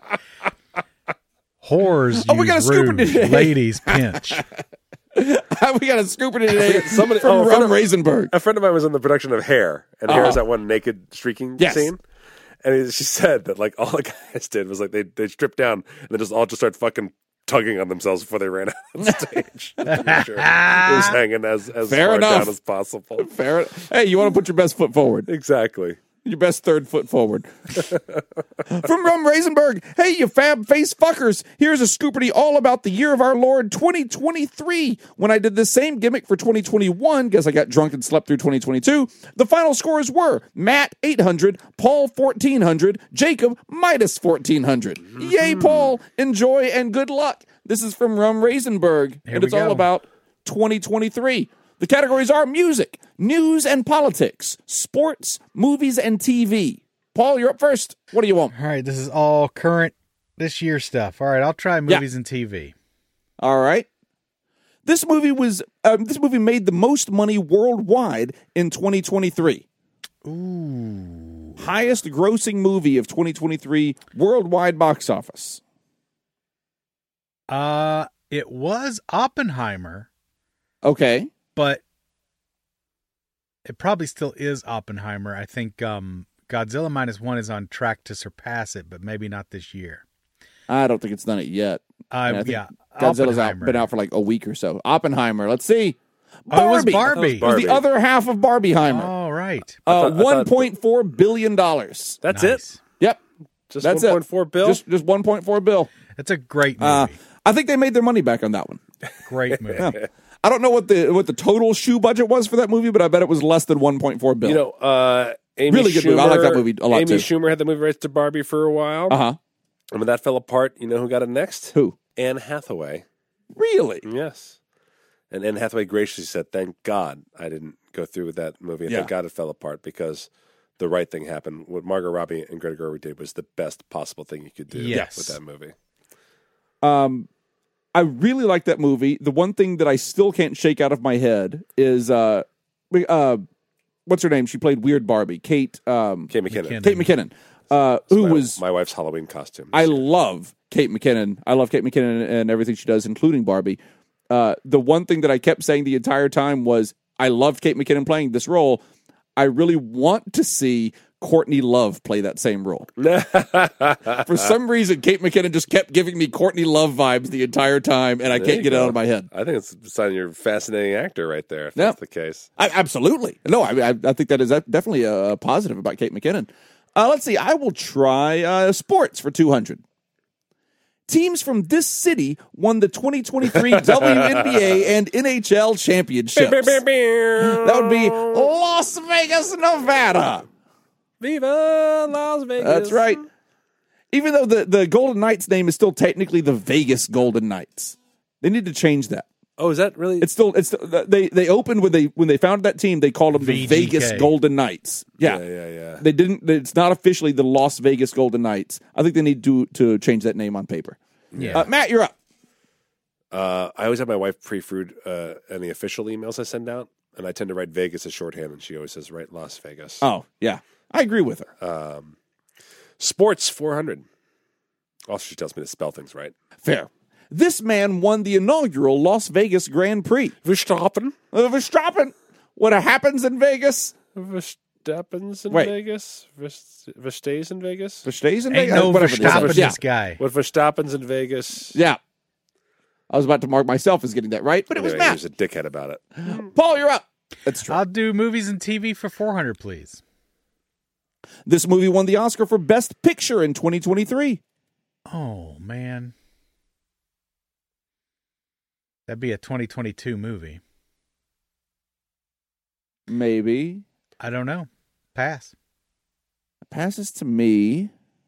[SPEAKER 4] Whores
[SPEAKER 2] Oh, we got
[SPEAKER 4] use
[SPEAKER 2] a scooper
[SPEAKER 4] rouge.
[SPEAKER 2] today.
[SPEAKER 4] Ladies pinch.
[SPEAKER 2] We got a scooper today
[SPEAKER 5] Somebody-
[SPEAKER 2] from
[SPEAKER 5] oh, a friend
[SPEAKER 2] Rum
[SPEAKER 5] of-
[SPEAKER 2] Raisenberg.
[SPEAKER 5] A friend of mine was in the production of Hair, and Hair is
[SPEAKER 2] Uh-huh.
[SPEAKER 5] that one naked streaking
[SPEAKER 2] Yes.
[SPEAKER 5] scene. And he- she said that like all the guys did was like they they stripped down and they just all just started fucking tugging on themselves before they ran out on stage. To make sure it was hanging as as
[SPEAKER 2] Fair
[SPEAKER 5] far
[SPEAKER 2] enough.
[SPEAKER 5] down as possible.
[SPEAKER 2] Fair. Hey, you want to put your best foot forward.
[SPEAKER 5] Exactly.
[SPEAKER 2] Your best third foot forward. From Rum Raisenberg, hey, you fab face fuckers. Here's a scooperty all about the year of our Lord twenty twenty-three. When I did the same gimmick for twenty twenty-one, guess I got drunk and slept through twenty twenty-two, the final scores were Matt eight hundred, Paul fourteen hundred, Jacob minus fourteen hundred. Yay, Paul. Enjoy and good luck. This is from Rum Raisenberg,
[SPEAKER 4] Here
[SPEAKER 2] and
[SPEAKER 4] we
[SPEAKER 2] it's all
[SPEAKER 4] go.
[SPEAKER 2] about twenty twenty-three. The categories are music, news and politics, sports, movies, and T V. Paul, you're up first. What do you want?
[SPEAKER 4] All right, this is all current this year stuff. All right, I'll try movies and T V.
[SPEAKER 2] All right. This movie was um, this movie made the most money worldwide in twenty twenty-three.
[SPEAKER 4] Ooh.
[SPEAKER 2] highest grossing movie of twenty twenty-three worldwide box office?
[SPEAKER 4] Uh, it was Oppenheimer,
[SPEAKER 2] Okay.
[SPEAKER 4] but it probably still is Oppenheimer. I think um, Godzilla Minus One is on track to surpass it, but maybe not this year.
[SPEAKER 2] I don't think it's done it yet.
[SPEAKER 4] Uh,
[SPEAKER 2] And I think
[SPEAKER 4] yeah,
[SPEAKER 2] Godzilla's out,
[SPEAKER 4] Oppenheimer.
[SPEAKER 2] been out for like a week or so. Oppenheimer. Let's see.
[SPEAKER 4] Oh, it was
[SPEAKER 2] Barbie.
[SPEAKER 4] Barbie.
[SPEAKER 2] It was the other half of Barbieheimer.
[SPEAKER 4] All right.
[SPEAKER 2] Uh,
[SPEAKER 5] thought- I thought-
[SPEAKER 2] one point four billion dollars.
[SPEAKER 5] That's
[SPEAKER 4] Nice.
[SPEAKER 5] it.
[SPEAKER 2] Yep.
[SPEAKER 5] Just
[SPEAKER 2] That's
[SPEAKER 5] one point four
[SPEAKER 2] it.
[SPEAKER 5] bill.
[SPEAKER 2] Just, just one point four bill.
[SPEAKER 4] It's a great movie.
[SPEAKER 2] Uh, I think they made their money back on that one.
[SPEAKER 4] great movie.
[SPEAKER 2] I don't know what the what the total shoe budget was for that movie, but I bet it was less than one point four bill.
[SPEAKER 5] You know, uh, Amy
[SPEAKER 2] Really good
[SPEAKER 5] Schumer,
[SPEAKER 2] movie. I like that movie a lot,
[SPEAKER 5] Amy
[SPEAKER 2] too.
[SPEAKER 5] Schumer had the movie rights to Barbie for a while.
[SPEAKER 2] uh huh.
[SPEAKER 5] And when that fell apart, you know who got it next?
[SPEAKER 2] Who?
[SPEAKER 5] Anne Hathaway.
[SPEAKER 2] Really?
[SPEAKER 5] Yes. And Anne Hathaway graciously said, thank God I didn't go through with that movie. And
[SPEAKER 2] Yeah.
[SPEAKER 5] thank God it fell apart because the right thing happened. What Margot Robbie and Greta Gerwig did was the best possible thing you could do
[SPEAKER 4] Yes.
[SPEAKER 5] with that movie.
[SPEAKER 2] Um, I really like that movie. The one thing that I still can't shake out of my head is uh, we- uh, what's her name? She played Weird Barbie, Kate. Um,
[SPEAKER 5] Kate McKinnon.
[SPEAKER 4] McKinnon.
[SPEAKER 2] Kate McKinnon, uh, who
[SPEAKER 5] my,
[SPEAKER 2] was
[SPEAKER 5] my wife's Halloween costume.
[SPEAKER 2] I love Kate McKinnon. I love Kate McKinnon and everything she does, including Barbie. Uh, the one thing that I kept saying the entire time was, I love Kate McKinnon playing this role. I really want to see Courtney Love play that same role. For some reason, Kate McKinnon just kept giving me Courtney Love vibes the entire time, and I
[SPEAKER 5] There
[SPEAKER 2] can't
[SPEAKER 5] you
[SPEAKER 2] get it
[SPEAKER 5] go.
[SPEAKER 2] out of my head.
[SPEAKER 5] I think it's a sign you're a fascinating actor right there, if
[SPEAKER 2] Yeah.
[SPEAKER 5] that's the case.
[SPEAKER 2] I, absolutely. No, I, I I think that is definitely a positive about Kate McKinnon. Uh, let's see. I will try uh, sports for two hundred. Teams from this city won the twenty twenty-three W N B A and N H L championships. That would be Las Vegas, Nevada.
[SPEAKER 5] Viva Las Vegas.
[SPEAKER 2] That's right. Even though the, the Golden Knights name is still technically the Vegas Golden Knights, they need to change that.
[SPEAKER 5] Oh, is that really?
[SPEAKER 2] It's still it's they they opened when they when they founded that team. They called them the
[SPEAKER 4] V G K.
[SPEAKER 2] Vegas Golden Knights. Yeah.
[SPEAKER 5] yeah, yeah, yeah.
[SPEAKER 2] They didn't. It's not officially the Las Vegas Golden Knights. I think they need to to change that name on paper.
[SPEAKER 4] Yeah.
[SPEAKER 2] Uh, Matt, you're up.
[SPEAKER 5] Uh, I always have my wife pre-fruit uh, any official emails I send out, and I tend to write Vegas as shorthand, and she always says, write Las Vegas.
[SPEAKER 2] Oh yeah, I agree with her.
[SPEAKER 5] Um, sports four hundred. Also, she tells me to spell things right.
[SPEAKER 2] Fair. This man won the inaugural Las Vegas Grand Prix.
[SPEAKER 5] Verstappen.
[SPEAKER 2] Uh, Verstappen. What happens in Vegas?
[SPEAKER 5] Verstappen's in
[SPEAKER 2] Wait.
[SPEAKER 5] Vegas. Vers- Verstays in Vegas.
[SPEAKER 2] Verstays in
[SPEAKER 4] Ain't
[SPEAKER 2] Vegas.
[SPEAKER 4] no
[SPEAKER 2] Whatever it is.
[SPEAKER 4] Verstappen,
[SPEAKER 2] Yeah.
[SPEAKER 4] this guy.
[SPEAKER 5] What Verstappen's in Vegas.
[SPEAKER 2] Yeah. I was about to mark myself as getting that right, but it was
[SPEAKER 5] Anyway, he
[SPEAKER 2] Matt.
[SPEAKER 5] was a dickhead about it.
[SPEAKER 2] Paul, you're up. That's true.
[SPEAKER 4] I'll do movies and T V for four hundred, please.
[SPEAKER 2] This movie won the Oscar for Best Picture in twenty twenty-three.
[SPEAKER 4] Oh, man. That'd be a twenty twenty-two movie.
[SPEAKER 2] Maybe.
[SPEAKER 4] I don't know. Pass.
[SPEAKER 2] Passes to me.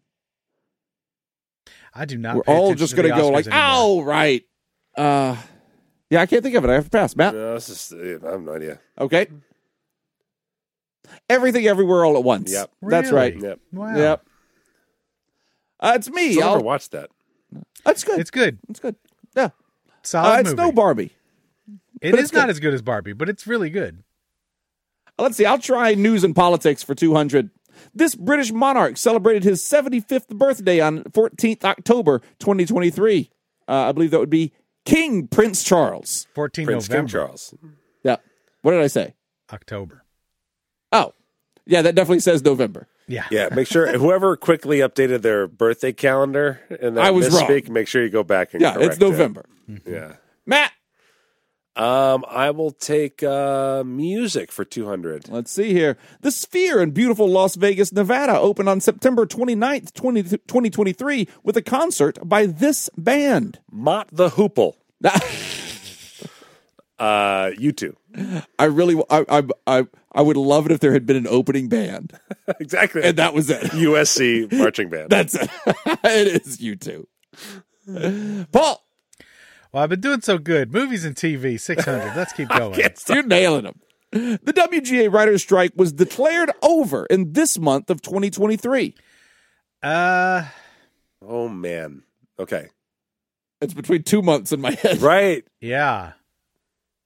[SPEAKER 4] I do not.
[SPEAKER 2] We're
[SPEAKER 4] pay
[SPEAKER 2] all
[SPEAKER 4] attention
[SPEAKER 2] just
[SPEAKER 4] to the
[SPEAKER 2] going to go
[SPEAKER 4] Oscars
[SPEAKER 2] like,
[SPEAKER 4] anymore.
[SPEAKER 2] oh, right. Uh, yeah, I can't think of it. I have to pass. Matt?
[SPEAKER 5] No, this is, I have no idea.
[SPEAKER 2] Okay. Everything Everywhere All at Once.
[SPEAKER 5] Yep.
[SPEAKER 2] That's
[SPEAKER 4] Really?
[SPEAKER 2] right.
[SPEAKER 5] Yep.
[SPEAKER 4] Wow.
[SPEAKER 2] Yep. Uh, it's me.
[SPEAKER 5] Still
[SPEAKER 2] I'll,
[SPEAKER 5] never watched that.
[SPEAKER 2] that's good.
[SPEAKER 4] It's good.
[SPEAKER 2] It's good. Yeah.
[SPEAKER 4] Solid
[SPEAKER 2] Uh, it's
[SPEAKER 4] movie.
[SPEAKER 2] no Barbie.
[SPEAKER 4] It
[SPEAKER 2] but
[SPEAKER 4] is
[SPEAKER 2] it's
[SPEAKER 4] not
[SPEAKER 2] good.
[SPEAKER 4] as good as Barbie, but it's really good.
[SPEAKER 2] Uh, Let's see. I'll try news and politics for two hundred. This British monarch celebrated his seventy-fifth birthday on fourteenth October twenty twenty-three. Uh, I believe that would be King Prince Charles.
[SPEAKER 4] fourteenth
[SPEAKER 5] Prince
[SPEAKER 4] November.
[SPEAKER 5] King Charles.
[SPEAKER 2] Yeah. What did I say?
[SPEAKER 4] October.
[SPEAKER 2] Oh. Yeah, that definitely says November.
[SPEAKER 4] Yeah.
[SPEAKER 5] Yeah, make sure whoever quickly updated their birthday calendar and that
[SPEAKER 2] I was wrong.
[SPEAKER 5] misspeak, make sure you go back and
[SPEAKER 2] Yeah,
[SPEAKER 5] correct
[SPEAKER 2] it's November.
[SPEAKER 5] it. Yeah.
[SPEAKER 2] Matt.
[SPEAKER 5] Um, I will take uh, music for two hundred.
[SPEAKER 2] Let's see here. The Sphere in beautiful Las Vegas, Nevada opened on September twenty-ninth, twenty twenty-three with a concert by this band.
[SPEAKER 5] Mott the Hoople. uh, you two.
[SPEAKER 2] I really, I, I, I, I would love it if there had been an opening band,
[SPEAKER 5] Exactly.
[SPEAKER 2] and that was it.
[SPEAKER 5] U S C marching band.
[SPEAKER 2] That's it. It is you two. Paul,
[SPEAKER 4] Well, I've been doing so good. Movies and T V, six hundred. Let's keep going.
[SPEAKER 2] you're nailing them. The W G A writers' strike was declared over in this month of twenty twenty-three.
[SPEAKER 4] Uh,
[SPEAKER 5] Oh, man. Okay.
[SPEAKER 2] It's between two months in my head.
[SPEAKER 5] Right.
[SPEAKER 4] yeah.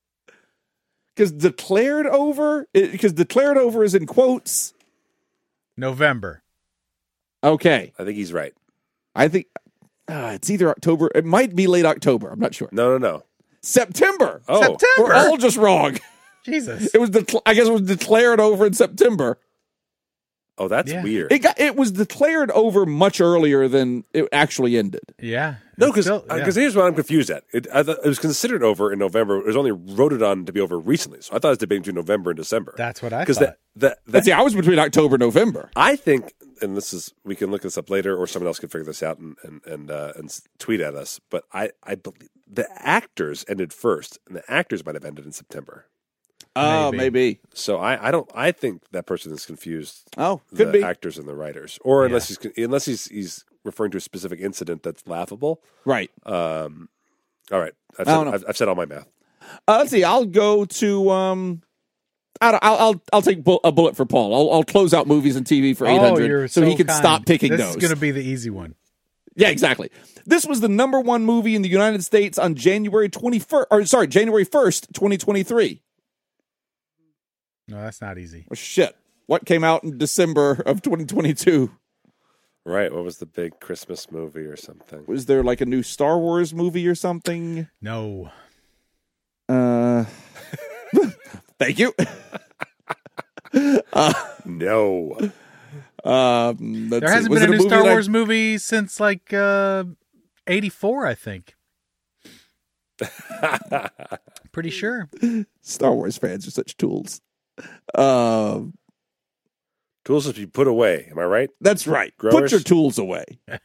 [SPEAKER 2] Because declared over, because declared over is in quotes.
[SPEAKER 4] November.
[SPEAKER 10] Okay.
[SPEAKER 5] I think he's right.
[SPEAKER 10] I think uh, it's either October. It might be late October. I'm not sure.
[SPEAKER 5] No, no, no.
[SPEAKER 10] September.
[SPEAKER 5] Oh.
[SPEAKER 4] September.
[SPEAKER 10] We're all just wrong.
[SPEAKER 4] Jesus.
[SPEAKER 10] It was. De- I guess it was declared over in September.
[SPEAKER 5] Oh, that's
[SPEAKER 4] Yeah.
[SPEAKER 5] weird.
[SPEAKER 10] It got. It was declared over much earlier than it actually ended.
[SPEAKER 4] Yeah.
[SPEAKER 5] No,
[SPEAKER 4] It's
[SPEAKER 5] because
[SPEAKER 4] still- yeah.
[SPEAKER 5] here's what I'm confused at. It, I thought it was considered over in November. It was only voted on to be over recently. So I thought it was debating between November and December.
[SPEAKER 4] That's what I
[SPEAKER 5] Because
[SPEAKER 4] thought.
[SPEAKER 5] that, that,
[SPEAKER 10] Let's
[SPEAKER 5] that,
[SPEAKER 10] see. I was between October and November.
[SPEAKER 5] I think, and this is, we can look this up later, or someone else can figure this out and and and, uh, and s- tweet at us. But I, I believe the actors ended first, and the actors might have ended in September.
[SPEAKER 10] Oh,
[SPEAKER 4] Maybe.
[SPEAKER 10] maybe.
[SPEAKER 5] So I, I don't, I think that person is confused.
[SPEAKER 10] Oh, could
[SPEAKER 5] the
[SPEAKER 10] be.
[SPEAKER 5] actors and the writers, or unless he's unless he's he's referring to a specific incident that's laughable.
[SPEAKER 10] Right.
[SPEAKER 5] Um, all right, I've
[SPEAKER 10] I don't
[SPEAKER 5] said,
[SPEAKER 10] know.
[SPEAKER 5] I've, I've said all my math.
[SPEAKER 10] Uh, let's see. I'll go to. Um, I don't- I'll I'll I'll take bu- a bullet for Paul. I'll I'll close out movies and T V for eight
[SPEAKER 4] Oh,
[SPEAKER 10] hundred,
[SPEAKER 4] you're
[SPEAKER 10] so,
[SPEAKER 4] so
[SPEAKER 10] he can
[SPEAKER 4] kind.
[SPEAKER 10] stop picking
[SPEAKER 4] this
[SPEAKER 10] those.
[SPEAKER 4] is going to be the easy one.
[SPEAKER 10] Yeah, exactly. This was the number one movie in the United States on January twenty-first. Or sorry, January first, twenty twenty-three.
[SPEAKER 4] No, that's not easy.
[SPEAKER 10] Oh, shit. What came out in December of twenty twenty-two?
[SPEAKER 5] Right, what was the big Christmas movie or something?
[SPEAKER 10] Was there like a new Star Wars movie or something?
[SPEAKER 4] No.
[SPEAKER 10] Uh, thank you. uh,
[SPEAKER 5] No.
[SPEAKER 10] um, let's
[SPEAKER 4] There
[SPEAKER 10] see.
[SPEAKER 4] hasn't
[SPEAKER 10] Was
[SPEAKER 4] been a
[SPEAKER 10] it
[SPEAKER 4] new
[SPEAKER 10] movie
[SPEAKER 4] Star
[SPEAKER 10] that I-
[SPEAKER 4] Wars movie since like uh, eighty-four, I think. Pretty sure.
[SPEAKER 10] Star Wars fans are such tools. Um,
[SPEAKER 5] Tools to be put away. Am I right?
[SPEAKER 10] that's right. Put
[SPEAKER 5] Growers?
[SPEAKER 10] your tools away.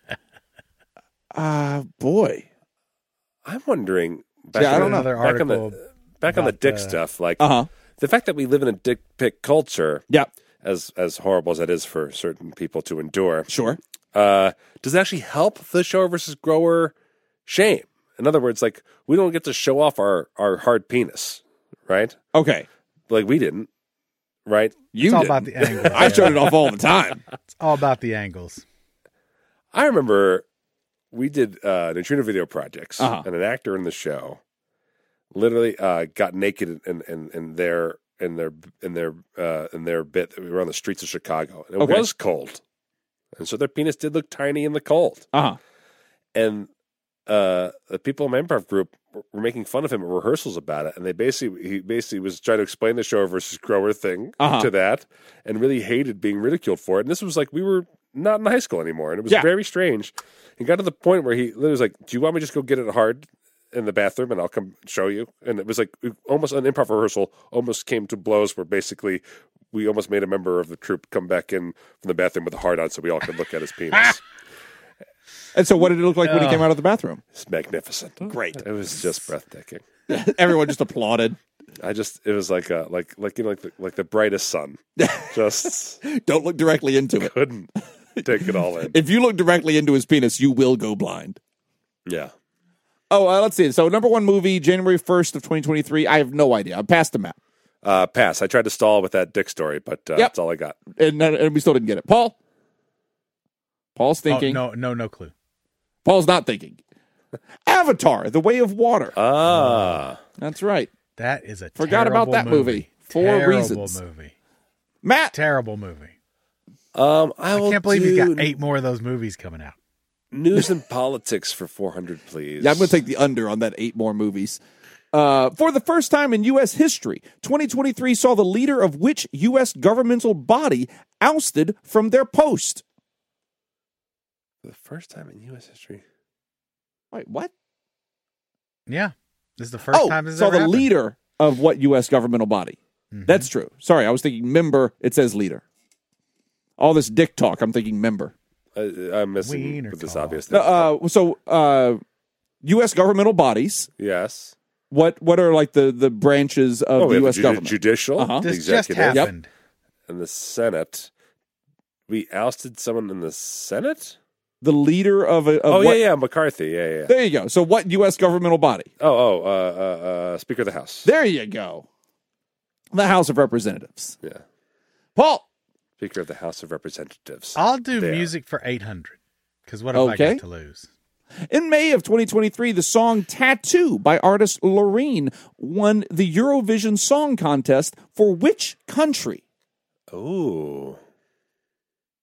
[SPEAKER 10] Ah, uh, boy.
[SPEAKER 5] I'm wondering. Back
[SPEAKER 10] Yeah, I
[SPEAKER 5] on
[SPEAKER 10] don't
[SPEAKER 5] the,
[SPEAKER 10] know.
[SPEAKER 4] Another
[SPEAKER 5] Back on
[SPEAKER 4] article
[SPEAKER 5] the back on the
[SPEAKER 4] about,
[SPEAKER 5] dick
[SPEAKER 4] uh,
[SPEAKER 5] stuff, like
[SPEAKER 10] Uh huh.
[SPEAKER 5] the fact that we live in a dick pic culture,
[SPEAKER 10] Yeah.
[SPEAKER 5] as as horrible as that is for certain people to endure.
[SPEAKER 10] Sure.
[SPEAKER 5] Uh, does it actually help the shower versus grower shame? In other words, like we don't get to show off our our hard penis, right?
[SPEAKER 10] Okay.
[SPEAKER 5] Like we didn't, right?
[SPEAKER 10] You
[SPEAKER 4] It's all
[SPEAKER 10] didn't.
[SPEAKER 4] about the angles.
[SPEAKER 10] I showed it off all the time.
[SPEAKER 4] It's all about the angles.
[SPEAKER 5] I remember we did uh, neutrino video projects,
[SPEAKER 10] Uh-huh.
[SPEAKER 5] and an actor in the show literally uh, got naked in, in, in their in their in their uh, in their bit. We were on the streets of Chicago, and it
[SPEAKER 10] Okay.
[SPEAKER 5] was cold, and so their penis did look tiny in the cold.
[SPEAKER 10] Uh huh.
[SPEAKER 5] And uh, the people in my improv group were making fun of him at rehearsals about it, and they basically he basically was trying to explain the show versus grower thing
[SPEAKER 10] Uh-huh.
[SPEAKER 5] to that, and really hated being ridiculed for it. And this was like we were not in high school anymore, and it was
[SPEAKER 10] Yeah.
[SPEAKER 5] very strange. It got to the point where he literally was like, "Do you want me to just go get it hard in the bathroom, and I'll come show you?" And it was like almost an improv rehearsal almost came to blows where basically we almost made a member of the troupe come back in from the bathroom with a hard on so we all could look at his penis.
[SPEAKER 10] And so, what did it look like when he came out of the bathroom?
[SPEAKER 5] It's magnificent.
[SPEAKER 10] Great.
[SPEAKER 5] It was just breathtaking.
[SPEAKER 10] Everyone just applauded.
[SPEAKER 5] I just it was like a like like you know like the, like the brightest sun. Just
[SPEAKER 10] Don't look directly into it.
[SPEAKER 5] couldn't take it all in.
[SPEAKER 10] If you look directly into his penis, you will go blind.
[SPEAKER 5] Yeah.
[SPEAKER 10] Oh, uh, let's see. So, number one movie, January first of twenty twenty-three. I have no idea. I'm past the map.
[SPEAKER 5] Uh, pass. I tried to stall with that dick story, but uh,
[SPEAKER 10] Yep.
[SPEAKER 5] that's all I got.
[SPEAKER 10] And, uh, and we still didn't get it. Paul? Paul's thinking.
[SPEAKER 4] Oh, no, no, no clue.
[SPEAKER 10] Paul's not thinking. Avatar, The Way of Water.
[SPEAKER 5] Ah.
[SPEAKER 10] That's right.
[SPEAKER 4] That is a
[SPEAKER 10] Forgot about
[SPEAKER 4] terrible
[SPEAKER 10] that movie. For
[SPEAKER 4] terrible
[SPEAKER 10] reasons.
[SPEAKER 4] movie.
[SPEAKER 10] Matt?
[SPEAKER 4] Terrible movie.
[SPEAKER 5] Um, I,
[SPEAKER 4] I
[SPEAKER 5] will
[SPEAKER 4] can't believe
[SPEAKER 5] do
[SPEAKER 4] you got eight more of those movies coming out.
[SPEAKER 5] news and politics for four hundred, please.
[SPEAKER 10] Yeah, I'm going to take the under on that eight more movies. Uh, for the first time in U S history, twenty twenty-three saw the leader of which U S governmental body ousted from their post?
[SPEAKER 5] For the first time in U S history.
[SPEAKER 10] Wait, what?
[SPEAKER 4] Yeah. This is the first
[SPEAKER 10] oh,
[SPEAKER 4] time this has
[SPEAKER 10] saw
[SPEAKER 4] ever
[SPEAKER 10] the
[SPEAKER 4] happened.
[SPEAKER 10] leader of what U S governmental body?
[SPEAKER 4] Mhm.
[SPEAKER 10] That's true. Sorry, I was thinking member. It says leader. All this dick talk, I'm thinking member.
[SPEAKER 5] Uh, I'm missing
[SPEAKER 4] Wiener
[SPEAKER 5] with this
[SPEAKER 4] call.
[SPEAKER 5] obvious
[SPEAKER 10] No,
[SPEAKER 5] thing.
[SPEAKER 10] uh, so, uh, U S governmental bodies.
[SPEAKER 5] yes.
[SPEAKER 10] What what are like the, the branches of
[SPEAKER 5] Oh, we
[SPEAKER 10] the
[SPEAKER 5] have
[SPEAKER 10] U S
[SPEAKER 5] the judi-
[SPEAKER 10] government?
[SPEAKER 5] judicial,
[SPEAKER 10] Uh-huh.
[SPEAKER 5] the
[SPEAKER 4] This just
[SPEAKER 5] executive,
[SPEAKER 4] happened.
[SPEAKER 5] and the Senate. We ousted someone in the Senate?
[SPEAKER 10] The leader of a. Of
[SPEAKER 5] oh,
[SPEAKER 10] what,
[SPEAKER 5] yeah, yeah, McCarthy. Yeah, yeah.
[SPEAKER 10] There you go. So, what U S governmental body?
[SPEAKER 5] Oh, oh, uh, uh, uh, Speaker of the House.
[SPEAKER 10] There you go. The House of Representatives.
[SPEAKER 5] Yeah.
[SPEAKER 10] Paul.
[SPEAKER 5] Speaker of the House of Representatives.
[SPEAKER 4] I'll do
[SPEAKER 5] There.
[SPEAKER 4] music for eight hundred. Because what have I
[SPEAKER 10] Okay.
[SPEAKER 4] got to lose?
[SPEAKER 10] In May of twenty twenty-three, the song Tattoo by artist Loreen won the Eurovision Song Contest for which country?
[SPEAKER 5] Oh.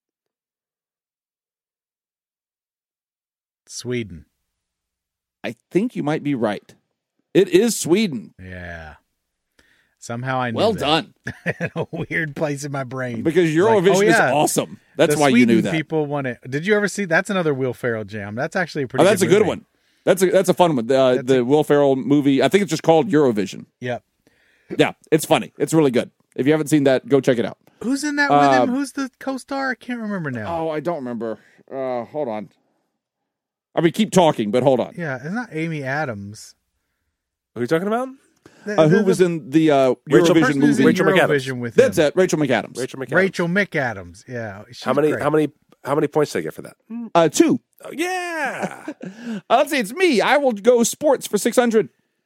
[SPEAKER 4] Sweden.
[SPEAKER 10] I think you might be right. It is Sweden.
[SPEAKER 4] Yeah. Somehow I knew
[SPEAKER 10] Well
[SPEAKER 4] that.
[SPEAKER 10] done.
[SPEAKER 4] In a weird place in my brain.
[SPEAKER 10] Because
[SPEAKER 4] It's
[SPEAKER 10] Eurovision
[SPEAKER 4] like, oh, yeah,
[SPEAKER 10] is awesome. That's
[SPEAKER 4] the
[SPEAKER 10] why you knew
[SPEAKER 4] Sweden
[SPEAKER 10] that.
[SPEAKER 4] People want it. Did you ever see? That's another Will Ferrell jam. That's actually a pretty.
[SPEAKER 10] Oh, that's
[SPEAKER 4] good
[SPEAKER 10] a good
[SPEAKER 4] movie.
[SPEAKER 10] one. That's a that's a fun one. Uh, the
[SPEAKER 4] a-
[SPEAKER 10] Will Ferrell movie. I think it's just called Eurovision.
[SPEAKER 4] Yep.
[SPEAKER 10] Yeah, it's funny. It's really good. If you haven't seen that, go check it out.
[SPEAKER 4] Who's in that with
[SPEAKER 10] Uh,
[SPEAKER 4] him? Who's the co-star? I can't remember now.
[SPEAKER 10] Oh, I don't remember. Uh, hold on. I mean, keep talking, but hold on.
[SPEAKER 4] Yeah, it's not Amy Adams.
[SPEAKER 5] Who are you talking about?
[SPEAKER 4] The-
[SPEAKER 10] Uh, who
[SPEAKER 4] the-
[SPEAKER 10] was in the uh,
[SPEAKER 5] Rachel-
[SPEAKER 10] Eurovision
[SPEAKER 4] person who's
[SPEAKER 10] movie?
[SPEAKER 4] in
[SPEAKER 5] Rachel
[SPEAKER 4] Eurovision
[SPEAKER 5] McAdams.
[SPEAKER 4] with
[SPEAKER 10] That's
[SPEAKER 4] him.
[SPEAKER 10] it. Rachel McAdams.
[SPEAKER 5] Rachel McAdams.
[SPEAKER 4] Rachel McAdams. Yeah. She's
[SPEAKER 5] How many?
[SPEAKER 4] great.
[SPEAKER 5] How many? How many points did I get for that?
[SPEAKER 10] Uh, two.
[SPEAKER 5] Oh, yeah.
[SPEAKER 10] Uh, let's see. It's me. I will go sports for six hundred.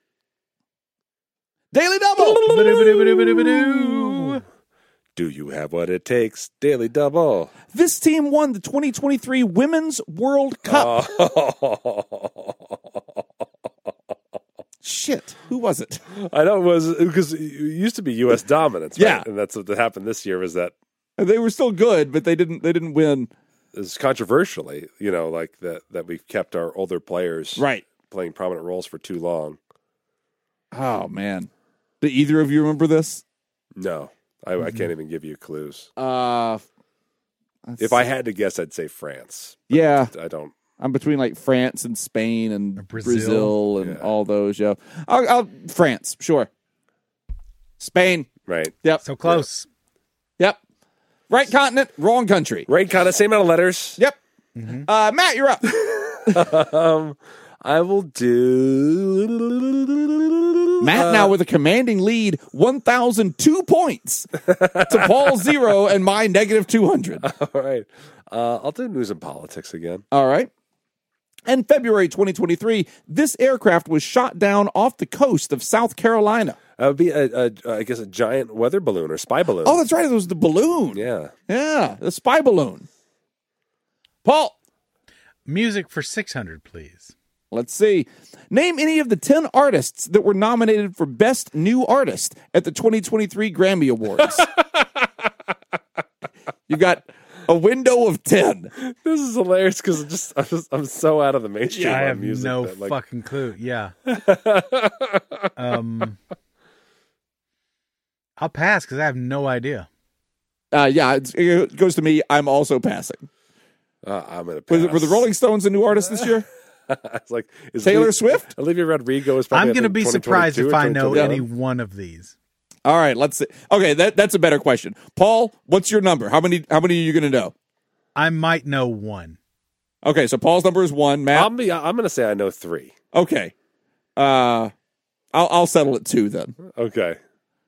[SPEAKER 10] Daily double.
[SPEAKER 4] Ba-do-ba-do-ba-do-ba-do.
[SPEAKER 5] Do you have what it takes? Daily double.
[SPEAKER 10] This team won the twenty twenty-three Women's World Cup.
[SPEAKER 5] Oh.
[SPEAKER 10] Shit. Who was it?
[SPEAKER 5] I know it was because it used to be U S dominance. Right?
[SPEAKER 10] Yeah.
[SPEAKER 5] And that's what happened this year was that
[SPEAKER 10] They were still good, but they didn't. They didn't win.
[SPEAKER 5] is controversially, you know, like that that we've kept our older players
[SPEAKER 10] Right.
[SPEAKER 5] playing prominent roles for too long.
[SPEAKER 10] Oh man. Do either of you remember this?
[SPEAKER 5] No, I, I can't even give you clues.
[SPEAKER 10] Uh,
[SPEAKER 5] If I had to guess, I'd say France.
[SPEAKER 10] yeah,
[SPEAKER 5] I don't.
[SPEAKER 10] I'm between like France and Spain and
[SPEAKER 4] Brazil.
[SPEAKER 10] Brazil, and
[SPEAKER 5] Yeah.
[SPEAKER 10] all those. Yeah, I'll, I'll France, sure. Spain.
[SPEAKER 5] Right.
[SPEAKER 10] Yep.
[SPEAKER 4] So close.
[SPEAKER 10] Yep. Right continent, wrong country.
[SPEAKER 5] Right, kind of same amount of letters.
[SPEAKER 10] Yep. Uh, Matt, you're up.
[SPEAKER 5] um, I will do.
[SPEAKER 10] Matt now with a commanding lead, one thousand two points to Paul zero and my negative two hundred.
[SPEAKER 5] All right. Uh, I'll do news and politics again.
[SPEAKER 10] All right. In February twenty twenty-three, this aircraft was shot down off the coast of South Carolina.
[SPEAKER 5] That would be, a, a, I guess, a giant weather balloon or spy balloon.
[SPEAKER 10] Oh, that's right. It was the balloon.
[SPEAKER 5] yeah.
[SPEAKER 10] Yeah, the spy balloon. Paul,
[SPEAKER 4] Music for six hundred, please.
[SPEAKER 10] let's see. Name any of the ten artists that were nominated for Best New Artist at the twenty twenty-three Grammy Awards. You got a window of ten.
[SPEAKER 5] This is hilarious because just I'm, just I'm so out of the mainstream
[SPEAKER 4] I
[SPEAKER 5] on
[SPEAKER 4] have
[SPEAKER 5] music.
[SPEAKER 4] no
[SPEAKER 5] that, like,
[SPEAKER 4] fucking clue. Yeah. um, I'll pass because I have no idea.
[SPEAKER 10] Uh, yeah, it's, it goes to me. I'm also passing.
[SPEAKER 5] Uh, I'm gonna.
[SPEAKER 10] Was
[SPEAKER 5] Pass.
[SPEAKER 10] it, were the Rolling Stones a new artist this year?
[SPEAKER 5] It's like is
[SPEAKER 10] Taylor
[SPEAKER 5] Olivia,
[SPEAKER 10] Swift?
[SPEAKER 5] Olivia Rodrigo is. Probably
[SPEAKER 4] I'm going to be surprised if I know any
[SPEAKER 5] any.
[SPEAKER 4] one of these.
[SPEAKER 10] All right, let's see. Okay, that that's a better question. Paul, what's your number? How many how many are you going to know?
[SPEAKER 4] I might know one.
[SPEAKER 10] Okay, so Paul's number is one. Matt.
[SPEAKER 5] I'm, be, I'm going to say I know three.
[SPEAKER 10] Okay. Uh, I'll I'll settle at two then.
[SPEAKER 5] Okay.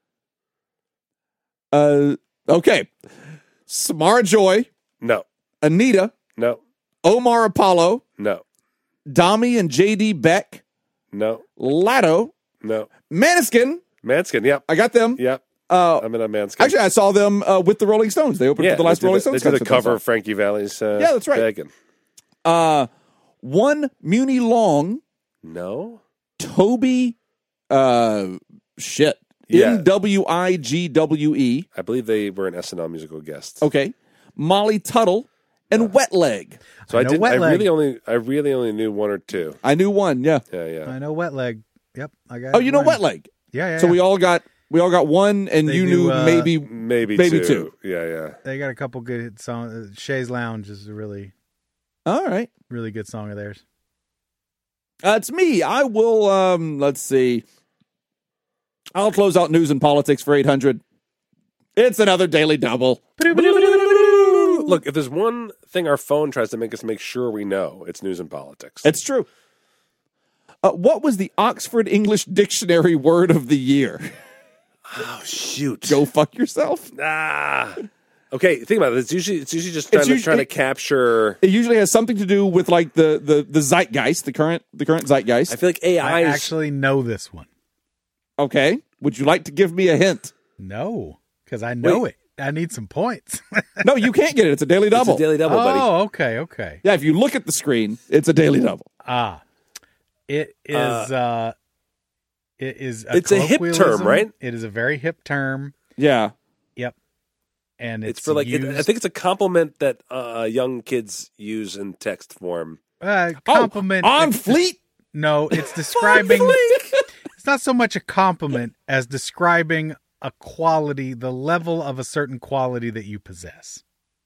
[SPEAKER 10] Uh, okay. Samara Joy,
[SPEAKER 5] No.
[SPEAKER 10] Anita,
[SPEAKER 5] No.
[SPEAKER 10] Omar Apollo,
[SPEAKER 5] No.
[SPEAKER 10] Dami and J D Beck,
[SPEAKER 5] No.
[SPEAKER 10] Latto,
[SPEAKER 5] No.
[SPEAKER 10] Maneskin.
[SPEAKER 5] Manskin. Yep.
[SPEAKER 10] I got them.
[SPEAKER 5] Yep.
[SPEAKER 10] Uh,
[SPEAKER 5] I'm in a Manskin.
[SPEAKER 10] actually, I saw them uh, with the Rolling Stones. They opened
[SPEAKER 5] yeah,
[SPEAKER 10] for the last
[SPEAKER 5] they did
[SPEAKER 10] Rolling
[SPEAKER 5] the,
[SPEAKER 10] Stones
[SPEAKER 5] They did the
[SPEAKER 10] concert I
[SPEAKER 5] cover
[SPEAKER 10] saw.
[SPEAKER 5] of Frankie Valli's. Uh,
[SPEAKER 10] Yeah, that's right.
[SPEAKER 5] Begging.
[SPEAKER 10] Uh, one Muni Long,
[SPEAKER 5] No.
[SPEAKER 10] Toby, uh, shit,
[SPEAKER 5] Yeah.
[SPEAKER 10] N W I G W E.
[SPEAKER 5] I believe they were an S N L musical guest.
[SPEAKER 10] Okay, Molly Tuttle and Wet Leg.
[SPEAKER 5] So
[SPEAKER 4] I
[SPEAKER 5] I,
[SPEAKER 4] know
[SPEAKER 5] did.
[SPEAKER 4] Wet
[SPEAKER 5] I
[SPEAKER 4] Leg.
[SPEAKER 5] really only. I really only knew one or two.
[SPEAKER 10] I knew one. Yeah.
[SPEAKER 5] Yeah. Yeah.
[SPEAKER 4] I know Wet Leg. Yep, I got.
[SPEAKER 10] Oh, you know
[SPEAKER 4] one.
[SPEAKER 10] Wet Leg.
[SPEAKER 4] Yeah, yeah.
[SPEAKER 10] So
[SPEAKER 4] yeah.
[SPEAKER 10] we all got we all got one, and
[SPEAKER 4] They
[SPEAKER 10] you
[SPEAKER 4] do,
[SPEAKER 10] knew
[SPEAKER 4] uh,
[SPEAKER 10] maybe
[SPEAKER 5] Maybe,
[SPEAKER 10] Maybe
[SPEAKER 5] two.
[SPEAKER 10] two.
[SPEAKER 5] Yeah. Yeah.
[SPEAKER 4] They got a couple good songs. Shay's Lounge is a really,
[SPEAKER 10] all right.
[SPEAKER 4] really good song of theirs.
[SPEAKER 10] Uh, it's me. I will. Um, let's see. I'll close out news and politics for eight hundred. It's another daily double.
[SPEAKER 5] Look, if there's one thing our phone tries to make us make sure we know, it's news and politics.
[SPEAKER 10] It's true. Uh, what was the Oxford English Dictionary word of the year?
[SPEAKER 5] Oh shoot!
[SPEAKER 10] Go fuck yourself.
[SPEAKER 5] Ah. Okay, think about it. It's usually it's usually just trying,
[SPEAKER 10] It's
[SPEAKER 5] to,
[SPEAKER 10] usually-
[SPEAKER 5] trying to capture.
[SPEAKER 10] It usually has something to do with like the the the zeitgeist, the current the current zeitgeist.
[SPEAKER 5] I feel like A I
[SPEAKER 4] I
[SPEAKER 5] is
[SPEAKER 4] actually know this one.
[SPEAKER 10] Okay. Would you like to give me a hint?
[SPEAKER 4] No, because I know it. I need some points.
[SPEAKER 10] No, you can't get it. It's a daily
[SPEAKER 5] it's
[SPEAKER 10] double.
[SPEAKER 5] a daily double, buddy.
[SPEAKER 4] Oh, okay, okay.
[SPEAKER 10] Yeah, if you look at the screen, it's a daily double.
[SPEAKER 4] Ah, it is. Uh, it is. A
[SPEAKER 5] it's a hip term,
[SPEAKER 4] colloquialism.
[SPEAKER 5] right?
[SPEAKER 4] It is a very hip term.
[SPEAKER 10] Yeah.
[SPEAKER 4] Yep. And it's,
[SPEAKER 5] It's for like it,
[SPEAKER 4] used,
[SPEAKER 5] I think it's a compliment that uh, young kids use in text form.
[SPEAKER 4] Uh, compliment.
[SPEAKER 10] Oh, on
[SPEAKER 4] it's-
[SPEAKER 10] fleet?
[SPEAKER 4] No, it's describing. It's not so much a compliment as describing a quality, the level of a certain quality that you possess.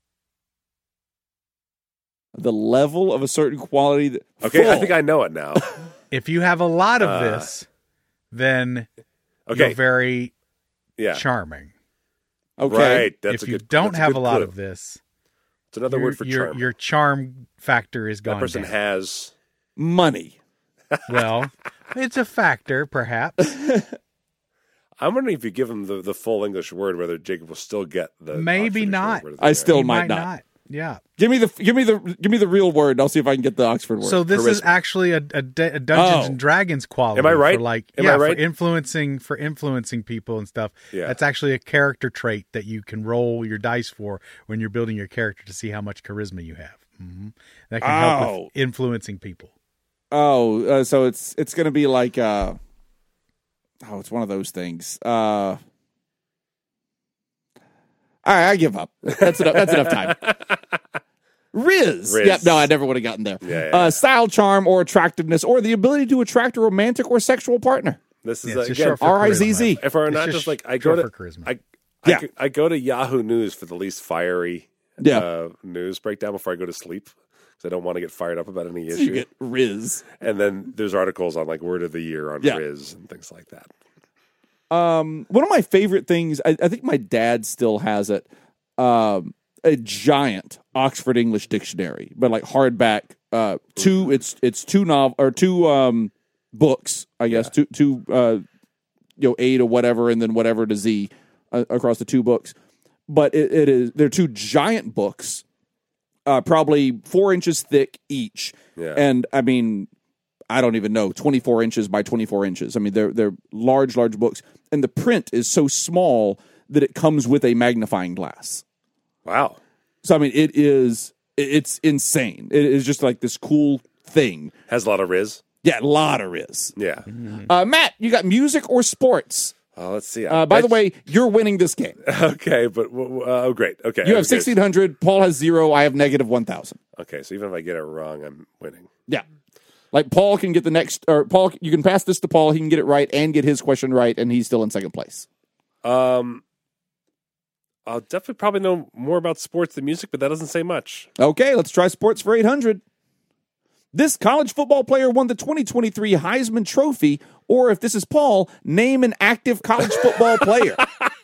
[SPEAKER 10] The level of a certain quality. That,
[SPEAKER 5] Okay, I
[SPEAKER 10] full.
[SPEAKER 5] think I know it now.
[SPEAKER 4] If you have a lot of
[SPEAKER 5] Uh,
[SPEAKER 4] this, then
[SPEAKER 5] Okay.
[SPEAKER 4] you're very
[SPEAKER 5] Yeah.
[SPEAKER 4] charming.
[SPEAKER 10] Okay.
[SPEAKER 5] Right. That's
[SPEAKER 4] if
[SPEAKER 5] a
[SPEAKER 4] you
[SPEAKER 5] good,
[SPEAKER 4] don't
[SPEAKER 5] that's a
[SPEAKER 4] have
[SPEAKER 5] good
[SPEAKER 4] a lot
[SPEAKER 5] clue.
[SPEAKER 4] of this,
[SPEAKER 5] It's another
[SPEAKER 4] your,
[SPEAKER 5] word for
[SPEAKER 4] your,
[SPEAKER 5] charm.
[SPEAKER 4] your charm factor is gone
[SPEAKER 5] that person
[SPEAKER 4] down.
[SPEAKER 5] has.
[SPEAKER 10] Money.
[SPEAKER 4] Well, it's a factor, perhaps.
[SPEAKER 5] I'm wondering if you give him the, the full English word, whether Jacob will still get the.
[SPEAKER 4] Maybe
[SPEAKER 5] Oxford
[SPEAKER 4] not.
[SPEAKER 5] word.
[SPEAKER 10] I still
[SPEAKER 4] He
[SPEAKER 10] might,
[SPEAKER 4] might
[SPEAKER 10] not.
[SPEAKER 4] not. Yeah.
[SPEAKER 10] Give me the give me the give me the real word. And I'll see if I can get the Oxford word.
[SPEAKER 4] So this is
[SPEAKER 5] Charisma.
[SPEAKER 4] actually a, a, a Dungeons
[SPEAKER 10] Oh.
[SPEAKER 4] and Dragons quality.
[SPEAKER 5] Am I right?
[SPEAKER 4] For like,
[SPEAKER 5] Am
[SPEAKER 4] yeah,
[SPEAKER 5] I right?
[SPEAKER 4] for influencing for influencing people and stuff.
[SPEAKER 5] Yeah.
[SPEAKER 4] That's actually a character trait that you can roll your dice for when you're building your character to see how much charisma you have. hmm That can help
[SPEAKER 10] Oh.
[SPEAKER 4] with influencing people.
[SPEAKER 10] oh, uh, so it's it's going to be like uh, oh, it's one of those things. Uh, all right, I give up. That's enough. That's enough time. Riz.
[SPEAKER 5] Riz.
[SPEAKER 10] Yep. No, I never would have gotten there.
[SPEAKER 5] Yeah, yeah,
[SPEAKER 10] Uh,
[SPEAKER 5] yeah.
[SPEAKER 10] style, charm, or attractiveness, or the ability to attract a romantic or sexual partner.
[SPEAKER 5] This is
[SPEAKER 4] Yeah, it's just
[SPEAKER 5] again.
[SPEAKER 4] short for
[SPEAKER 10] R I Z Z.
[SPEAKER 4] charisma.
[SPEAKER 5] If we're
[SPEAKER 4] It's
[SPEAKER 5] not
[SPEAKER 4] just
[SPEAKER 5] just like I go
[SPEAKER 4] short
[SPEAKER 5] to
[SPEAKER 4] for charisma.
[SPEAKER 5] I,
[SPEAKER 10] Yeah.
[SPEAKER 5] I, I go to Yahoo News for the least fiery
[SPEAKER 10] Yeah.
[SPEAKER 5] uh, news breakdown before I go to sleep because I don't want to get fired up about any
[SPEAKER 10] You
[SPEAKER 5] issue.
[SPEAKER 10] get Riz.
[SPEAKER 5] And then there's articles on like word of the year on
[SPEAKER 10] Yeah.
[SPEAKER 5] Riz and things like that.
[SPEAKER 10] Um, one of my favorite things, I, I think my dad still has it, um, a giant Oxford English dictionary, but like hardback. Uh, two, it's it's two novel or two um books, I guess, two two uh, you know, A to whatever, and then whatever to Z uh, across the two books. But it, it is they're two giant books, uh, probably four inches thick each,
[SPEAKER 5] Yeah.
[SPEAKER 10] and I mean. I don't even know, twenty-four inches by twenty-four inches. I mean, they're they're large, large books. And the print is so small that it comes with a magnifying glass.
[SPEAKER 5] Wow.
[SPEAKER 10] So, I mean, it is, it's insane. It is just like this cool thing.
[SPEAKER 5] Has a lot of Riz.
[SPEAKER 10] Yeah, a lot of Riz.
[SPEAKER 5] Yeah.
[SPEAKER 10] Uh, Matt, you got music or sports?
[SPEAKER 5] Uh, let's see.
[SPEAKER 10] Uh, by the way, you're winning this game.
[SPEAKER 5] Okay, but uh, oh, great. Okay,
[SPEAKER 10] You have
[SPEAKER 5] Okay.
[SPEAKER 10] sixteen hundred. Paul has zero. I have negative one thousand.
[SPEAKER 5] Okay, so even if I get it wrong, I'm winning.
[SPEAKER 10] Yeah. Like Paul can get the next, or Paul, you can pass this to Paul. He can get it right and get his question right, and he's still in second place.
[SPEAKER 5] Um, I'll definitely probably know more about sports than music, but that doesn't say much.
[SPEAKER 10] Okay, let's try sports for eight hundred. This college football player won the twenty twenty-three Heisman Trophy, or if this is Paul, name an active college football player.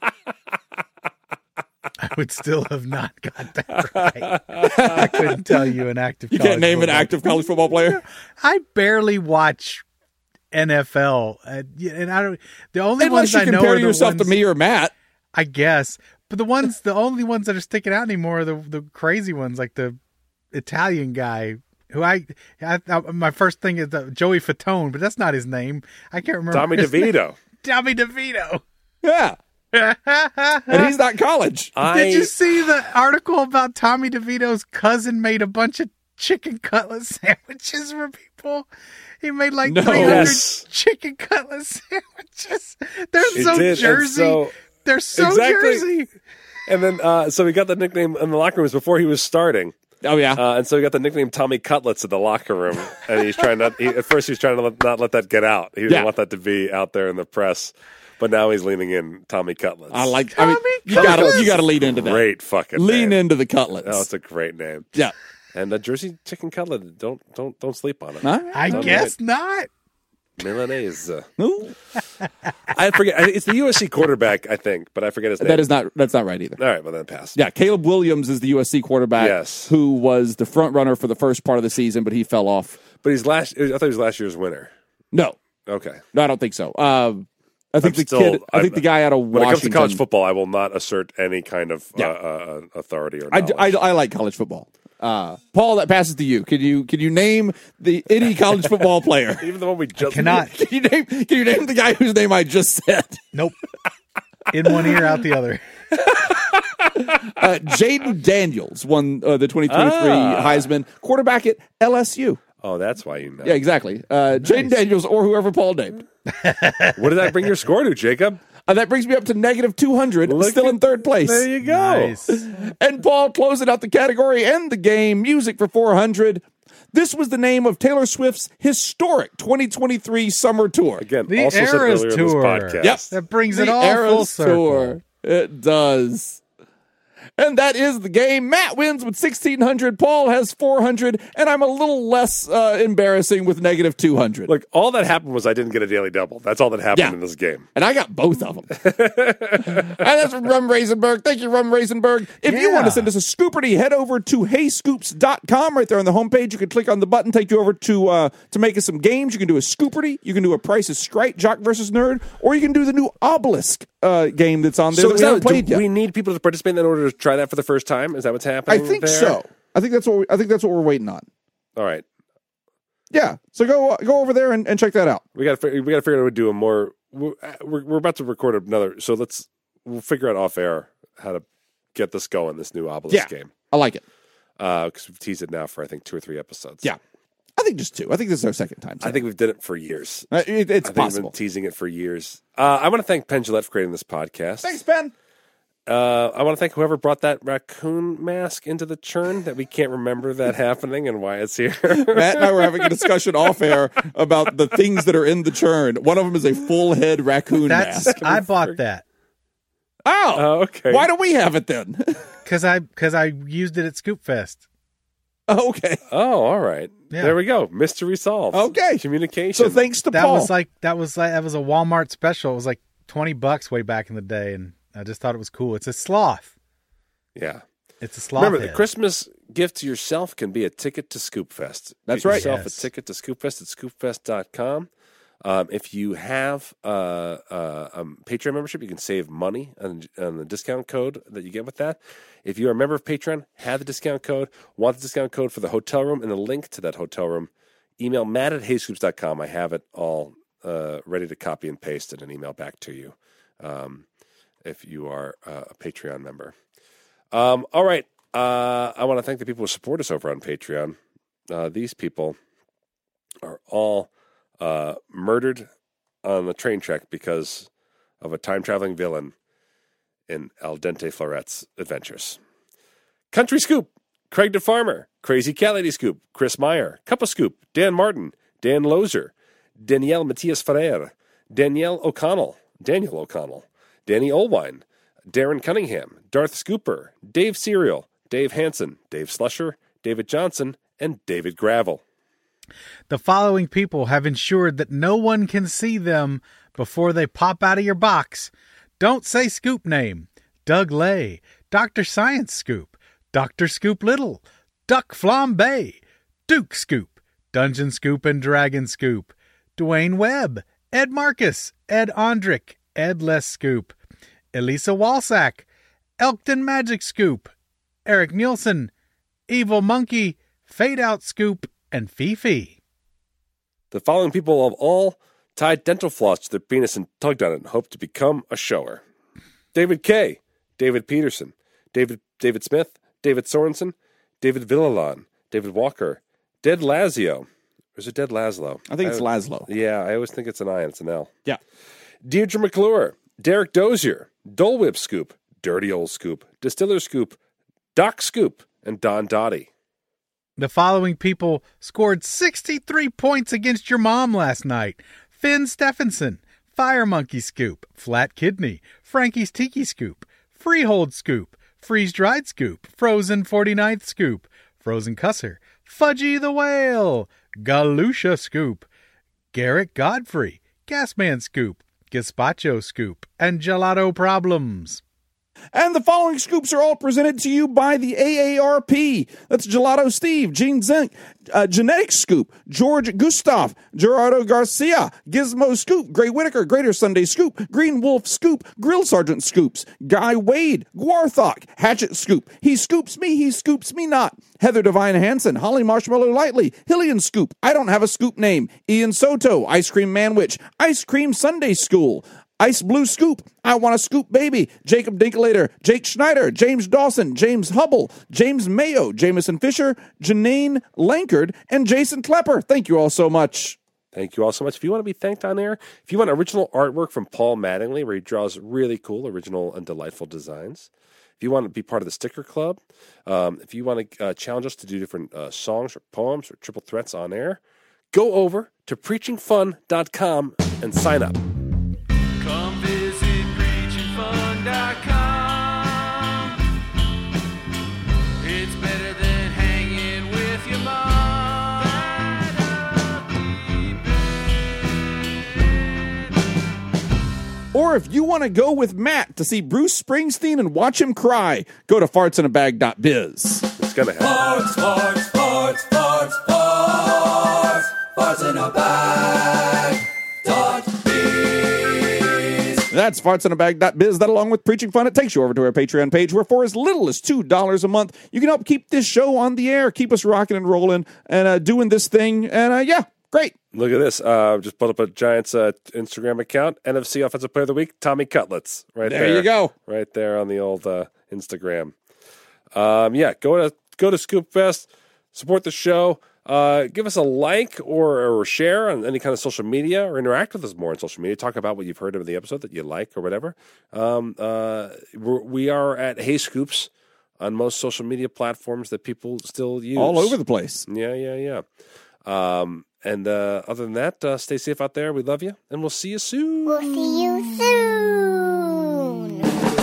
[SPEAKER 4] I would still have not got that right. I couldn't tell you an active.
[SPEAKER 10] You can't name an active college football player?
[SPEAKER 4] I barely watch N F L, uh, yeah, and I don't. The only
[SPEAKER 10] Unless
[SPEAKER 4] ones
[SPEAKER 10] you
[SPEAKER 4] I know
[SPEAKER 10] compare
[SPEAKER 4] are the
[SPEAKER 10] yourself
[SPEAKER 4] ones,
[SPEAKER 10] to me or Matt.
[SPEAKER 4] I guess, but the ones, the only ones that are sticking out anymore are the the crazy ones, like the Italian guy who I, I, I my first thing is uh, Joey Fatone, but that's not his name. I can't remember.
[SPEAKER 5] Tommy
[SPEAKER 4] his name.
[SPEAKER 5] DeVito.
[SPEAKER 4] Tommy DeVito.
[SPEAKER 10] Yeah. And he's not college.
[SPEAKER 5] I,
[SPEAKER 4] Did you see the article about Tommy DeVito's cousin made a bunch of chicken cutlet sandwiches for people? He made like
[SPEAKER 10] No.
[SPEAKER 4] three hundred
[SPEAKER 5] Yes.
[SPEAKER 4] chicken cutlet sandwiches. They're
[SPEAKER 5] It
[SPEAKER 4] so
[SPEAKER 5] did, and
[SPEAKER 4] Jersey.
[SPEAKER 5] so-
[SPEAKER 4] They're so
[SPEAKER 5] Exactly.
[SPEAKER 4] Jersey.
[SPEAKER 5] And then, uh, so he got the nickname in the locker rooms before he was starting.
[SPEAKER 10] Oh, yeah.
[SPEAKER 5] Uh, and so he got the nickname Tommy Cutlets in the locker room. And he's trying not, he, at first he was trying to let, not let that get out. He didn't
[SPEAKER 10] Yeah.
[SPEAKER 5] want that to be out there in the press. But now he's leaning in Tommy Cutlets.
[SPEAKER 10] I like, I mean,
[SPEAKER 4] Tommy
[SPEAKER 10] you gotta,
[SPEAKER 4] Cutlets.
[SPEAKER 10] you gotta lean into that.
[SPEAKER 5] Great fucking
[SPEAKER 10] Lean
[SPEAKER 5] name.
[SPEAKER 10] into the cutlets.
[SPEAKER 5] Oh, it's a great name.
[SPEAKER 10] yeah.
[SPEAKER 5] And the Jersey chicken cutlet, don't don't don't sleep on it.
[SPEAKER 10] Huh?
[SPEAKER 4] I
[SPEAKER 5] Don't
[SPEAKER 4] guess
[SPEAKER 5] do
[SPEAKER 4] not.
[SPEAKER 5] Milanese.
[SPEAKER 10] Ooh.
[SPEAKER 5] I forget. I- It's the U S C quarterback, I think, but I forget his name.
[SPEAKER 10] That is not, that's not right either.
[SPEAKER 5] All right, well then pass.
[SPEAKER 10] Yeah, Caleb Williams is the U S C quarterback
[SPEAKER 5] Yes.
[SPEAKER 10] who was the front runner for the first part of the season, but he fell off.
[SPEAKER 5] But he's last. I thought he was last year's winner.
[SPEAKER 10] No,
[SPEAKER 5] Okay.
[SPEAKER 10] no, I don't think so. Um, I think
[SPEAKER 5] I'm
[SPEAKER 10] the
[SPEAKER 5] still-
[SPEAKER 10] kid, I
[SPEAKER 5] I'm-
[SPEAKER 10] think the guy out of
[SPEAKER 5] When
[SPEAKER 10] Washington.
[SPEAKER 5] it comes to college football, I will not assert any kind of
[SPEAKER 10] Yeah.
[SPEAKER 5] uh, uh, authority or
[SPEAKER 10] I,
[SPEAKER 5] knowledge.
[SPEAKER 10] I, I like college football. Uh, Paul, that passes to you. Can you can you name the any college football player?
[SPEAKER 5] Even the one we just
[SPEAKER 4] Cannot.
[SPEAKER 10] Can you name Can you name the guy whose name I just said?
[SPEAKER 4] Nope. In one ear, out the other.
[SPEAKER 10] Uh, Jaden Daniels won uh, the twenty twenty-three
[SPEAKER 5] Ah.
[SPEAKER 10] Heisman, quarterback at L S U.
[SPEAKER 5] Oh, that's why you know.
[SPEAKER 10] Yeah, exactly. Uh, Jaden Daniels or whoever Paul named.
[SPEAKER 5] What did that bring your score to, Jacob?
[SPEAKER 10] Uh, that brings me up to negative two hundred,
[SPEAKER 5] Look
[SPEAKER 10] still
[SPEAKER 5] at-
[SPEAKER 10] in third place.
[SPEAKER 5] There you go.
[SPEAKER 4] Nice.
[SPEAKER 10] And Paul closing out the category and the game. Music for four hundred. This was the name of Taylor Swift's historic twenty twenty-three summer tour.
[SPEAKER 5] Again,
[SPEAKER 4] The
[SPEAKER 5] also said
[SPEAKER 4] Eras
[SPEAKER 5] earlier in
[SPEAKER 4] Tour.
[SPEAKER 5] this podcast.
[SPEAKER 10] Yep.
[SPEAKER 4] That brings
[SPEAKER 10] The
[SPEAKER 4] it all
[SPEAKER 10] Eras
[SPEAKER 4] full circle.
[SPEAKER 10] Tour. It does. And that is the game. Matt wins with sixteen hundred. Paul has four hundred. And I'm a little less uh, embarrassing with negative two hundred.
[SPEAKER 5] Look, all that happened was I didn't get a daily double. That's all that happened
[SPEAKER 10] Yeah.
[SPEAKER 5] in this game.
[SPEAKER 10] And I got both of them. And that's from Rum Raisenberg. Thank you, Rum Raisenberg. If you
[SPEAKER 4] Yeah.
[SPEAKER 10] want to send us a scooperty, head over to hey scoops dot com. Right there on the homepage, you can click on the button, take you over to uh, to make us some games. You can do a scooperty. You can do a Price is Right, Jock versus Nerd. Or you can do the new Obelisk uh, game that's on there
[SPEAKER 5] So
[SPEAKER 10] that
[SPEAKER 5] is
[SPEAKER 10] we
[SPEAKER 5] that,
[SPEAKER 10] haven't played
[SPEAKER 5] do
[SPEAKER 10] yet.
[SPEAKER 5] we need people to participate in order to try that for the first time? Is that what's happening?
[SPEAKER 10] I think
[SPEAKER 5] there?
[SPEAKER 10] so. I think that's what we, I think that's what we're waiting on.
[SPEAKER 5] All right,
[SPEAKER 10] Yeah. So go uh, go over there and, and check that out.
[SPEAKER 5] we got to we got to figure out how to do a more. We're, we're we're about to record another, so let's we'll figure out off air how to get this going. This new Obelisk
[SPEAKER 10] Yeah.
[SPEAKER 5] game,
[SPEAKER 10] I like it.
[SPEAKER 5] because we've teased it now for I think two or three episodes.
[SPEAKER 10] Yeah. I think just two. I think this is our second time.
[SPEAKER 5] I think we've done it for years.
[SPEAKER 10] Uh, it, it's
[SPEAKER 5] I think
[SPEAKER 10] possible.
[SPEAKER 5] we've been teasing it for years. Uh, I want to thank Penn Jillette for creating this podcast.
[SPEAKER 10] Thanks, Ben.
[SPEAKER 5] Uh, I want to thank whoever brought that raccoon mask into the churn that we can't remember that happening and why it's here.
[SPEAKER 10] Matt and I were having a discussion off air about the things that are in the churn. One of them is a full head raccoon
[SPEAKER 4] That's
[SPEAKER 10] mask.
[SPEAKER 4] I bought that
[SPEAKER 10] Oh,
[SPEAKER 5] Oh, okay.
[SPEAKER 10] why do we have it then?
[SPEAKER 4] because I because I used it at Scoop Fest.
[SPEAKER 10] Oh, okay.
[SPEAKER 5] Oh, all right.
[SPEAKER 4] Yeah.
[SPEAKER 5] There we go. Mystery solved.
[SPEAKER 10] Okay.
[SPEAKER 5] Communication.
[SPEAKER 10] So thanks to
[SPEAKER 4] That
[SPEAKER 10] Paul.
[SPEAKER 4] was like that was like that was a Walmart special. It was like twenty bucks way back in the day, and I just thought it was cool. It's a sloth.
[SPEAKER 5] Yeah.
[SPEAKER 4] It's a sloth.
[SPEAKER 5] Remember, the
[SPEAKER 4] head.
[SPEAKER 5] Christmas gift to yourself can be a ticket to Scoop Fest.
[SPEAKER 10] That's
[SPEAKER 5] Get
[SPEAKER 10] right.
[SPEAKER 5] yourself
[SPEAKER 4] Yes.
[SPEAKER 5] a ticket to Scoop Fest at scoop fest dot com. Um, if you have uh, uh, um, Patreon membership, you can save money on, on the discount code that you get with that. If you're a member of Patreon, have the discount code, want the discount code for the hotel room and the link to that hotel room, email matt at hey scoops dot com. I have it all uh, ready to copy and paste and an email back to you um, if you are uh, a Patreon member. Um, all right. Uh, I want to thank the people who support us over on Patreon. Uh, these people are all uh, murdered on the train track because of a time-traveling villain in Al Dente Floret's adventures. Country Scoop, Craig DeFarmer, Crazy Cat Lady Scoop, Chris Meyer, Cup of Scoop, Dan Martin, Dan Lozer, Danielle Matias Ferrer, Danielle O'Connell, Daniel O'Connell, Danny Olwine, Darren Cunningham, Darth Scooper, Dave Serial, Dave Hansen, Dave Slusher, David Johnson, and David Gravel.
[SPEAKER 4] The following people have ensured that no one can see them before they pop out of your box. Don't say Scoop name. Doug Lay, Doctor Science Scoop, Doctor Scoop Little, Duck Flambe, Duke Scoop, Dungeon Scoop and Dragon Scoop, Dwayne Webb, Ed Marcus, Ed Ondrick, Ed Les Scoop, Elisa Walsack, Elkton Magic Scoop, Eric Nielsen, Evil Monkey, Fade Out Scoop, and Fifi.
[SPEAKER 5] The following people have all tied dental floss to their penis and tugged on it and hope to become a shower. David K., David Peterson, David David Smith, David Sorensen, David Villalon, David Walker, Dead Lazio. Or is it Dead Laszlo?
[SPEAKER 10] I think it's Laszlo.
[SPEAKER 5] Yeah, I always think it's an I and it's an L.
[SPEAKER 10] Yeah.
[SPEAKER 5] Deirdre McClure, Derek Dozier, Dole Whip Scoop, Dirty Old Scoop, Distiller Scoop, Doc Scoop, and Don Dottie.
[SPEAKER 4] The following people scored sixty-three points against your mom last night. Finn Stephenson, Fire Monkey Scoop, Flat Kidney, Frankie's Tiki Scoop, Freehold Scoop, Freeze Dried Scoop, Frozen forty-ninth Scoop, Frozen Cusser, Fudgy the Whale, Galusha Scoop, Garrett Godfrey, Gasman Scoop, Gazpacho Scoop, and Gelato Problems.
[SPEAKER 10] And the following scoops are all presented to you by the A A R P. That's Gelato Steve, Gene Zink, uh, Genetic Scoop, George Gustav, Gerardo Garcia, Gizmo Scoop, Gray Whitaker, Greater Sunday Scoop, Green Wolf Scoop, Grill Sergeant Scoops, Guy Wade, Gwarthok, Hatchet Scoop, He Scoops Me, He Scoops Me Not, Heather Devine Hansen, Holly Marshmallow Lightly, Hillian Scoop, I Don't Have a Scoop Name, Ian Soto, Ice Cream Manwich, Ice Cream Sunday School, Ice Blue Scoop, I Want a Scoop Baby, Jacob Dinklater, Jake Schneider, James Dawson, James Hubble, James Mayo, Jameson Fisher, Janine Lankard, and Jason Klepper. Thank you all so much.
[SPEAKER 5] Thank you all so much. If you want to be thanked on air, if you want original artwork from Paul Mattingly, where he draws really cool, original, and delightful designs, If you want to be part of the sticker club, um, if you want to uh, challenge us to do different uh, songs or poems or triple threats on air, go over to preaching fun dot com and sign up.
[SPEAKER 9] Come visit preaching fun dot com. It's better than hanging with your mom.
[SPEAKER 10] Or if you want to go with Matt to see Bruce Springsteen and watch him cry, go to farts in a bag dot biz.
[SPEAKER 5] It's going to happen.
[SPEAKER 9] Farts, farts, farts, farts, farts, farts in a bag. Dot biz.
[SPEAKER 10] That's farts in a bag dot biz. That, along with Preaching Fun, it takes you over to our Patreon page, where for as little as two dollars a month, you can help keep this show on the air, keep us rocking and rolling, and uh, doing this thing. And uh, yeah, great.
[SPEAKER 5] Look at this. Uh, just put up a Giants uh, Instagram account. N F C Offensive Player of the Week, Tommy Cutlets. Right there.
[SPEAKER 10] There you go.
[SPEAKER 5] Right there on the old uh, Instagram. Um, yeah, go to go to Scoop Fest, support the show. Uh, give us a like or, or share on any kind of social media, or interact with us more on social media. Talk about what you've heard of the episode that you like or whatever. Um, uh, we're, we are at Hey Scoops on most social media platforms that people still use.
[SPEAKER 10] All over the place.
[SPEAKER 5] Yeah, yeah, yeah. Um, and uh, other than that, uh, stay safe out there. We love you, and we'll see you soon.
[SPEAKER 3] We'll see you soon.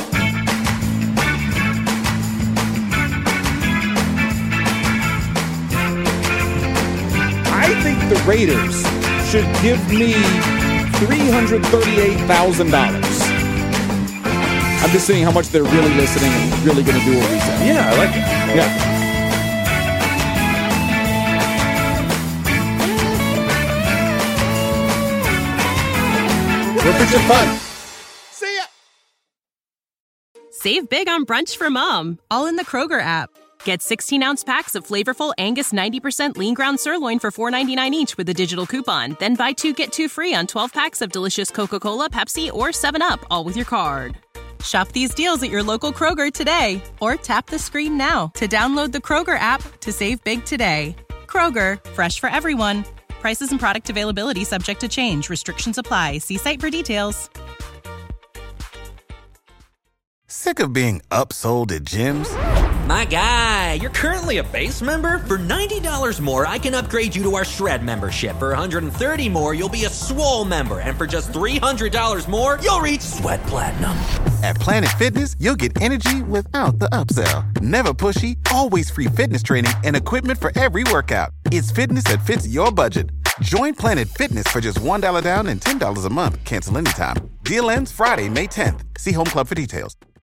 [SPEAKER 10] I think the Raiders should give me three hundred thirty-eight thousand dollars. I'm just seeing how much they're really listening and really going to do what we say.
[SPEAKER 5] Yeah, I like it. I
[SPEAKER 10] Yeah.
[SPEAKER 5] like it.
[SPEAKER 10] We're preaching fun.
[SPEAKER 2] See ya.
[SPEAKER 1] Save big on brunch for mom, all in the Kroger app. Get sixteen-ounce packs of flavorful Angus ninety percent lean ground sirloin for four ninety-nine each with a digital coupon. Then buy two, get two free on twelve packs of delicious Coca-Cola, Pepsi, or seven up, all with your card. Shop these deals at your local Kroger today, or tap the screen now to download the Kroger app to save big today. Kroger, fresh for everyone. Prices and product availability subject to change. Restrictions apply. See site for details.
[SPEAKER 6] Sick of being upsold at gyms?
[SPEAKER 7] My guy, you're currently a base member? For ninety dollars more, I can upgrade you to our Shred membership. For one hundred thirty dollars more, you'll be a Swole member. And for just three hundred dollars more, you'll reach Sweat Platinum.
[SPEAKER 6] At Planet Fitness, you'll get energy without the upsell. Never pushy, always free fitness training and equipment for every workout. It's fitness that fits your budget. Join Planet Fitness for just one dollar down and ten dollars a month. Cancel anytime. Deal ends Friday, May tenth. See Home Club for details.